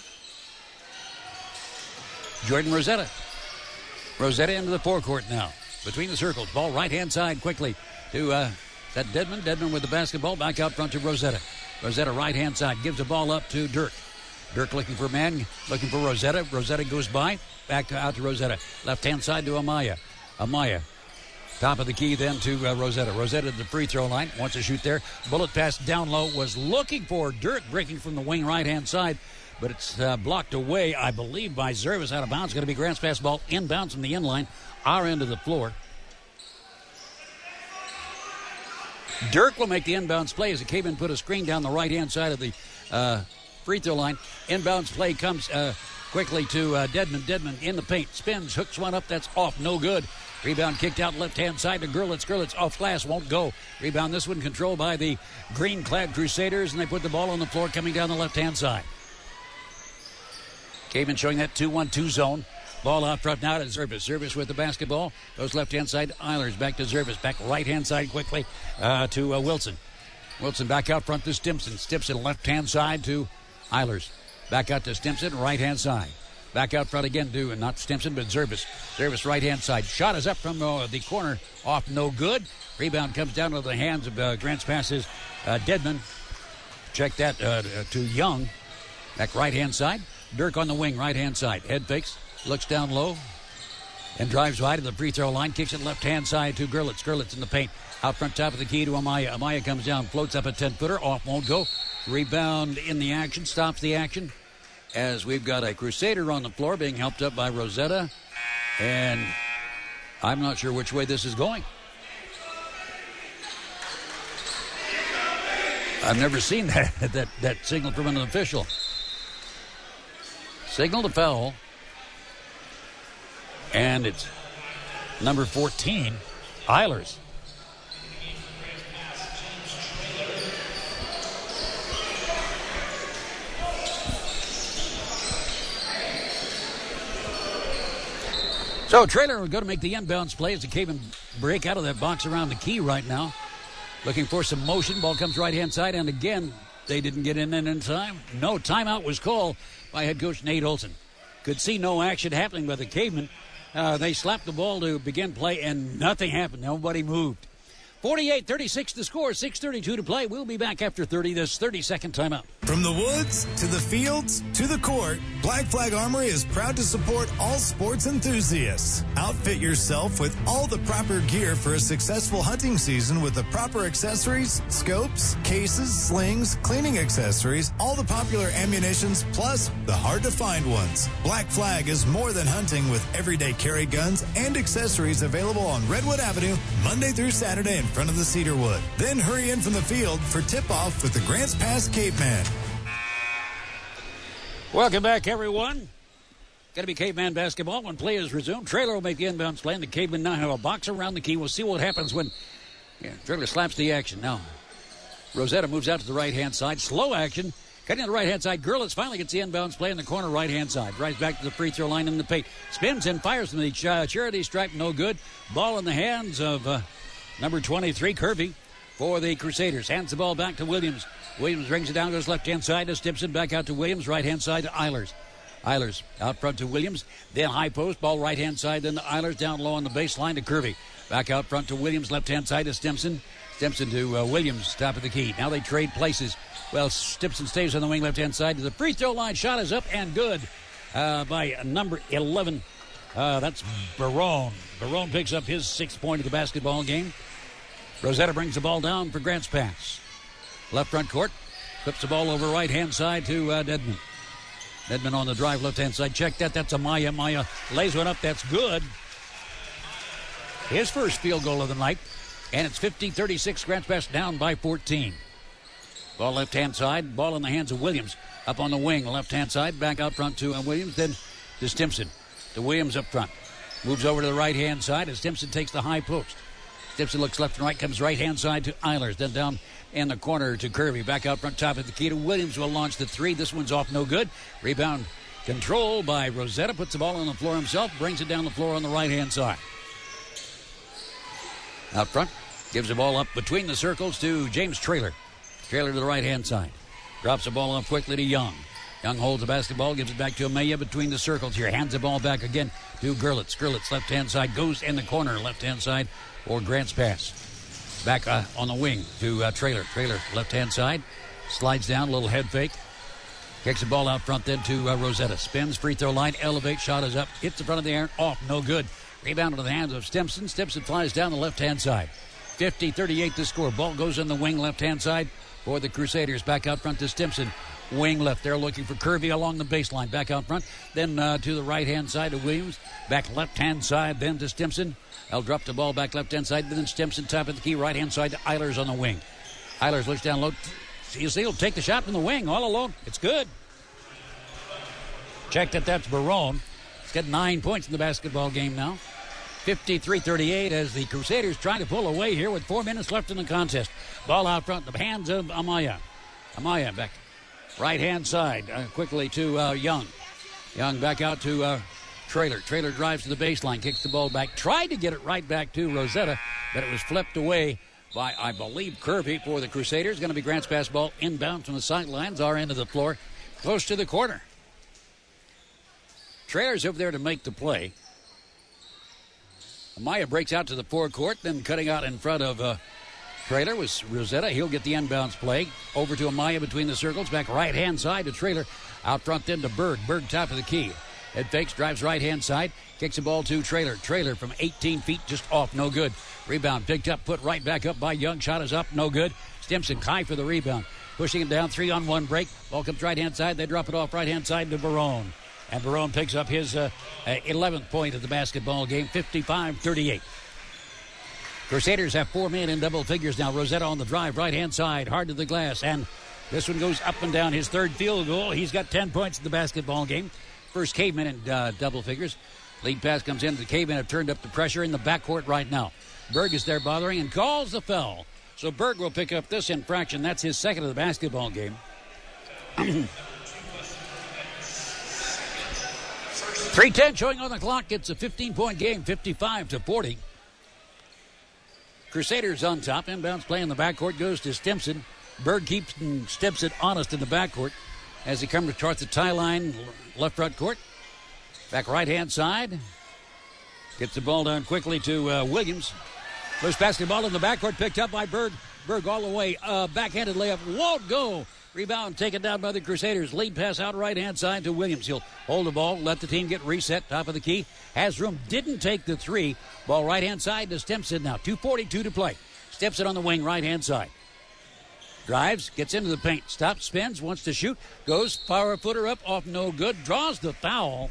Jordan Rosetta. Rosetta into the forecourt now. Between the circles. Ball right-hand side quickly to is that Dedmon. Dedmon with the basketball back out front to Rosetta. Rosetta right-hand side gives the ball up to Dirk. Dirk looking for man, looking for Rosetta. Rosetta goes by. Back out to Rosetta. Left-hand side to Amaya. Amaya. Top of the key then to Rosetta. Rosetta at the free throw line. Wants to shoot there. Bullet pass down low. Was looking for Dirk breaking from the wing right-hand side. But it's blocked away, I believe, by Zervis out of bounds. Going to be Grants Pass ball inbounds from the inline. Our end of the floor. Dirk will make the inbounds play as the Cavemen put a screen down the right-hand side of the free throw line. Inbounds play comes quickly to Dedmon. Dedmon in the paint. Spins, hooks one up. That's off. No good. Rebound kicked out left-hand side to Gurlitz. Gurlitz off glass. Won't go. Rebound this one controlled by the green-clad Crusaders, and they put the ball on the floor coming down the left-hand side. Cavemen showing that 2-1-2 zone. Ball out front now to Zervis. Zervis with the basketball. Goes left-hand side to Eilers. Back to Zervis. Back right-hand side quickly to Wilson. Wilson back out front to Stimson. Stimson left-hand side to Eilers. Back out to Stimson, right-hand side. Back out front again to, not Stimson, but Zervis. Zervis right-hand side. Shot is up from the corner. Off no good. Rebound comes down to the hands of Grants Pass's Dedmon. Check that to Young. Back right-hand side. Dirk on the wing, right-hand side. Head fakes. Looks down low and drives wide to the free throw line. Kicks it left-hand side to Gurlitz. Gurlitz in the paint. Out front top of the key to Amaya. Amaya comes down, floats up a 10-footer. Off, won't go. Rebound in the action. Stops the action as we've got a Crusader on the floor being helped up by Rosetta. And I'm not sure which way this is going. I've never seen that signal from an official. Signal to foul. And it's number 14, Eilers. So Traylor will go to make the inbounds play as the Cavemen break out of that box around the key right now. Looking for some motion. Ball comes right-hand side, and again, they didn't get in time. No, timeout was called by head coach Nate Olson. Could see no action happening by the Cavemen. They slapped the ball to begin play, and nothing happened. Nobody moved. 48-36 to score, 6:32 to play. We'll be back after this 30-second timeout. From the woods to the fields to the court, Black Flag Armory is proud to support all sports enthusiasts. Outfit yourself with all the proper gear for a successful hunting season with the proper accessories, scopes, cases, slings, cleaning accessories, all the popular ammunitions, plus the hard-to-find ones. Black Flag is more than hunting with everyday carry guns and accessories available on Redwood Avenue Monday through Saturday in front of the Cedarwood. Then hurry in from the field for tip-off with the Grants Pass Caveman. Welcome back, everyone. Going to be Caveman basketball when play is resumed. Traylor will make the inbounds play, and the Cavemen now have a box around the key. We'll see what happens when Traylor slaps the action. Now, Rosetta moves out to the right-hand side. Slow action. Cutting to the right-hand side. Gurlitz finally gets the inbounds play in the corner right-hand side. Drives back to the free throw line in the paint. Spins and fires from the charity stripe. No good. Ball in the hands of number 23, Kirby, for the Crusaders. Hands the ball back to Williams. Williams rings it down to his left-hand side to Stimson. Back out to Williams. Right-hand side to Eilers. Eilers out front to Williams. Then high post. Ball right-hand side. Then to Eilers. Down low on the baseline to Kirby. Back out front to Williams. Left-hand side to Stimson. Stimson to Williams. Top of the key. Now they trade places. Well, Stimson stays on the wing left-hand side to the free throw line. Shot is up and good by number 11. That's Barone. Barone picks up his 6th point of the basketball game. Rosetta brings the ball down for Grants Pass. Left front court. Flips the ball over right-hand side to Dedman. Dedman on the drive, left-hand side. Check that. That's Amaya. Amaya lays one up. That's good. His first field goal of the night. And it's 50-36. Grants Pass down by 14. Ball left-hand side. Ball in the hands of Williams. Up on the wing, left-hand side. Back out front to Williams. Then to Stimson. To Williams up front. Moves over to the right-hand side as Stimson takes the high post. Stimson looks left and right. Comes right-hand side to Eilers. Then down in the corner to Kirby. Back out front, top of the key to Williams. Will launch the three. This one's off, no good. Rebound control by Rosetta. Puts the ball on the floor himself. Brings it down the floor on the right-hand side. Out front. Gives the ball up between the circles to James Traylor. Traylor to the right-hand side. Drops the ball up quickly to Young. Young holds the basketball. Gives it back to Amaya between the circles here. Hands the ball back again to Gerlitz. Gerlitz left-hand side. Goes in the corner. Left-hand side for Grants Pass. Back on the wing to Traylor. Traylor, left-hand side. Slides down, a little head fake. Kicks the ball out front then to Rosetta. Spins, free throw line, elevates, shot is up. Hits the front of the iron, off, no good. Rebound into the hands of Stimson. Stimson flies down the left-hand side. 50-38 to score. Ball goes in the wing, left-hand side for the Crusaders. Back out front to Stimson. Wing left. They're looking for Kirby along the baseline. Back out front. Then to the right-hand side to Williams. Back left-hand side then to Stimson. They'll drop the ball back left-hand side. Then Stimson top of the key. Right-hand side to Eilers on the wing. Eilers looks down low. He'll take the shot from the wing all alone. It's good. Check that's Barone. He's got 9 points in the basketball game now. 53-38 as the Crusaders trying to pull away here with 4 minutes left in the contest. Ball out front, the hands of Amaya. Amaya back right-hand side quickly to Young. Young back out to Traylor. Traylor drives to the baseline, kicks the ball back. Tried to get it right back to Rosetta, but it was flipped away by, I believe, Kirby for the Crusaders. Going to be Grants Pass ball inbound from the sidelines, our end of the floor, close to the corner. Traylor's over there to make the play. Amaya breaks out to the forecourt, then cutting out in front of Traylor was Rosetta. He'll get the inbounds play. Over to Amaya between the circles. Back right-hand side to Traylor. Out front then to Berg. Berg top of the key. Head fakes, drives right-hand side. Kicks the ball to Traylor. Traylor from 18 feet just off. No good. Rebound picked up, put right back up by Young. Shot is up. No good. Stimson high for the rebound. Pushing it down. 3-on-1 break. Ball comes right-hand side. They drop it off right-hand side to Barone. And Barone picks up his 11th point of the basketball game, 55-38. Crusaders have 4 men in double figures now. Rosetta on the drive, right-hand side, hard to the glass. And this one goes up and down. His third field goal. He's got 10 points in the basketball game. First Cavemen in double figures. Lead pass comes in. The Cavemen have turned up the pressure in the backcourt right now. Berg is there bothering and calls the foul. So Berg will pick up this infraction. That's his second of the basketball game. 3:10 showing on the clock. It's a 15-point game, 55-40. Crusaders on top. Inbounds play in the backcourt goes to Stimson. Berg keeps Stimson honest in the backcourt as he comes towards the tie line, left front court. Back right-hand side. Gets the ball down quickly to Williams. First basketball in the backcourt picked up by Berg. Berg all the way. Backhanded layup won't go. Rebound taken down by the Crusaders. Lead pass out right-hand side to Williams. He'll hold the ball, let the team get reset. Top of the key. Has room. Didn't take the three. Ball right-hand side to Stimson now. 2:42 to play. Stimson on the wing, right-hand side. Drives, gets into the paint. Stops, spins, wants to shoot. Goes, power footer up, off no good. Draws the foul.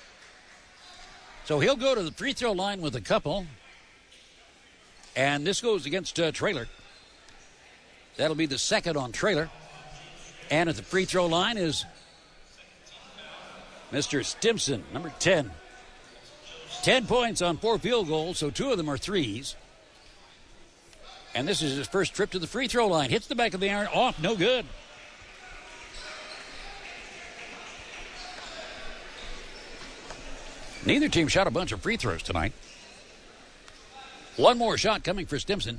So he'll go to the free throw line with a couple. And this goes against Traylor. That'll be the second on Traylor. And at the free throw line is Mr. Stimson, number 10. 10 points on 4 field goals, so 2 of them are threes. And this is his first trip to the free throw line. Hits the back of the iron, off, no good. Neither team shot a bunch of free throws tonight. One more shot coming for Stimson.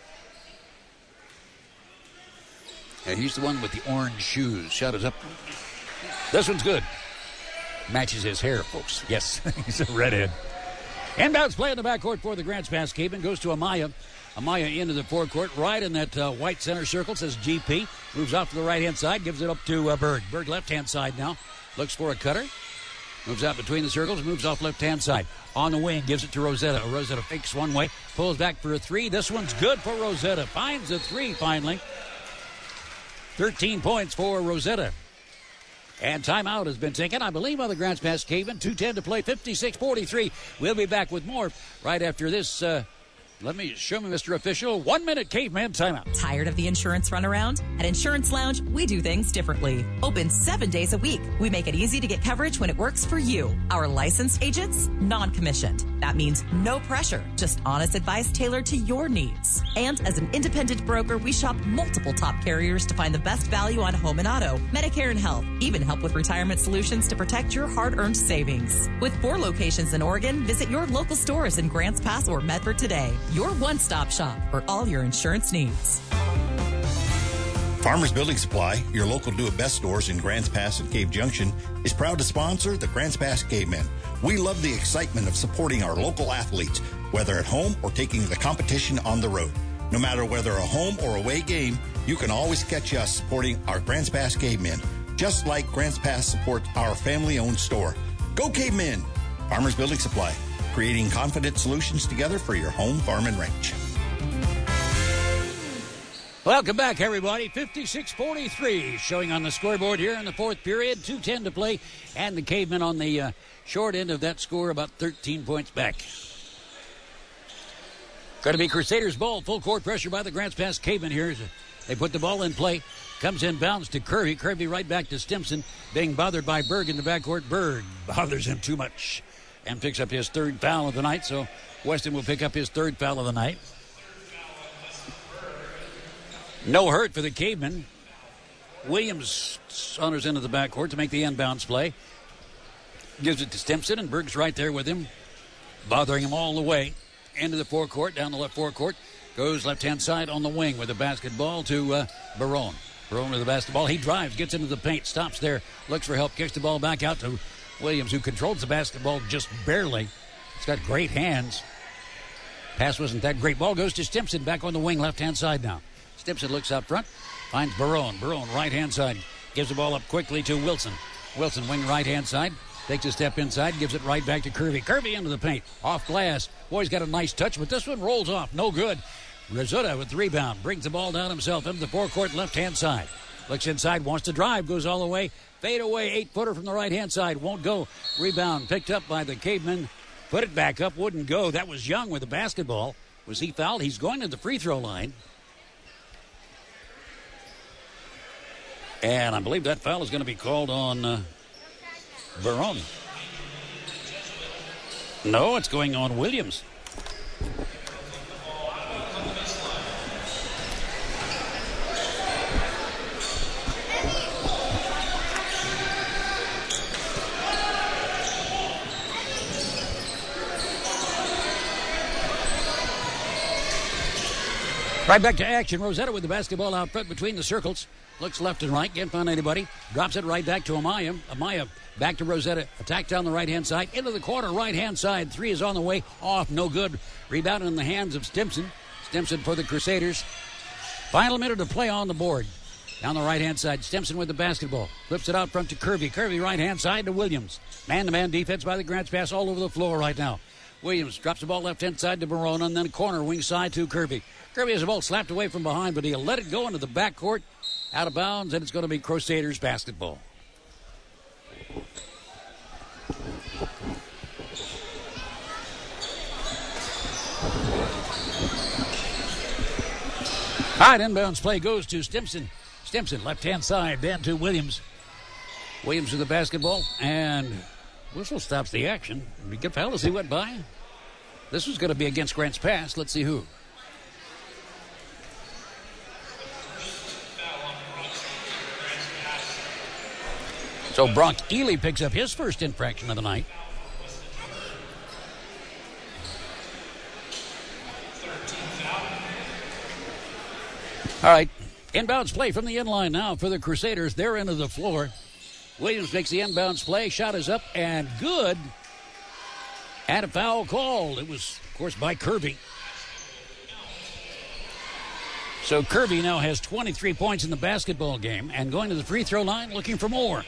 And he's the one with the orange shoes. Shot is up. This one's good. Matches his hair, folks. Yes, he's a redhead. Inbounds play in the backcourt for the Grants Pass Cavemen. Goes to Amaya. Amaya into the forecourt. Right in that white center circle. Says GP. Moves off to the right-hand side. Gives it up to Berg. Berg left-hand side now. Looks for a cutter. Moves out between the circles. Moves off left-hand side. On the wing. Gives it to Rosetta. Rosetta fakes one way. Pulls back for a three. This one's good for Rosetta. Finds a three finally. 13 points for Rosetta. And timeout has been taken, I believe, by the Grants Pass Cavemen. 2:10 to play, 56-43. We'll be back with more right after this. Let me show me, Mr. Official. 1 minute Caveman timeout. Tired of the insurance runaround? At Insurance Lounge, we do things differently. Open 7 days a week. We make it easy to get coverage when it works for you. Our licensed agents, non-commissioned. That means no pressure, just honest advice tailored to your needs. And as an independent broker, we shop multiple top carriers to find the best value on home and auto, Medicare and health, even help with retirement solutions to protect your hard-earned savings. With 4 locations in Oregon, visit your local stores in Grants Pass or Medford today. Your one-stop shop for all your insurance needs. Farmers Building Supply, your local do-it-best stores in Grants Pass and Cave Junction, is proud to sponsor the Grants Pass Cavemen. We love the excitement of supporting our local athletes, whether at home or taking the competition on the road. No matter whether a home or away game, you can always catch us supporting our Grants Pass Cavemen, just like Grants Pass supports our family-owned store. Go Cavemen! Farmers Building Supply, creating confident solutions together for your home, farm, and ranch. Welcome back, everybody. 56-43 showing on the scoreboard here in the fourth period. 2:10 to play, and the Cavemen on the short end of that score, about 13 points back. Going to be Crusaders ball. Full court pressure by the Grants Pass Cavemen here. They put the ball in play. Comes in bounds to Kirby. Kirby right back to Stimson. Being bothered by Berg in the backcourt. Berg bothers him too much and picks up his third foul of the night. So Weston will pick up his third foul of the night. No hurt for the Cavemen. Williams saunters into the backcourt to make the inbounds play. Gives it to Stimson, and Berg's right there with him, bothering him all the way into the forecourt, down the left forecourt. Goes left-hand side on the wing with the basketball to Barone. Barone with the basketball. He drives, gets into the paint, stops there, looks for help, kicks the ball back out to Williams, who controls the basketball just barely. He's got great hands. Pass wasn't that great. Ball goes to Stimson, back on the wing, left-hand side now. Stimson looks out front, finds Barone. Barone, right-hand side, gives the ball up quickly to Wilson. Wilson, wing right-hand side, takes a step inside, gives it right back to Kirby. Kirby into the paint, off glass. Boy, he's got a nice touch, but this one rolls off. No good. Rizzuta with the rebound, brings the ball down himself into the forecourt, left-hand side. Looks inside, wants to drive, goes all the way. Fade away, 8-footer from the right-hand side, won't go. Rebound picked up by the Cavemen. Put it back up, wouldn't go. That was Young with the basketball. Was he fouled? He's going to the free throw line. And I believe that foul is going to be called on Barone. No, it's going on Williams. Right back to action. Rosetta with the basketball out front between the circles. Looks left and right. Can't find anybody. Drops it right back to Amaya. Amaya back to Rosetta. Attack down the right-hand side. Into the corner, right-hand side. 3 is on the way. Off. No good. Rebound in the hands of Stimson. Stimson for the Crusaders. Final minute of play on the board. Down the right-hand side. Stimson with the basketball. Flips it out front to Kirby. Kirby right-hand side to Williams. Man-to-man defense by the Grants Pass all over the floor right now. Williams drops the ball left-hand side to Barone, and then corner wing side to Kirby. Kirby has the ball slapped away from behind, but he'll let it go into the backcourt. Out of bounds, and it's going to be Crusaders basketball. All right, inbounds play goes to Stimson. Stimson, left-hand side, then to Williams. Williams with the basketball, and whistle stops the action. We get foul as he went by. This was going to be against Grants Pass. Let's see who. So Brock Ely picks up his first infraction of the night. All right, inbounds play from the inline now for the Crusaders. They're into the floor. Williams makes the inbounds play. Shot is up and good. And a foul called. It was, of course, by Kirby. So Kirby now has 23 points in the basketball game and going to the free throw line looking for more.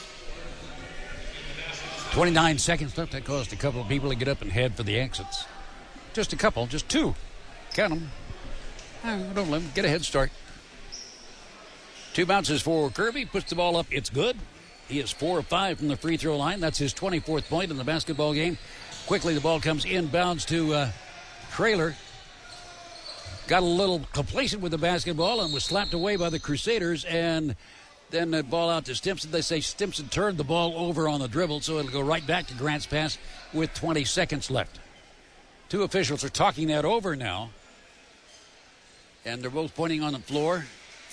29 seconds left. That caused a couple of people to get up and head for the exits. Just a couple, just 2. Count them. Don't let them get a head start. 2 bounces for Kirby. Puts the ball up. It's good. He is 4 of 5 from the free throw line. That's his 24th point in the basketball game. Quickly, the ball comes inbounds to Traylor. Got a little complacent with the basketball and was slapped away by the Crusaders. And then the ball out to Stimson. They say Stimson turned the ball over on the dribble, so it'll go right back to Grants Pass with 20 seconds left. Two officials are talking that over now. And they're both pointing on the floor.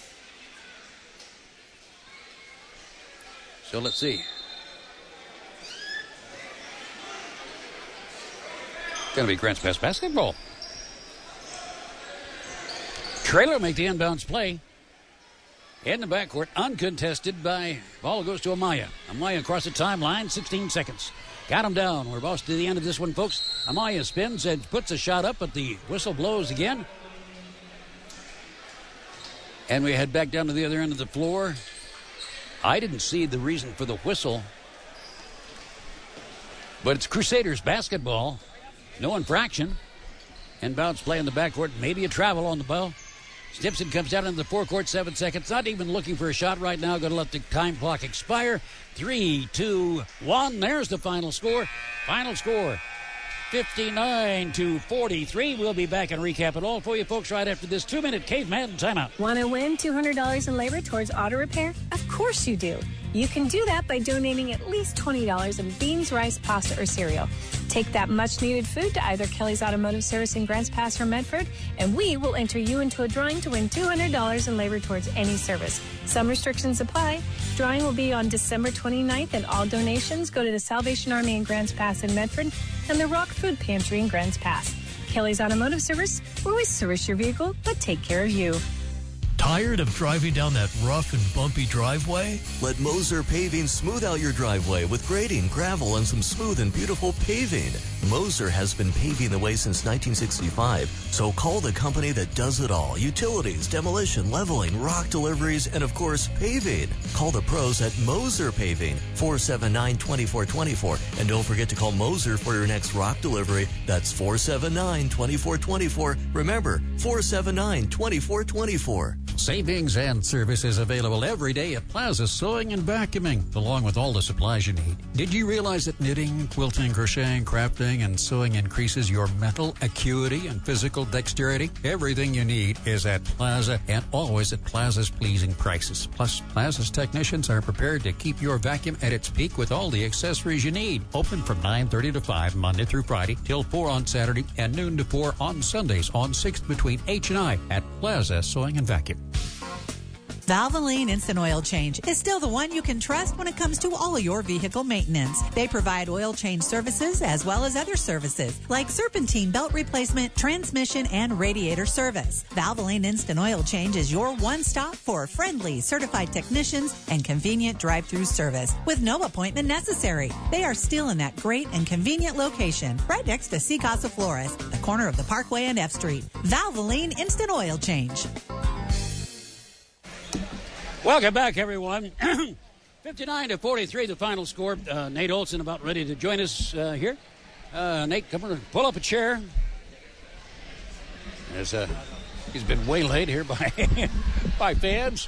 So let's see. Going to be Grants Pass basketball. Traylor make the inbounds play. In the backcourt, uncontested by, ball goes to Amaya. Amaya across the timeline, 16 seconds. Got him down. We're about to the end of this one, folks. Amaya spins and puts a shot up, but the whistle blows again. And we head back down to the other end of the floor. I didn't see the reason for the whistle. But it's Crusaders basketball. No infraction. Inbounds play in the backcourt. Maybe a travel on the ball. Stimson comes down into the forecourt, 7 seconds. Not even looking for a shot right now. Going to let the time clock expire. 3, 2, 1. There's the final score. Final score, 59-43. We'll be back and recap it all for you folks right after this 2-minute Caveman timeout. Want to win $200 in labor towards auto repair? Of course you do. You can do that by donating at least $20 in beans, rice, pasta, or cereal. Take that much-needed food to either Kelly's Automotive Service in Grants Pass or Medford, and we will enter you into a drawing to win $200 in labor towards any service. Some restrictions apply. Drawing will be on December 29th, and all donations go to the Salvation Army in Grants Pass in Medford and the Rock Food Pantry in Grants Pass. Kelly's Automotive Service, where we service your vehicle but take care of you. Tired of driving down that rough and bumpy driveway? Let Moser Paving smooth out your driveway with grading, gravel, and some smooth and beautiful paving. Moser has been paving the way since 1965, so call the company that does it all. Utilities, demolition, leveling, rock deliveries, and of course, paving. Call the pros at Moser Paving, 479-2424. And don't forget to call Moser for your next rock delivery. That's 479-2424. Remember, 479-2424. Savings and services available every day at Plaza Sewing and Vacuuming, along with all the supplies you need. Did you realize that knitting, quilting, crocheting, crafting, and sewing increases your mental acuity and physical dexterity? Everything you need is at Plaza and always at Plaza's pleasing prices. Plus, Plaza's technicians are prepared to keep your vacuum at its peak with all the accessories you need. Open from 9:30 to 5 Monday through Friday, till 4 on Saturday, and noon to 4 on Sundays on 6th between H and I at Plaza Sewing and Vacuum. Valvoline Instant Oil Change is still the one you can trust when it comes to all your vehicle maintenance. They provide oil change services as well as other services like serpentine belt replacement, transmission, and radiator service. Valvoline Instant Oil Change is your one-stop for friendly, certified technicians and convenient drive-through service with no appointment necessary. They are still in that great and convenient location right next to Sea Casa Flores, the corner of the Parkway and F Street. Valvoline Instant Oil Change. Welcome back, everyone. 59-43, the final score. Nate Olson about ready to join us here. Nate, come on, pull up a chair. As, he's been waylaid here by fans.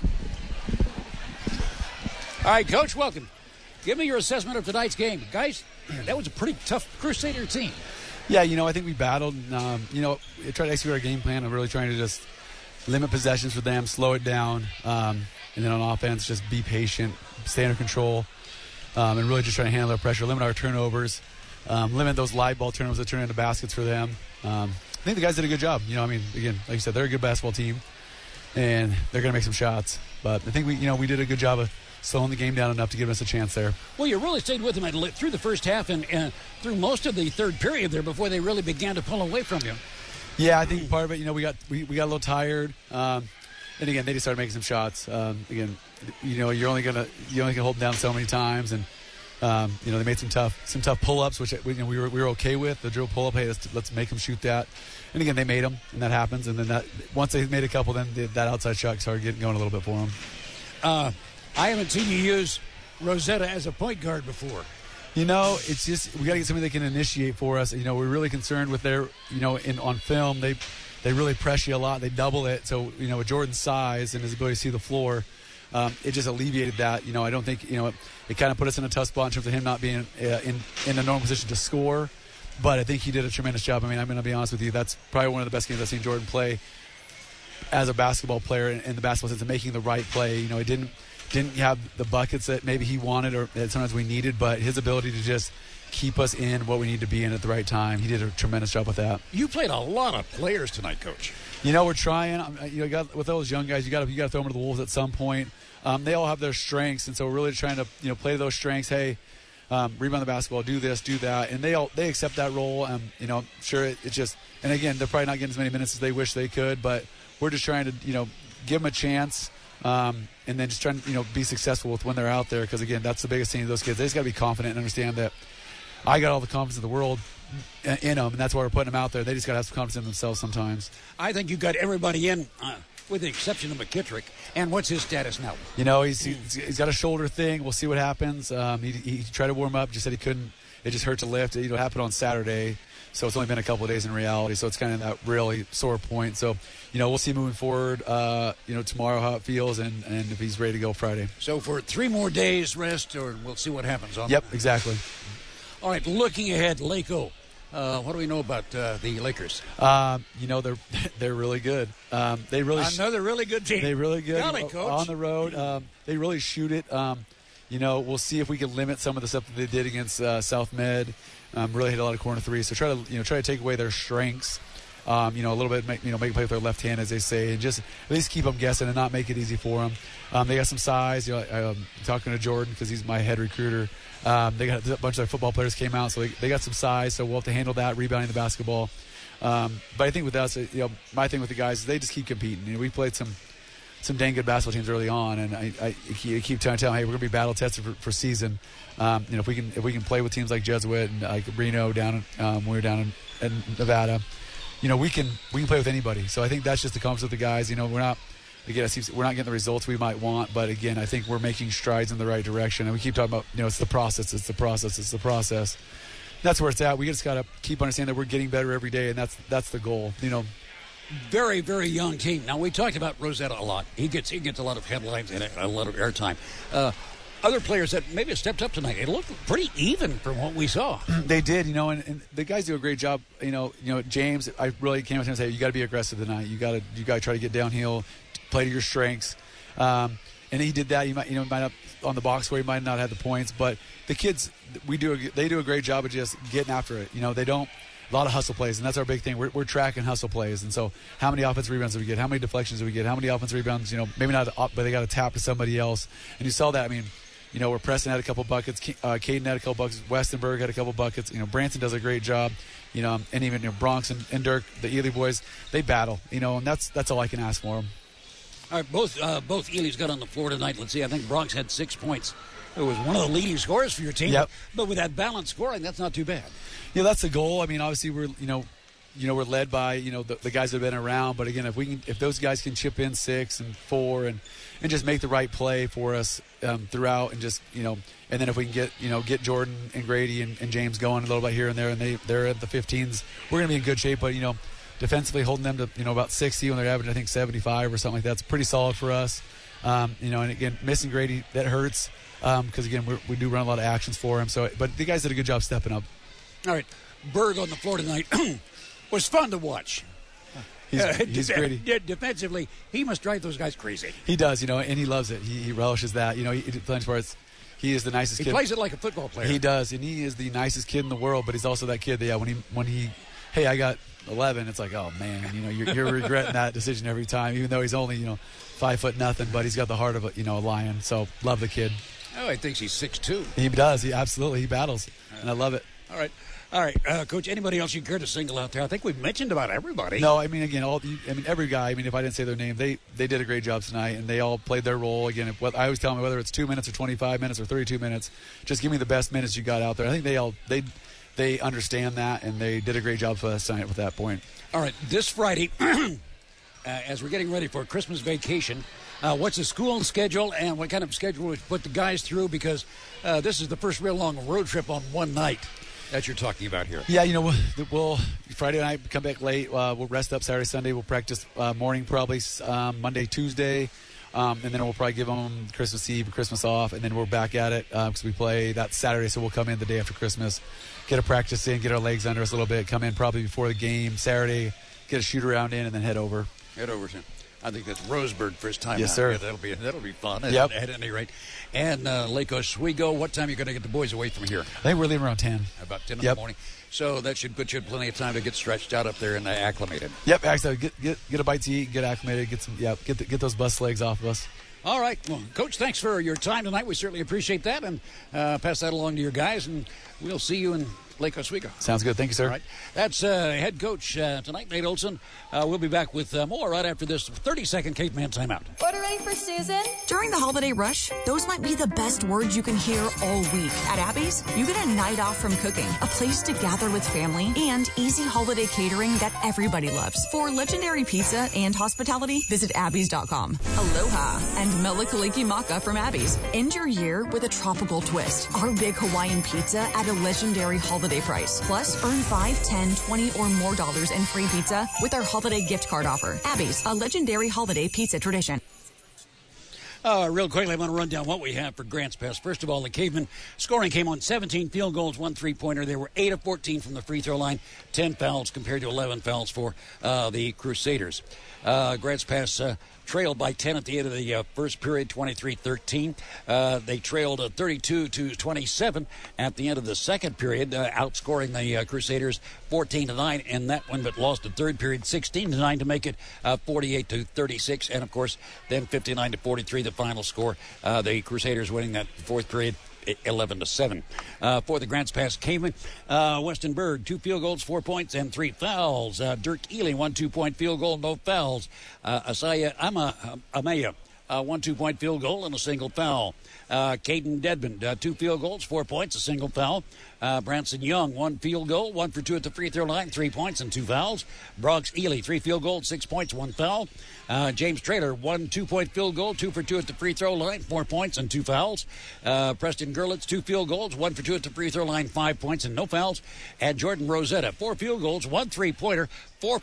All right, Coach, welcome. Give me your assessment of tonight's game. Guys, that was a pretty tough Crusader team. Yeah, I think we battled. Tried to execute our game plan of really trying to just limit possessions for them, slow it down. And then on offense, just be patient, stay under control, and really just try to handle our pressure, limit our turnovers, limit those live ball turnovers that turn into baskets for them. I think the guys did a good job. Again, like you said, they're a good basketball team, and they're going to make some shots. But I think we did a good job of slowing the game down enough to give us a chance there. Well, you really stayed with them through the first half and through most of the third period there before they really began to pull away from you. Yeah, I think part of it, we got a little tired. And again, they just started making some shots. Again, you only can hold them down so many times, and they made some tough pull-ups, which we were okay with. The drill pull-up, hey, let's make them shoot that. And again, they made them, and that happens. And then once they made a couple, then that outside shot started getting going a little bit for them. I haven't seen you use Rosetta as a point guard before. It's just we got to get somebody that can initiate for us. We're really concerned with their, on film they really press you a lot. They double it. So with Jordan's size and his ability to see the floor, it just alleviated that. I don't think, it kind of put us in a tough spot in terms of him not being in a normal position to score. But I think he did a tremendous job. I mean, I'm going to be honest with you. That's probably one of the best games I've seen Jordan play as a basketball player in the basketball sense of making the right play. He didn't have the buckets that maybe he wanted or that sometimes we needed, but his ability to just keep us in what we need to be in at the right time, he did a tremendous job with that. You played a lot of players tonight, Coach. We're trying. With those young guys, you got to throw them to the wolves at some point. They all have their strengths, and so we're really trying to play to those strengths. Hey, rebound the basketball, do this, do that, and they accept that role. Sure, it's just, and again, they're probably not getting as many minutes as they wish they could, but we're just trying to give them a chance, and then just trying to be successful with when they're out there, because again, that's the biggest thing to those kids. They just got to be confident and understand that I got all the confidence in the world in them, and that's why we're putting them out there. They just got to have some confidence in themselves sometimes. I think you got everybody in, with the exception of McKittrick. And what's his status now? He's got a shoulder thing. We'll see what happens. He tried to warm up, just said he couldn't. It just hurt to lift. It happened on Saturday, so it's only been a couple of days in reality. So it's kind of that really sore point. So, we'll see moving forward, tomorrow how it feels and if he's ready to go Friday. So for 3 more days rest, or we'll see what happens. Yep, exactly. All right, looking ahead, Lako. What do we know about the Lakers? They're really good. Another really good team. They're really good. Golly, Coach. On the road. They really shoot it. We'll see if we can limit some of the stuff that they did against South Med. Really hit a lot of corner threes. So try to take away their strengths. A little bit, make a play with their left hand, as they say, and just at least keep them guessing and not make it easy for them. They got some size. Talking to Jordan because he's my head recruiter. They got a bunch of their football players came out, so they got some size. So we'll have to handle that, rebounding the basketball. But I think with us, my thing with the guys is they just keep competing. We played some dang good basketball teams early on, and I keep trying to tell them, hey, we're going to be battle tested for season. If we can play with teams like Jesuit and like Reno down when we were down in Nevada. We can play with anybody. So I think that's just the confidence with the guys. We're not getting the results we might want, but again, I think we're making strides in the right direction. And we keep talking about, it's the process. That's where it's at. We just got to keep understanding that we're getting better every day, and that's the goal. Very, very young team. Now, we talked about Rosetta a lot. He gets a lot of headlines and a lot of airtime. Other players that maybe have stepped up tonight, it looked pretty even from what we saw. They did, and the guys do a great job. James, I really came up to him and said, you got to be aggressive tonight. You got to try to get downhill, play to your strengths. And he did that. Might not on the box where he might not have the points, but the kids, they do a great job of just getting after it. They don't. A lot of hustle plays, and that's our big thing. We're tracking hustle plays, and so how many offensive rebounds do we get? How many deflections do we get? How many offensive rebounds? Maybe not, but they got to tap to somebody else. And you saw that. I mean, we're Preston had a couple buckets, Caden had a couple buckets, Westenberg had a couple buckets. Branson does a great job. And even Bronx and Dirk, the Ely boys, they battle. And that's all I can ask for them. All right, both Ely's got on the floor tonight. Let's see. I think Bronx had 6 points. It was one of the leading scorers for your team. Yep. But with that balanced scoring, that's not too bad. Yeah, that's the goal. I mean, obviously we're we're led by the guys that have been around. But again, if those guys can chip in 6 and 4 and just make the right play for us throughout, and just and then if we can get Jordan and Grady and James going a little bit here and there, and they're at the 15s, we're gonna be in good shape. But defensively holding them to about 60 when they're averaging I think 75 or something like that's pretty solid for us. And again, missing Grady, that hurts because again we do run a lot of actions for him. So, but the guys did a good job stepping up. All right, Berg on the floor tonight was fun to watch. He's great. Defensively, he must drive those guys crazy. He does, and he loves it. He relishes that. He is the nicest kid. He plays it like a football player. He does, and he is the nicest kid in the world. But he's also that kid that when he hey, I got 11. It's like, oh man, you're regretting that decision every time, even though he's only 5 foot nothing, but he's got the heart of a lion. So love the kid. Oh, I think he's 6'2". He does. He absolutely he battles, and I love it. All right, Coach. Anybody else you care to single out there? I think we've mentioned about everybody. No, I mean again, every guy. I mean, if I didn't say their name, they did a great job tonight, and they all played their role. Again, I always tell them whether it's 2 minutes or 25 minutes or 32 minutes, just give me the best minutes you got out there. I think they understand that, and they did a great job for us tonight with that point. All right, this Friday, as we're getting ready for Christmas vacation. What's the school schedule, and what kind of schedule we put the guys through? Because this is the first real long road trip on one night that you're talking about here. Yeah, we'll Friday night come back late. We'll rest up Saturday, Sunday. We'll practice morning probably Monday, Tuesday. And then we'll probably give them Christmas Eve and Christmas off, and then we're back at it because we play that Saturday, so we'll come in the day after Christmas, get a practice in, get our legs under us a little bit, come in probably before the game Saturday, get a shoot-around in, and then head over. Head over, I think that's Roseburg first time. Yes, out. sir. Yeah, that'll be fun. Yep. At any rate. And Lake Oswego, what time are you going to get the boys away from here? I think we're leaving around 10. About 10 in the morning. So that should put you in plenty of time to get stretched out up there and acclimated. Yep, actually, get a bite to eat, get acclimated, get those bus legs off of us. All right. Well, Coach, thanks for your time tonight. We certainly appreciate that, and pass that along to your guys, and we'll see you in Lake Oswego. Sounds good. Thank you, sir. All right. That's head coach tonight, Nate Olson. We'll be back with more right after this 30-second Caveman timeout. Ordering for Susan? During the holiday rush, those might be the best words you can hear all week. At Abby's, you get a night off from cooking, a place to gather with family, and easy holiday catering that everybody loves. For legendary pizza and hospitality, visit Abby's.com. Aloha and Melikaliki Maka from Abby's. End your year with a tropical twist. Our big Hawaiian pizza at a legendary holiday price. Plus, earn $5, $10, $20 or more in free pizza with our holiday gift card offer. Abby's, a legendary holiday pizza tradition. Real quickly, I want to run down what we have for Grants Pass. First of all, the Cavemen scoring came on 17 field goals, 1 3-pointer. They were 8 of 14 from the free throw line, 10 fouls compared to 11 fouls for the Crusaders. Grants Pass trailed by 10 at the end of the first period, 23-13. They trailed 32-27 at the end of the second period, outscoring the Crusaders 14-9 in that one, but lost the third period 16-9 to make it 48-36. And, of course, then 59-43, the final score. The Crusaders winning that fourth period 11-7. For the Grants Pass Cavemen, Weston Berg, 2 field goals, 4 points, and 3 fouls. Dirk Ely, 1 2-point field goal, no fouls. Asaya Amaya, 1 2-point field goal and a single foul. Caden Dedmond, 2 field goals, 4 points, a single foul. Branson Young, 1 field goal, 1 for 2 at the free throw line, 3 points and 2 fouls. Bronx Ely, 3 field goals, 6 points, 1 foul. James Traylor, 1 2-point field goal, 2 for 2 at the free throw line, 4 points and 2 fouls. Preston Gerlitz, 2 field goals, 1 for 2 at the free throw line, 5 points and no fouls. And Jordan Rosetta, 4 field goals, 1 3-pointer, 4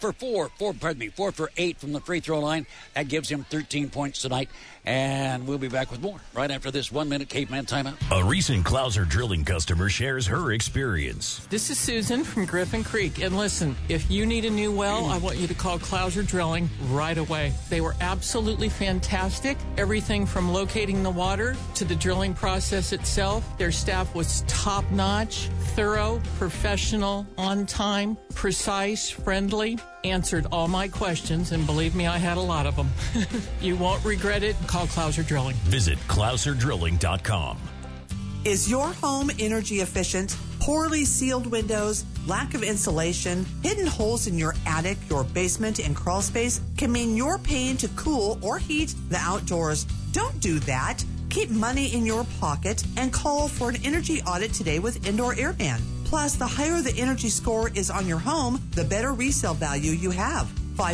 for 8 from the free throw line. That gives him 13 points tonight. And we'll be back with more right after this 1-minute Caveman timeout. A recent Clouser Drilling customer shares her experience. This is Susan from Griffin Creek. And listen, if you need a new well, I want you to call Clouser Drilling right away. They were absolutely fantastic. Everything from locating the water to the drilling process itself. Their staff was top-notch, thorough, professional, on time, precise, friendly. Answered all my questions, and believe me, I had a lot of them. You won't regret it. Call Clouser Drilling. Visit ClouserDrilling.com. Is your home energy efficient? Poorly sealed windows, lack of insulation, hidden holes in your attic, your basement, and crawl space can mean you're paying to cool or heat the outdoors. Don't do that. Keep money in your pocket and call for an energy audit today with Indoor Airman. Plus, the higher the energy score is on your home, the better resale value you have.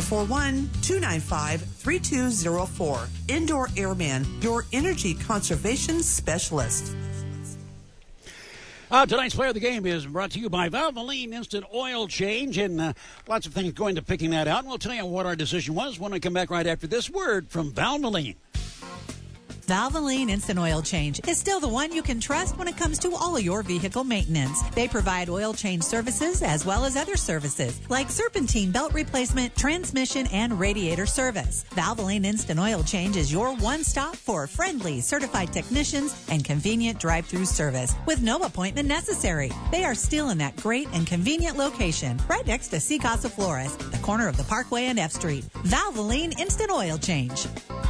541-295-3204. Indoor Airman, your energy conservation specialist. Tonight's player of the game is brought to you by Valvoline Instant Oil Change, and lots of things going to picking that out. And we'll tell you what our decision was when we come back right after this word from Valvoline. Valvoline Instant Oil Change is still the one you can trust when it comes to all your vehicle maintenance. They provide oil change services as well as other services like serpentine belt replacement, transmission, and radiator service. Valvoline Instant Oil Change is your one-stop for friendly, certified technicians and convenient drive-through service with no appointment necessary. They are still in that great and convenient location right next to Sea Casa Flores, the corner of the Parkway and F Street. Valvoline Instant Oil Change.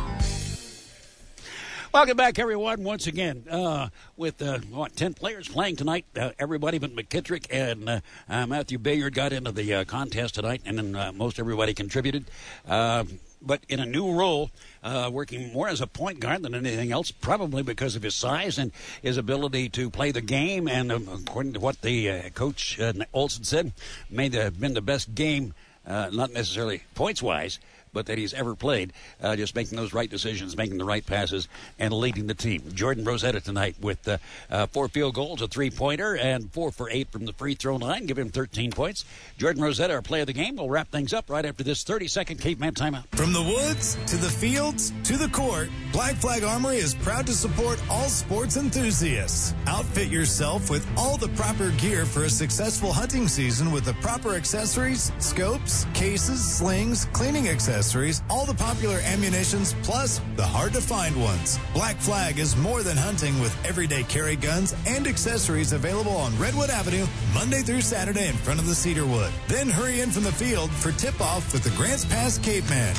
Welcome back, everyone, once again, with 10 players playing tonight. Everybody but McKittrick and Matthew Bayard got into the contest tonight, and then most everybody contributed. But in a new role, working more as a point guard than anything else, probably because of his size and his ability to play the game. And according to what the coach Olson said, may have been the best game, not necessarily points-wise, but that he's ever played, just making those right decisions, making the right passes, and leading the team. Jordan Rosetta tonight with 4 field goals, a three-pointer, and 4 for 8 from the free throw line, give him 13 points. Jordan Rosetta, our player of the game. We'll wrap things up right after this 30-second Caveman timeout. From the woods to the fields to the court, Black Flag Armory is proud to support all sports enthusiasts. Outfit yourself with all the proper gear for a successful hunting season with the proper accessories, scopes, cases, slings, cleaning accessories, all the popular ammunitions, plus the hard-to-find ones. Black Flag is more than hunting with everyday carry guns and accessories available on Redwood Avenue Monday through Saturday in front of the Cedarwood. Then hurry in from the field for tip-off with the Grants Pass Caveman.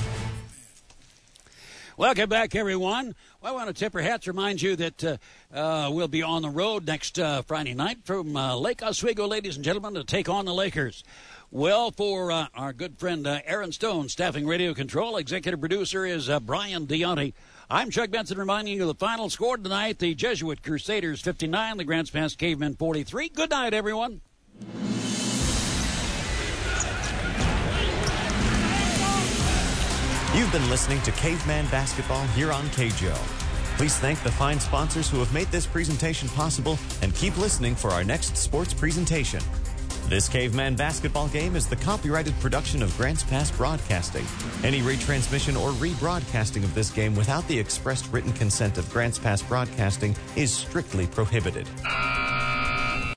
Welcome back, everyone. Well, I want to tip our hats, remind you that we'll be on the road next Friday night from Lake Oswego, ladies and gentlemen, to take on the Lakers. Well, for our good friend Aaron Stone, staffing radio control, executive producer is Brian Deonti. I'm Chuck Benson reminding you of the final score tonight. The Jesuit Crusaders 59, the Grants Pass Cavemen 43. Good night, everyone. You've been listening to Caveman Basketball here on KJO. Please thank the fine sponsors who have made this presentation possible and keep listening for our next sports presentation. This Caveman Basketball game is the copyrighted production of Grants Pass Broadcasting. Any retransmission or rebroadcasting of this game without the expressed written consent of Grants Pass Broadcasting is strictly prohibited.